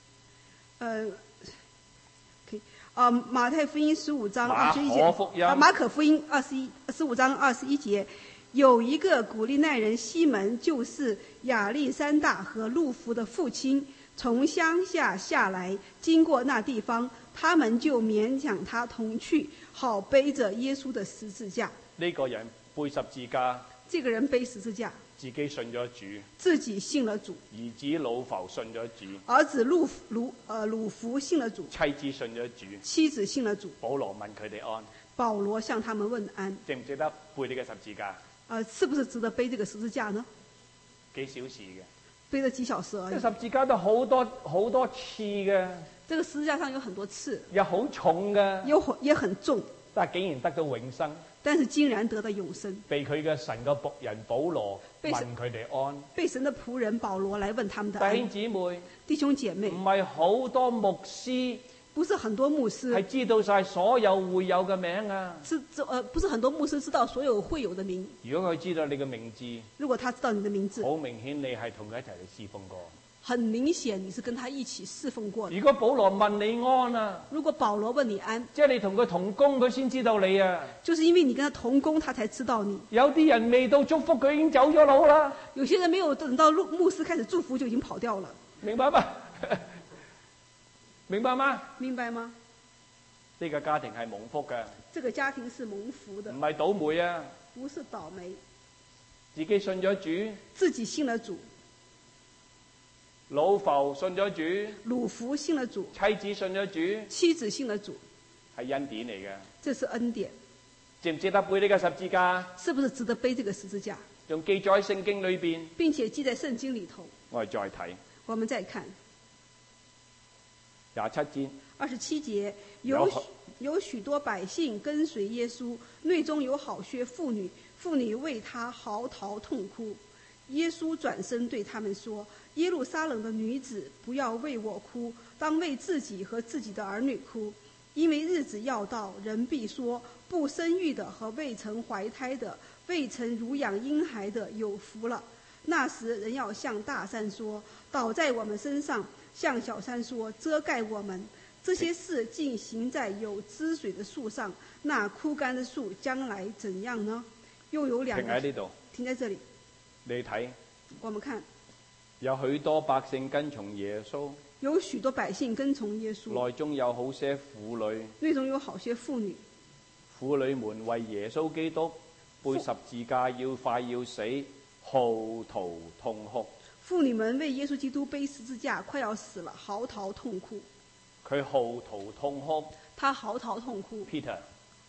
馬太福音15章21節，馬可福音15章21節，有一個古利奈人西門，就是亞歷山大和路孚的父親，從鄉下下來，經過那地方，他們就勉強他同去，好背着耶穌的十字架。 呢個人背十字架， 這個人背十字架， 自己信咗主， 自己信了主， 兒子魯孚信咗主， 兒子魯孚信了主， 妻子信咗主， 妻子信了主。 保羅問佢哋安， 保羅向他們問安， 值唔值得背呢個十字架？ 是不是值得背這個十字架呢？ 幾小時嘅， 背咗幾小時而已。 這十字架都好多刺嘅， 這個十字架上有很多刺， 又好重嘅， 也很重， 但係竟然得到永生。 但是竟然得到永生， 被佢嘅神嘅僕人保羅問佢哋安， 被神的僕人保羅來問他們的安。 弟兄姊妹， 弟兄姐妹， 唔係好多牧師， 不是很多牧師係知道晒所有會友嘅名啊。 不是很多牧師知道所有會友的名。 如果佢知道你嘅名字， 如果他知道你的名字， 好明顯你係同佢一齊嚟侍奉過。 很明顯你是跟他一起侍奉過的。 如果保羅問你安啊， 如果保羅問你安， 即係你同佢同工，佢先知道你啊。 就是因為你跟他同工，他才知道你。 有啲人未到祝福，佢已經走咗佬啦。 有些人沒有等到牧師開始祝福，就已經跑掉了。 明白嗎？明白嗎？ 明白嗎？ 呢個家庭係蒙福嘅。 這個家庭是蒙福的， 唔係倒霉啊。 不是倒霉。 自己信咗主， 自己信了主。 魯孚信咗主， 魯孚信了主， 妻子信咗主， 妻子信了主， 係恩典嚟嘅。 這是恩典。 值唔值得背呢個十字架？ 是不是值得背這個十字架？ 仲記載喺聖經裏邊， 並且記在聖經裏頭。 我哋再睇， 我們再看 27節。 27節，有許多百姓跟隨耶穌，內中有好些婦女，婦女為他嚎啕痛哭。 耶稣转身对他们说：耶路撒冷的女子，不要为我哭，当为自己和自己的儿女哭。因为日子要到，人必说，不生育的和未曾怀胎的，未曾乳养婴孩的有福了。那时人要向大山说，倒在我们身上，向小山说，遮盖我们。这些事尽行在有汁水的树上，那枯乾的樹將來怎樣呢？又有兩個停喺呢度， 停在這裡。 你睇我們看有許多百姓跟從耶穌， 有許多百姓跟從耶穌， 內中有好些婦女， 內中有好些婦女， 婦女們為耶穌基督背十字架快要死，嚎啕痛哭。 婦女們為耶穌基督背十字架快要死了，嚎啕痛哭。 佢嚎啕痛哭。 他嚎啕痛哭。 Peter，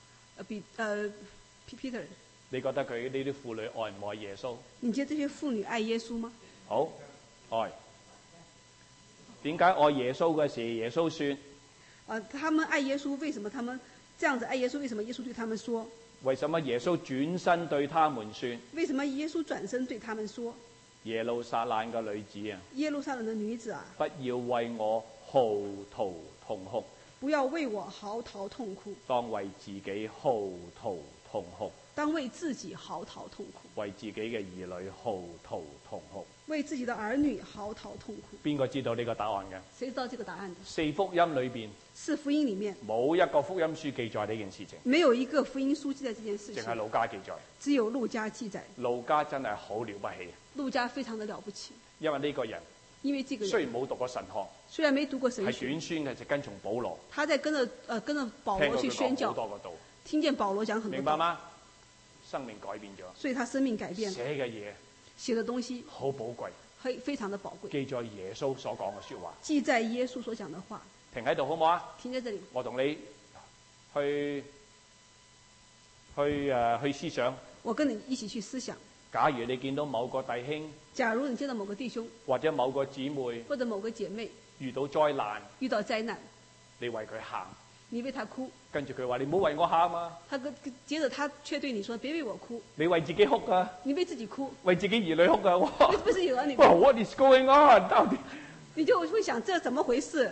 Peter， 你覺得佢呢啲婦女愛唔愛耶穌？ 你覺得這些婦女愛耶穌嗎？ 好，愛。點解愛耶穌嘅時，耶穌說？ 他們愛耶穌，為什麼他們這樣子愛耶穌？為什麼耶穌對他們說？ 為什麼耶穌轉身對他們說？ 為什麼耶穌轉身對他們說？ 耶路撒冷嘅女子啊！ 耶路撒冷的女子啊！ 不要為我嚎啕痛哭。 不要為我嚎啕痛哭。 當為自己嚎啕痛哭。 當為自己嚎啕痛哭。 為自己嘅兒女嚎啕痛哭。 為自己的兒女嚎啕痛哭。 邊個知道呢個答案嘅？ 誰知道這個答案的？ 四福音裏邊， 四福音裡面冇一個福音書記載呢件事情。 沒有一個福音書記載這件事情。 淨係路加記載。 只有路加記載。 路加真係好了不起。 路加非常的了不起。 因為呢個人， 這個人雖然冇讀過神學， 雖然沒讀過神學， 係短宣嘅，就跟從保羅。 他在跟着保羅去宣教，聽見保羅講很多道。 明白嗎？生命改變咗， 所以他生命改變了。 寫嘅嘢， 寫的東西好寶貴， 非常的寶貴。 記載耶穌所講嘅説話， 記在耶穌所講的話。 停喺度好唔好啊？ 停在這裡。 我同你去思想。 我跟你一起去思想。 假如你見到某個弟兄， 假如你見到某個弟兄， 或者某個姊妹， 或者某個姐妹遇到災難，你為佢喊， 你為他哭， 跟住佢話你唔好為我喊啊！ 接着他卻對你說：別為我哭， 你為自己哭啊！ 你為自己哭， 為自己兒女哭啊！哇！ 不是有兒女哭。 What is going on？到底你就會想這怎麼回事？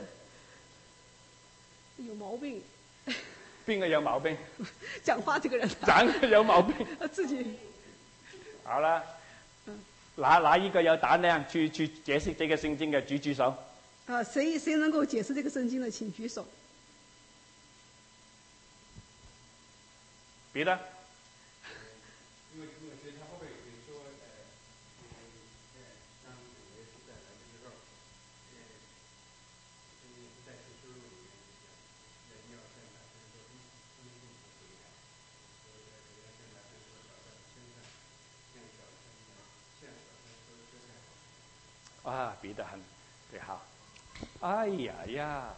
有毛病。 邊個有毛病？ 講話這個人真有毛病。 自己。 好啦，哪一個有膽量去解釋這個聖經嘅舉手？ 誰能夠解釋這個聖經的，請舉手。 別的。啊，彼得很對好。哎呀，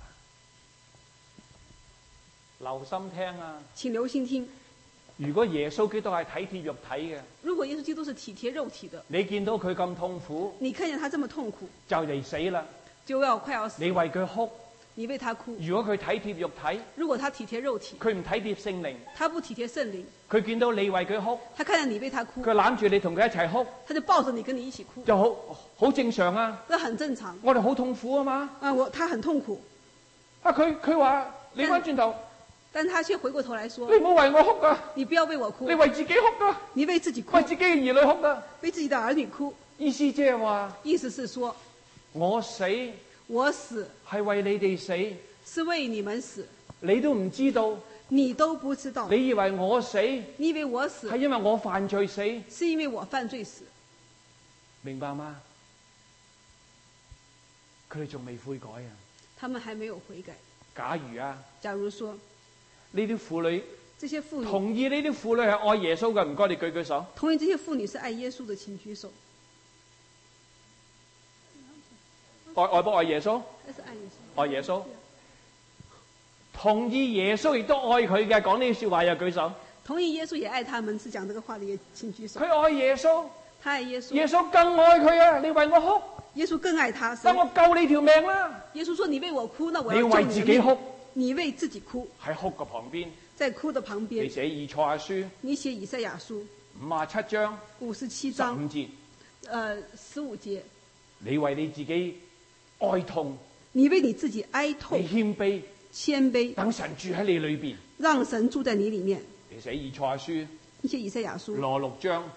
留心聽啊！ 請留心聽。 如果耶穌基督係體貼肉體嘅， 如果耶穌基督是體貼肉體的， 你見到佢咁痛苦， 你看見他這麼痛苦， 就嚟死啦， 快要死， 你為佢哭， 你為他哭。 如果佢體貼肉體， 如果他體貼肉體， 佢唔體貼聖靈， 他不體貼聖靈， 佢見到你為佢哭， 他看見你為他哭， 佢攬住你同佢一齊哭， 他就抱着你跟你一起哭， 就好正常啊。 這很正常。 我哋好痛苦啊嘛。 他很痛苦。 佢話你翻轉頭。 但他卻回過頭來說： 你唔好為我哭啊！ 你不要為我哭， 你為自己哭啊！ 你為自己哭， 為自己嘅兒女哭啊！ 為自己的兒女哭。 意思即係話， 意思是說， 我死係為你哋死， 是為你們死。 你都唔知道， 你都不知道。 你以為我死， 你以為我死係因為我犯罪死， 是因為我犯罪死。 明白嗎？佢哋仲未悔改啊！ 他們還沒有悔改。 假如說。 這些婦女同意呢啲婦女係愛耶穌嘅，唔該你舉舉手。 同意這些婦女是愛耶穌的，請舉手。 愛不愛耶穌？愛耶穌。同意耶穌亦都愛佢嘅，講呢啲說話又舉手。 同意耶穌也愛他們，是講這個話的也請舉手。 佢愛耶穌， 他愛耶穌， 耶穌更愛佢啊！你為我哭， 耶穌更愛他。 但我救你條命啦！ 耶穌說：你為我哭，那我要救你。 你為自己哭。 你為自己哭， 喺哭嘅旁邊， 在哭的旁邊， 你寫以賽亞書， 你寫以賽亞書 57章 15節 15節， 你為你自己哀痛， 你為你自己哀痛你謙卑， 謙卑， 等神住喺你裏邊。 讓神住在你裡面。 你寫以賽亞書你寫以賽亞書 66章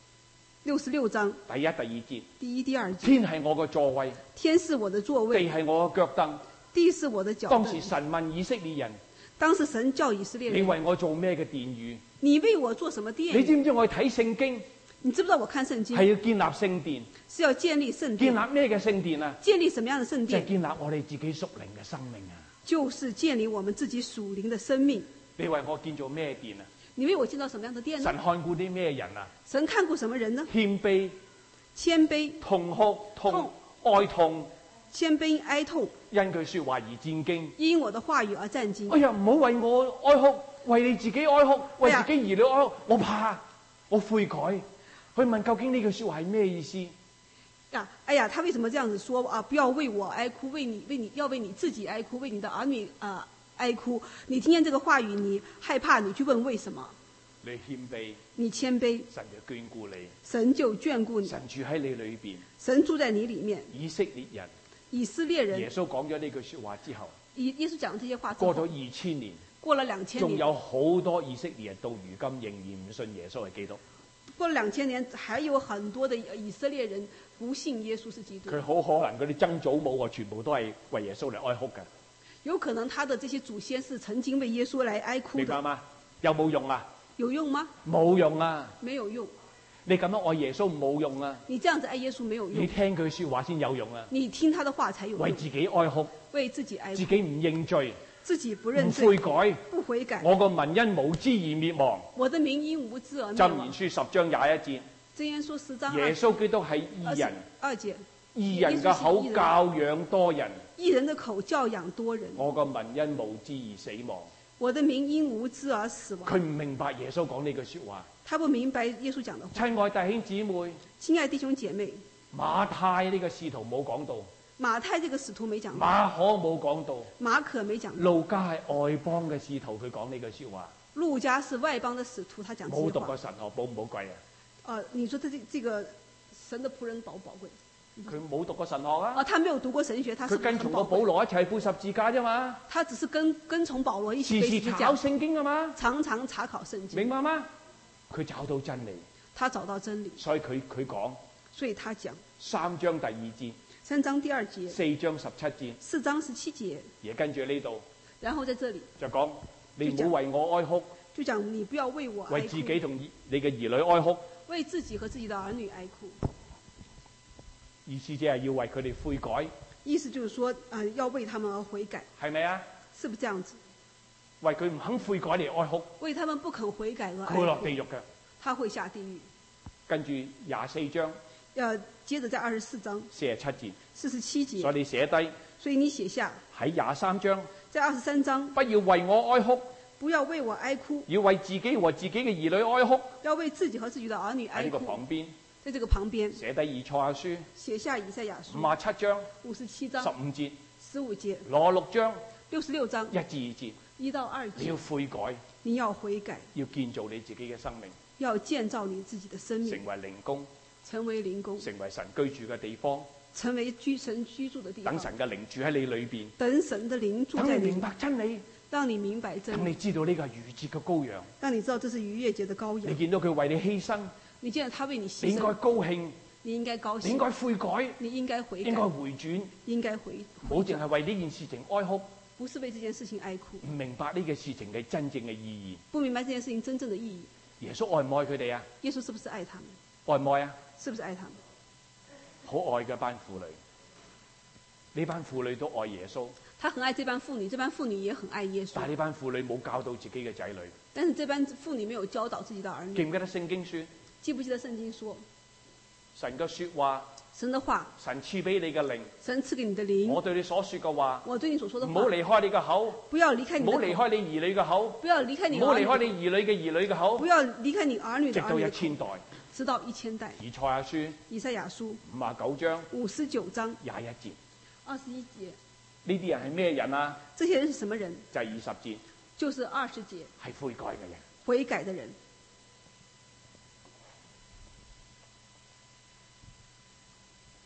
66章第一、第二節， 第一、第二節， 天係我個座位， 天是我的座位， 地係我個腳凳。 地是我的腳當時凳。 神問以色列人： 當時神叫以色列你人， 為我做咩嘅殿宇？ 你為我做什麼殿宇？ 你知唔知我去睇聖經你知不知道我看聖經係要建立聖殿？ 是要建立聖建殿？ 立咩嘅聖殿啊？ 建立什麼樣的聖就係殿？ 建立我哋自己屬靈嘅生命啊！ 就是建立我們自己屬靈的生命。 你為我建造咩殿啊？ 你為我建造什麼樣的殿呢？ 神看顧啲咩人啊？ 神看顧什麼人呢？ 謙卑、 謙卑、 痛哭、哀痛， 謙卑、哀痛， 因佢說話而戰驚。 因我的話語而戰驚。 哎呀，唔好為我哀哭，為你自己哀哭，為自己兒女哀哭。我怕，我悔改。佢問究竟呢句說話係咩意思？ 哎呀，他為什麼這樣子說啊？不要為我哀哭，要為你自己哀哭，為你的兒女哀哭。你聽見這個話語，你害怕，你去問為什麼？ 你謙卑， 你謙卑， 神就眷顧你， 神就眷顧你， 神住喺你裏邊。 神住在你裡面。 以色列人， 以色列人， 耶穌講咗呢句說話之後， 耶穌講這些話之後， 過咗2000年， 過了2000年， 仲有好多以色列人到如今仍然唔信耶穌係基督。 過了2000年，還有很多的以色列人不信耶穌是基督。 佢好可能嗰啲曾祖母啊，全部都係為耶穌嚟哀哭嘅。 有可能他的這些祖先是曾經為耶穌來哀哭的。 明白嗎？有冇用啊？ 有用嗎？ 冇用啊！ 沒有用。 你咁樣愛耶穌冇用啊！ 你這樣子愛耶穌沒有用。 你聽佢說話先有用啊！ 你聽他的話才有用。 為自己哀哭， 為自己哀哭， 自己唔認罪， 自己不認罪， 唔悔改， 不悔改。 我個民因無知而滅亡。 我的民因無知而滅箴亡。 言書10章21節， 箴言書10章耶穌基督係義人， 2節， 義人嘅口教養多人。 義人的口教養多人。 我個民因無知而死亡。 我的民因無知而死亡。 佢唔明白耶穌講呢句說話。 他不明白耶穌講的話。 親愛弟兄姊妹， 親愛弟兄姐妹， 馬太呢個使徒冇講到， 馬太這個使徒沒講到， 馬可冇講到， 馬可沒講到， 路加係外邦嘅使徒，佢講呢句說話。 路加是外邦的使徒，他講冇讀這句話。 過神學，寶唔寶貴啊？ 你說這個神的僕人寶不寶貴？ 佢冇讀過神學啊！ 他沒有讀過神學，他是佢跟從個保羅一齊背十字架啫嘛。 他只是跟從保羅一起時時背十字架， 考聖經啊嘛。 常常查考聖經， 明白嗎？佢找到真理， 他找到真理， 所以佢講所以他講 3章第2節 3章第2節 ，4章17節 ，4章17節， 而跟住呢度然後在這裡就講你唔好為我哀哭， 就講你不要為我哀哭， 為自己同你嘅兒女哀哭。 為自己和自己的兒女哀哭， 意思即係要為佢哋悔改， 意思就是說，要為他們而悔改， 係咪啊？ 是不是這樣子？ 為佢唔肯悔改嚟哀哭， 為他們不肯悔改而哀佢會落哭， 地獄嘅。 他會下地獄。 跟住24章接着在24章 47節， 47節， 所以你寫低所以你寫下喺23章， 在23章， 不要為我哀哭， 不要為我哀哭， 要為自己和自己嘅兒女哀哭。 要為自己和自己的兒女喺呢個哀哭。 旁邊在這個旁邊寫低以賽亞書寫下以賽亞書 57章 57章 15節， 15節 66章 66章 1至2節， 1到2 你要節， 悔改， 你要悔改， 要建造你自己嘅生命， 要建造你自己的生命， 成為靈宮， 成為靈宮， 成為神居住嘅地方， 成為神居住的地方， 等神嘅靈住喺你裏邊， 等神的靈住在你等你明，白真理， 讓你明白真等你理， 知道呢個係逾節嘅羔羊， 讓你知道這是逾越節的羔你羊。 見到佢為你犧牲， 你見到他為你你犧應該牲， 高興， 你應該高你應該興， 悔改， 你應該悔應該改， 回轉， 應該悔， 唔好淨係為呢件事情哀哭， 不是為這件事情哀哭， 唔明白呢個事情嘅真正嘅意不明白這件事情真正的意義。 義。耶穌愛唔愛佢哋啊？ 耶穌是不是愛他們？ 愛唔愛啊？ 是不是愛他們？ 好愛嘅班婦女，呢班婦女都愛耶穌， 他很愛這班婦女，這班婦女也很愛耶穌但係。呢班婦女冇教導自己嘅仔女。 但是這班婦女沒有教導自己的兒女。 記唔記得聖經說， 記不記得聖經說， 神嘅說話， 神的話， 神賜俾你嘅靈， 神賜給你的靈， 我對你所說嘅話， 我對你所說的唔話， 好離開你嘅口， 不要離開你的唔好離口， 開你兒女嘅口， 不要離開你唔好離開兒女， 你兒女嘅兒女嘅口不，要離開你兒女直到的兒女的口， 1000代。 直到1000代。 以賽亞書以賽亞書 59章 59章 21節， 21節， 呢啲人係咩人啊？ 這些人是什麼人？ 就係20節， 就是20節， 係悔改嘅人。 悔改的人。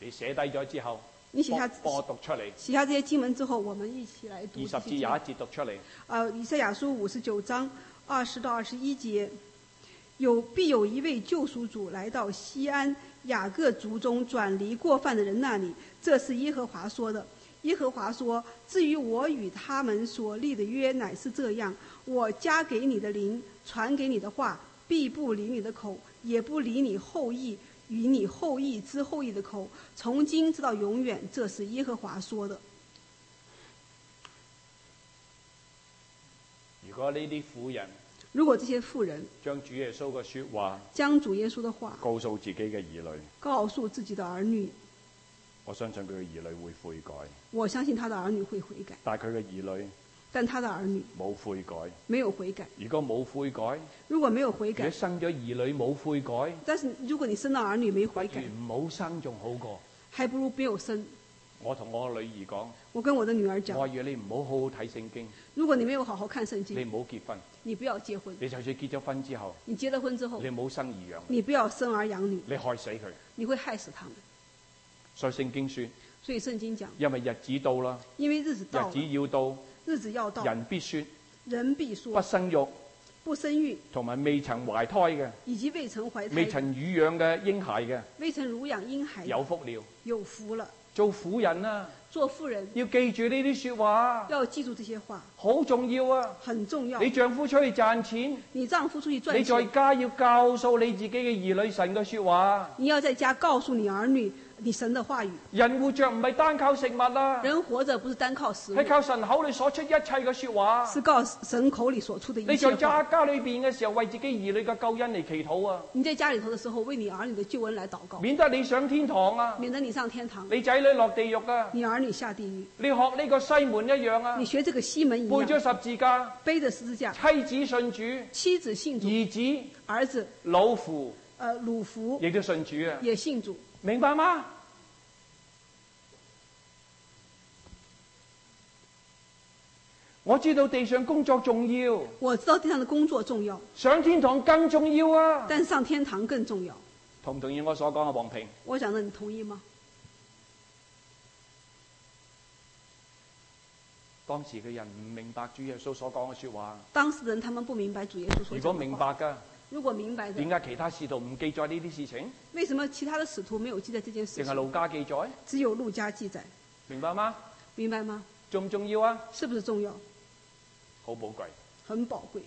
你寫低咗之後， 你寫下幫我讀出嚟。 寫下這些經文之後，我們一起來讀。 20至21節讀出嚟。 以賽亞書59章20到21節，必有一位救贖主來到西安雅各族中轉離過犯的人那裡，這是耶和華說的。耶和華說：至於我與他們所立的約乃是這樣，我加給你的靈，傳給你的話，必不離你的口，也不離你後裔與你後裔之後裔的口，從今直到永遠，這是耶和華說的。 如果呢啲婦人， 如果這些婦人將主耶穌嘅說話， 將主耶穌的話告訴自己嘅兒女， 告訴自己的兒女， 我相信佢嘅兒女會悔改。 我相信他的兒女會悔改。 但係佢嘅兒女， 但他的兒女冇悔改， 沒有悔改。 如果冇悔改， 如果沒有悔改， 如果生咗兒女冇悔改， 但是如果你生到兒女沒不如悔改， 唔好生仲好過。 還不如沒有生。 我同我女兒講， 我跟我的女兒我講， 話你唔好好好睇聖經， 如果你沒有好好看聖你經， 唔好結婚， 你不要結婚。 你就算結咗婚之後， 你結了婚之後你，唔好生兒養， 你不要生兒養女， 你害死佢。 你會害死他們。 所以聖經說， 所以聖經講， 因為日子到啦， 因為日子到了， 日子要到， 日子要到， 人必說人必說不生育， 不生育， 同埋未曾懷胎嘅， 以及未曾懷胎、 未曾乳養嘅嬰孩嘅， 未曾乳養嬰孩的有福了。 有福了。 做婦人啊， 做婦人要記住呢啲說話， 要記住這些話， 好重要啊！ 很重要。 你丈夫出去賺錢， 你丈夫出去賺你在錢， 家要告訴你自己嘅兒女神嘅說話。 你要在家告訴你兒女你神的話語。 人活着唔係單靠食物啊， 人活着不是單靠食物， 係靠神口裏所出一切嘅說話。 是靠神口裡所出的一你切話。 在家裏邊嘅時候，為自己兒女嘅救恩嚟祈禱啊， 你在家裡頭的時候，為你兒女的救恩來禱告， 免得你上天堂啊， 免得你上天堂， 你仔女落地獄啊。 你兒女下地獄。 你學呢個西門一樣啊， 你學這個西門一背咗樣， 十字架， 背着十字架， 妻子信主， 妻子信主， 兒子兒子老父魯孚亦都信主啊， 也信主， 明白嗎？我知道地上工作重要， 我知道地上的工作重要， 上天堂更重要啊！ 但上天堂更重要。 同唔同意我所講嘅黃平？ 我講的你同意嗎？ 當時嘅人唔明白主耶穌所講嘅說話。 當時人他們不明白主耶穌所講的話。 如果明白㗎， 如果明白的， 點解其他使徒唔記載呢啲事情？ 為什麼其他的使徒沒有記載這件事情？ 淨係路加記載？ 只有路加記載， 明白嗎？ 明白嗎？ 重唔重要啊？ 是不是重要？ 好寶貴。 很寶貴。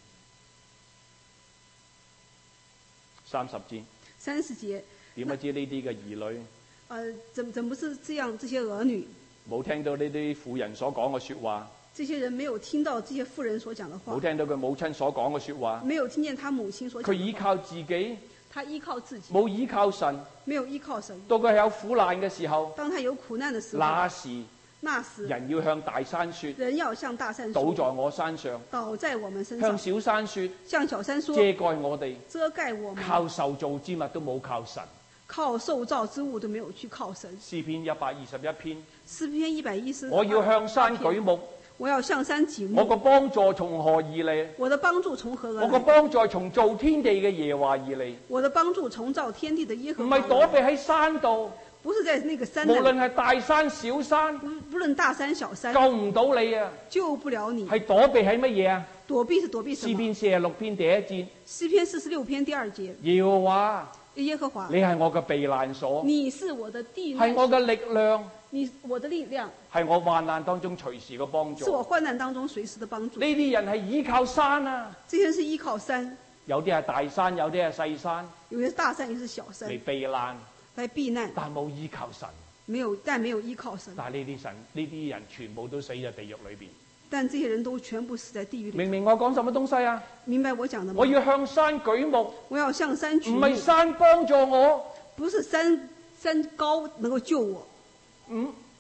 30節。 30節。 點不知呢啲嘅兒女？ 怎不是這樣？這些兒女冇聽到呢啲婦人所講嘅說話。 這些人沒有聽到這些婦人所講的話。 冇聽到佢母親所講嘅說話。 沒有聽見他母親所講的話。 佢依靠自己。 他依靠自己。 冇依靠神。 沒有依靠神。 到佢有苦難嘅時候。 當他有苦難的時候。那時。 人要向大山說。 人要向大山說。 倒在我身上。 倒在我們身上。 向小山說。 向小山說。 遮蓋我哋。 遮蓋我們。 靠受造之物都冇靠神。 靠受造之物都沒有去靠神。 詩篇121篇。 詩篇121。 我要向山舉目。 我要向山舉目。 我個幫助從何而嚟？ 我的幫助從何而來？ 我個幫助從造天地嘅耶和華而嚟。 我的幫助從造天地的耶和華。 唔係躲避喺山度。 不是在那個山。 無論係大山小山。 不論大山小山。 救唔到你啊！ 救不了你。 係躲避喺乜嘢啊？ 躲避是躲避什麼？ 詩篇46篇第1節。 詩篇46篇第2節。 耶和華。 耶和華。 你係我嘅避難所。 你是我的避難所。 係我嘅力量。 我的力量。 係我患難當中隨時嘅幫助。 是我患難當中隨時的幫助。 呢啲人係依靠山啊。 這些人是依靠山。有啲係大山，有啲係細山。 有些大山，有些小山。 嚟避難。 來避難。 但冇依靠神。 但沒有依靠神。 但係呢啲人全部都死喺地獄裏邊。 但這些人都全部死在地獄裏。 明明我講什麼東西啊？ 明白我講的嗎？ 我要向山舉目。 我要向山舉目。 唔係山幫助我。 不是山高能夠救我。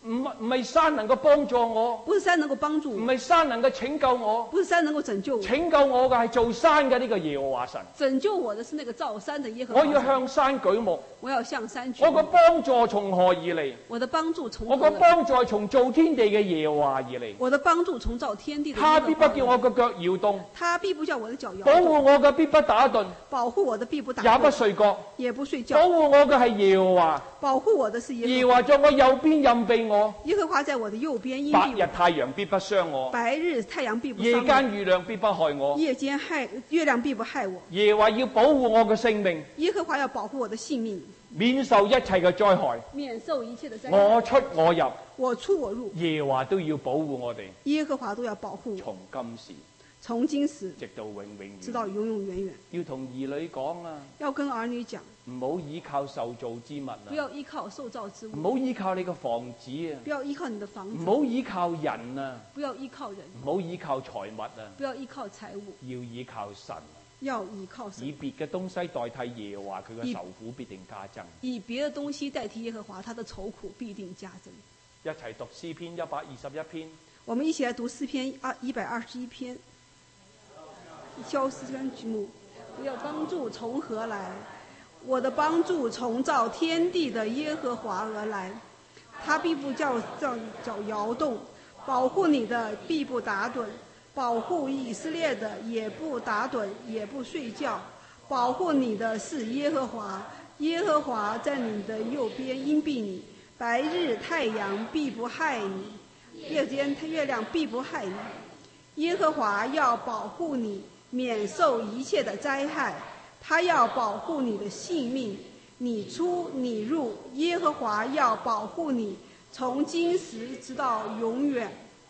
唔係山能夠幫助我， 不是山能夠幫助唔我， 係山能夠拯救我， 不是山能夠拯救我， 拯救我嘅係造山嘅呢個耶和華神。 拯救我的是那個造山的耶和華我神。 要向山舉目， 我要向山舉我個目， 幫助從何而嚟？ 我的幫助從我個何來？ 幫助係從造天地嘅耶和華而嚟。 我的幫助從造天地的耶他和華必不叫我個腳搖動， 他必不叫我的腳搖保護動， 我嘅必不打盹， 保護我的必不打也不盹， 睡覺。 也不睡覺， 保護我嘅係耶和華， 保護我的是耶耶和華。 和華在我右邊蔭庇我。 耶和華在我的右邊蔭白日庇我， 太陽必不傷我， 白日太陽必不夜傷間月亮必不害我。 我，夜間月亮必不害我。 耶和華要保護我嘅性命， 耶和華要保護我的性命， 免受一切嘅災害。 免受一切的災害。 我出我入， 我出我入， 耶和華都要保護我哋， 耶和華都要保護我， 從今時從今時直到永永遠遠。 直到永永遠遠。 要同兒女講啊， 要跟兒女講， 唔好依靠受造之物啊， 不要依靠受造之物， 唔好依靠你個房子啊， 不要依靠你的房子， 唔好依靠人啊， 不要依靠人， 唔好依靠財物啊， 不要依靠財物， 要依靠神。 要依靠神以。別嘅東西代替耶和華，佢嘅愁苦必定加增。 以別的東西代替耶和華，他的愁苦必定加增。 一齊讀詩篇121篇。 我們一起來讀詩篇121篇。消詩篇曲目，我要幫助從何來？我的幫助從造天地的耶和華而來，他必不叫腳搖動，保護你的必不打盹，保護以色列的也不打盹，也不睡覺。保護你的是耶和華，耶和華在你的右邊蔭庇你，白日太陽必不害你，夜間月亮必不害你。耶和華要保護你，免受一切的災害，他要保護你的性命，你出你入，耶和華要保護你，從今時直到永遠。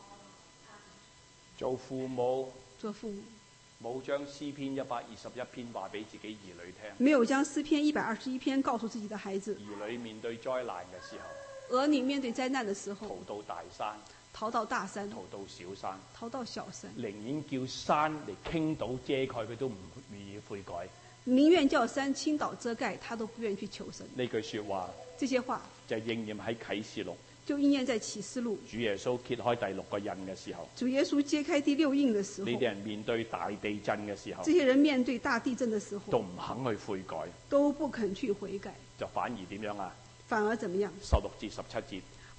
做父母做父母冇將詩篇121篇話俾自己兒女聽， 沒有將詩篇121篇告訴自己的孩子， 兒女面對災難嘅時候， 兒女面對災難的時候， 逃到大山， 逃到大山， 逃到小山， 逃到小山， 寧願叫山嚟傾倒遮蓋，佢都唔願意悔改。 寧願叫山傾倒遮蓋，他都不願意去求神。 呢句說話這些話就應驗喺啟示錄， 就應驗在啟示錄。 主耶穌揭開第6個印嘅時候， 主耶穌揭開第6印的時候， 呢啲人面對大地震嘅時候， 這些人面對大地震的時候， 都唔肯去悔改， 都不肯去悔改， 就反而點樣啊？ 反而怎麼樣 16至17節，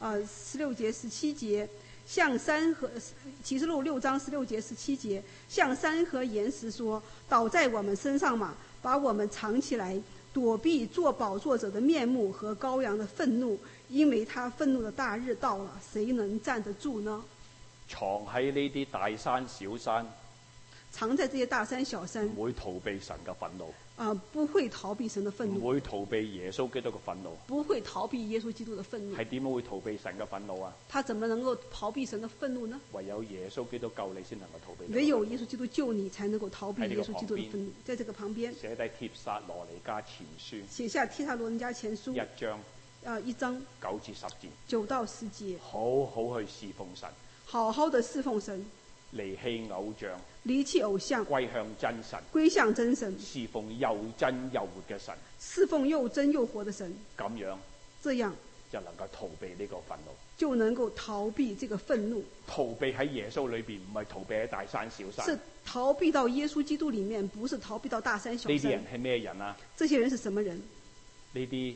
16節、17節，向山和啟示錄6章16節、17節，向山和岩石說：倒在我們身上嘛，把我們藏起來，躲避坐寶座者的面目和羔羊的憤怒，因為他憤怒的大日到了，誰能站得住呢？ 藏喺呢啲大山小山， 藏在這些大山小山， 唔會逃避神嘅憤怒， 不會逃避神的憤怒， 唔會逃避耶穌基督嘅憤怒。 不會逃避耶穌基督的憤怒。 係點樣會逃避神嘅憤怒啊？ 他怎麼能夠逃避神的憤怒呢？ 唯有耶穌基督救你先能夠逃避。 唯有耶穌基督救你，才能夠逃避耶穌基督的憤怒。在這個旁邊寫低帖撒羅尼迦前書， 寫下帖撒羅尼迦前書 1章 1章 9至10節， 9到10節， 好好去侍奉神， 好好的侍奉神， 離棄偶像， 離棄偶像， 歸向真神， 歸向真神， 侍奉又真又活嘅神， 侍奉又真又活的神， 咁樣這樣就能夠逃避呢個憤怒。 就能夠逃避這個憤怒。 逃避喺耶穌裏邊，唔係逃避喺大山小山。 是逃避到耶穌基督裡面，不是逃避到大山小山。 呢啲人係咩人啊？ 這些人是什麼人？ 呢啲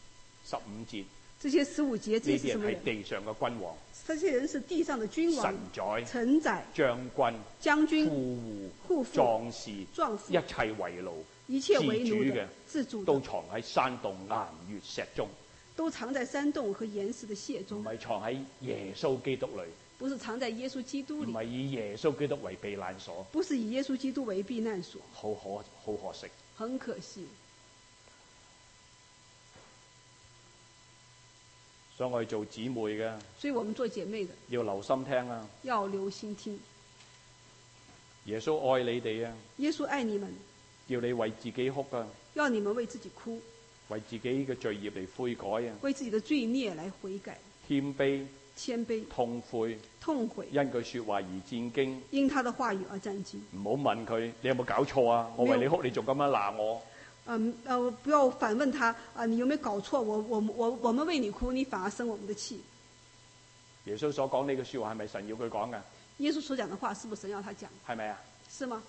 15節， 這些15節，這呢啲人是什麼人？ 係地上嘅君王、 這些人是地上的君王、 臣宰、 臣宰、 將軍、 將軍、 富戶、 戶婦、 壯士、 壯士， 一切為奴、 一切為奴的自主嘅、 自主的， 都藏喺山洞岩穴石中， 都藏在山洞和岩石的穴唔中， 係藏喺耶穌基督裏， 不是藏在耶穌基督裡， 唔係以耶穌基督為避難所， 不是以耶穌基督為避難所， 好可惜。 很可惜。 所以我哋做姊妹嘅所以我們做姐妹的要留心聽啊！ 要留心聽。 耶穌愛你哋啊， 耶穌愛你們， 要你為自己哭啊， 要你們為自己哭， 為自己嘅罪孽嚟悔改啊， 為自己的罪孽來悔改， 謙卑、 謙卑、 痛悔， 痛悔， 因句說話而戰驚。 因他的話語而戰驚。 唔好問佢，你有冇搞錯啊？我為你哭，你仲咁樣鬧我？ 不要反問他你有沒有搞錯？我們為你哭，你反而生我們的氣。 耶穌所講呢句說話係咪神要佢講㗎？ 耶穌所講的話是不是神要他講？ 係咪啊？ 是嗎？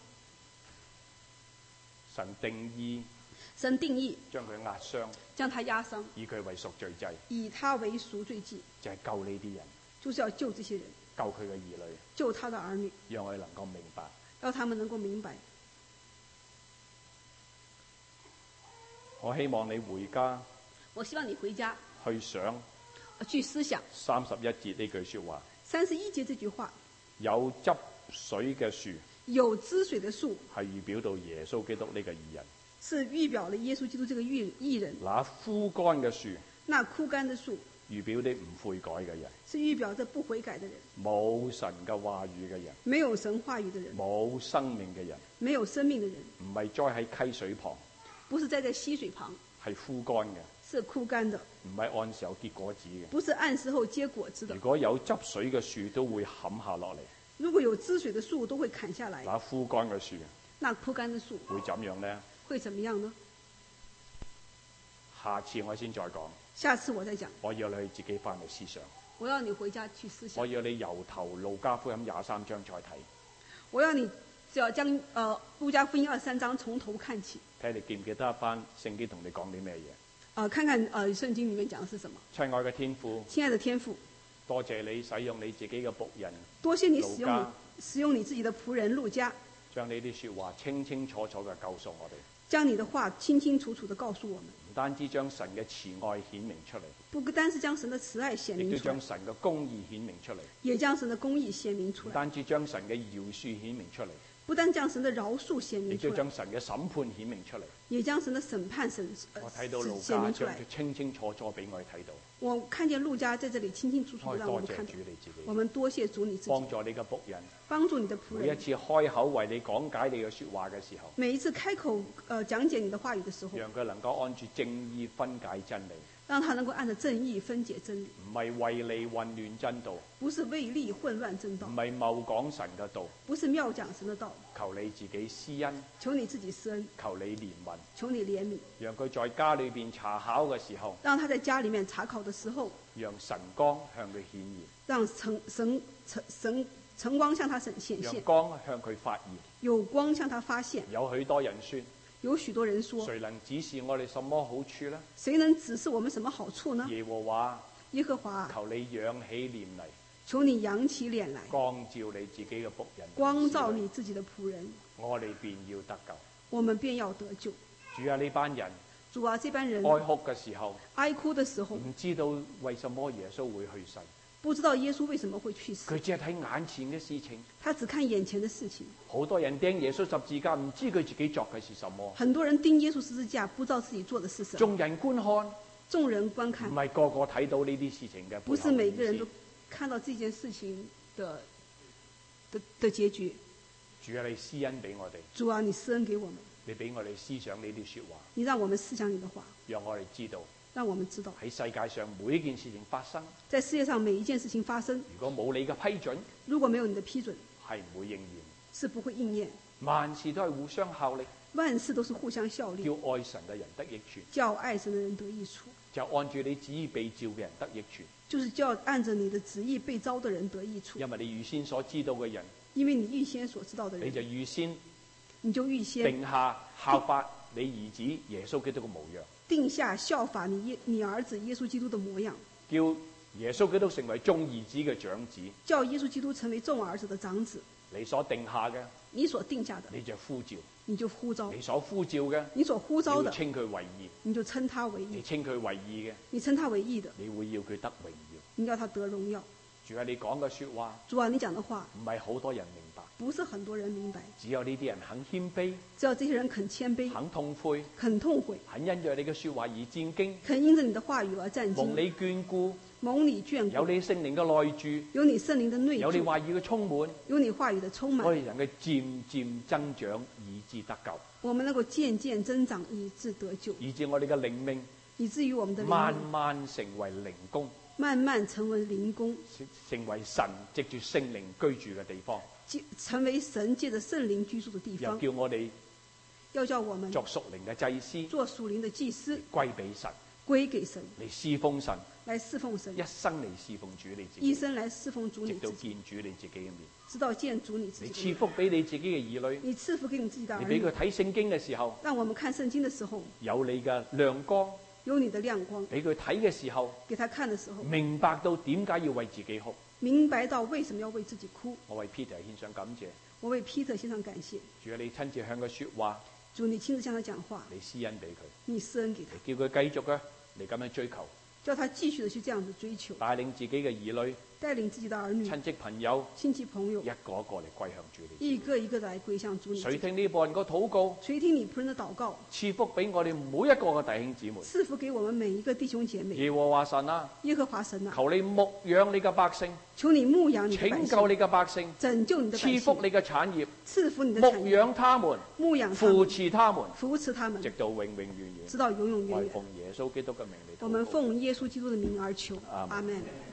神定義神定義將佢壓傷， 將他壓傷， 以佢為贖罪祭， 以他為贖罪祭， 就係救呢啲人， 就是要救這些人， 救佢嘅兒女， 救他的兒女， 讓我哋能夠明白。 讓他們能夠明白。 我希望你回家我希望你回家去想去思想 31節呢句說話。 31節這句話， 有汁水嘅樹有汁水的樹係預表到耶穌基督呢個義人， 是預表了耶穌基督這個義人。 那枯乾嘅樹那枯乾的樹預表啲唔悔改嘅人， 是預表着不悔改的人， 冇神嘅話語嘅人， 沒有神話語的人， 冇生命嘅人， 沒有生命的人， 唔係栽喺溪水旁， 不是栽在溪水旁， 係枯乾嘅， 是枯乾的， 唔係按時候結果子嘅。 不是按時候結果子的如。果有汁水嘅樹都會冚下落嚟， 如果有汁水的樹都會砍下來， 那枯乾嘅樹那枯乾的樹會怎樣呢？ 會怎麼樣呢？ 下次我先再講， 下次我再講。 我要你自己翻去思想， 我要你回家去思想我。要你由頭路加福音23章再睇， 我要你只要將路加福音23章從頭看起， 睇你記唔記得一班聖經同你講啲咩嘢？ 看看聖經裡面講的是什麼。 親愛嘅天父， 親愛的天父， 多謝你使用你自己嘅僕人， 多謝你路加使用你自己的僕人路加， 將呢啲說話清清楚楚嘅告訴我哋， 將你的話清清楚楚地告訴我們。 唔單止將神嘅慈愛顯明出嚟， 不單是將神的慈愛顯亦都明出來將，神嘅公義顯明出嚟， 也將神的公義顯明出來。 唔單止將神嘅饒恕顯明出嚟， 不單將神的饒恕顯亦明出來， 都將神嘅審判顯明出嚟。 也將神的審判我睇到路顯明出來加將佢。清清楚楚俾我哋睇到。 我看見路加在這裡清清楚楚地讓我們看到多謝主。你自己， 我們多謝主你自己， 幫助你嘅僕人， 幫助你的僕人。 每一次開口為你講解你嘅說話嘅時候， 每一次開口講解你的話語的時候， 讓佢能夠按住正義分解真理， 讓他能夠按照正義分解真理， 唔係為利混亂真道， 不是為利混亂正道唔，係謬講神嘅道。 不是謬講神的道。 求你自己施恩， 求你自己施恩， 求你憐憫， 求你憐憫， 讓佢在家裏邊查考嘅時候， 讓他在家裡面查考的時候， 讓晨光向佢顯現， 讓晨光向他顯現讓，光向佢發現。 有光向他發現。 有許多人說， 有許多人說， 誰能指示我哋什麼好處呢？ 誰能指示我們什麼好處呢？ 耶和華， 耶和華， 求你仰起臉嚟， 求你揚起臉來， 光照你自己嘅僕人， 光照你自己的僕人， 我哋便要得救。 我們便要得救。 主啊，呢班人主啊，這班人哀哭嘅時候， 哀哭的時候， 唔知道為什麼耶穌會去世， 不知道耶穌為什麼會去世， 佢只係睇眼前嘅事情。 他只看眼前的事情。 好多人釘耶穌十字架，唔知佢自己作嘅是什麼。 很多人釘耶穌十字架，不知道自己做的是什麼。 眾人觀看， 眾人觀看唔，係個個睇到呢啲事情嘅， 不是每個人都看到這件事情的結局。 主啊，你施恩俾我哋， 主啊，你施恩給我們， 你俾我哋思想呢啲說話， 你讓我們思想你的話， 讓我哋知道讓我們知道喺世界上每一件事情發生， 在世界上每一件事情發生， 如果冇你嘅批准， 如果沒有你的批准， 係唔會應驗。 是不會應驗。 萬事都係互相效力， 萬事都是互相效力， 叫愛神嘅人得益處， 叫愛神的人得益處， 就按住你旨意被召嘅人得益處。 就是叫按着你的旨意被召的人得益處。 因為你預先所知道嘅人， 因為你預先所知道的人， 你就預先你就預先定下效法你兒子耶穌基督嘅模樣， 定下效法你兒子耶穌基督的模樣， 叫耶穌基督成為眾兒子嘅長子。 叫耶穌基督成為眾兒子的長子。 你所定下嘅， 你所定下的， 你就呼召； 你就呼召； 你所呼召嘅， 你所呼召的， 你要稱佢為義； 你就稱他為義； 你稱佢為義嘅， 你稱他為義的， 你會要佢得榮耀。 你要他得榮耀。 主啊，你講嘅說話主啊，你講的話唔係好多人明白， 不是很多人明白， 只有呢啲人肯謙卑、 只要這些人肯謙卑、 肯痛悔、 肯痛悔、 肯因着你嘅說話而戰兢， 肯因着你的話語而戰兢， 蒙你眷顧， 蒙你眷顧， 有你聖靈嘅內住， 有你聖靈的內住， 有你話語嘅充滿， 有你話語的充滿， 我哋能夠漸漸增長，以致得救， 我們能夠漸漸增長，以致得救， 以致我哋嘅靈命以至於我們的靈慢命慢成為靈宮， 慢慢成為靈宮， 成為神藉住聖靈居住嘅地方， 成為神借着聖靈居住的地又方。 叫我哋要叫我們作屬靈嘅祭司， 做屬靈的祭司， 歸俾神， 歸給神， 嚟侍奉神， 來侍奉神， 一生嚟侍奉主你自一己， 生來侍奉主直到你自己， 見主你自己嘅面。 直到見主你自你賜己的面。 福俾你自己嘅兒女， 你賜福給你自己的兒你俾佢女， 睇聖經嘅時候， 讓我們看聖經的時候有你嘅亮光， 有你的亮光， 俾佢睇嘅時候， 給他看的時候明白到點解要為自己哭。 明白到為什麼要為自己哭。 我為 Peter 獻上感謝， 我為 Peter 獻上感謝。 主啊，你親自向佢說話， 主，你親自向他講話， 你施恩俾佢， 你施恩給他， 你叫佢繼續啊嚟咁樣追求， 叫他繼續的去這樣子追求， 帶領自己嘅兒女、 帶領自己的兒女、 親戚朋友親戚朋友一個一個嚟歸向主你。 一個一個的來歸向主你。 垂聽呢部人個禱告， 垂聽你僕人的禱告， 賜福俾我哋每一個嘅弟兄姊妹。 賜福給我們每一個弟兄姐妹。 耶和華神啊， 耶和華神啊， 求你牧養你嘅百姓， 求你牧養你的百姓， 拯救你嘅百姓， 拯救你的百姓， 賜福你嘅產業， 賜福你的牧產業， 養他們， 牧養他扶們， 持他們， 扶持他們， 直到永永遠遠。 直到永永遠遠。 我係奉耶穌基督嘅名嚟禱告。 我們奉耶穌基督的名而求， 阿門阿門。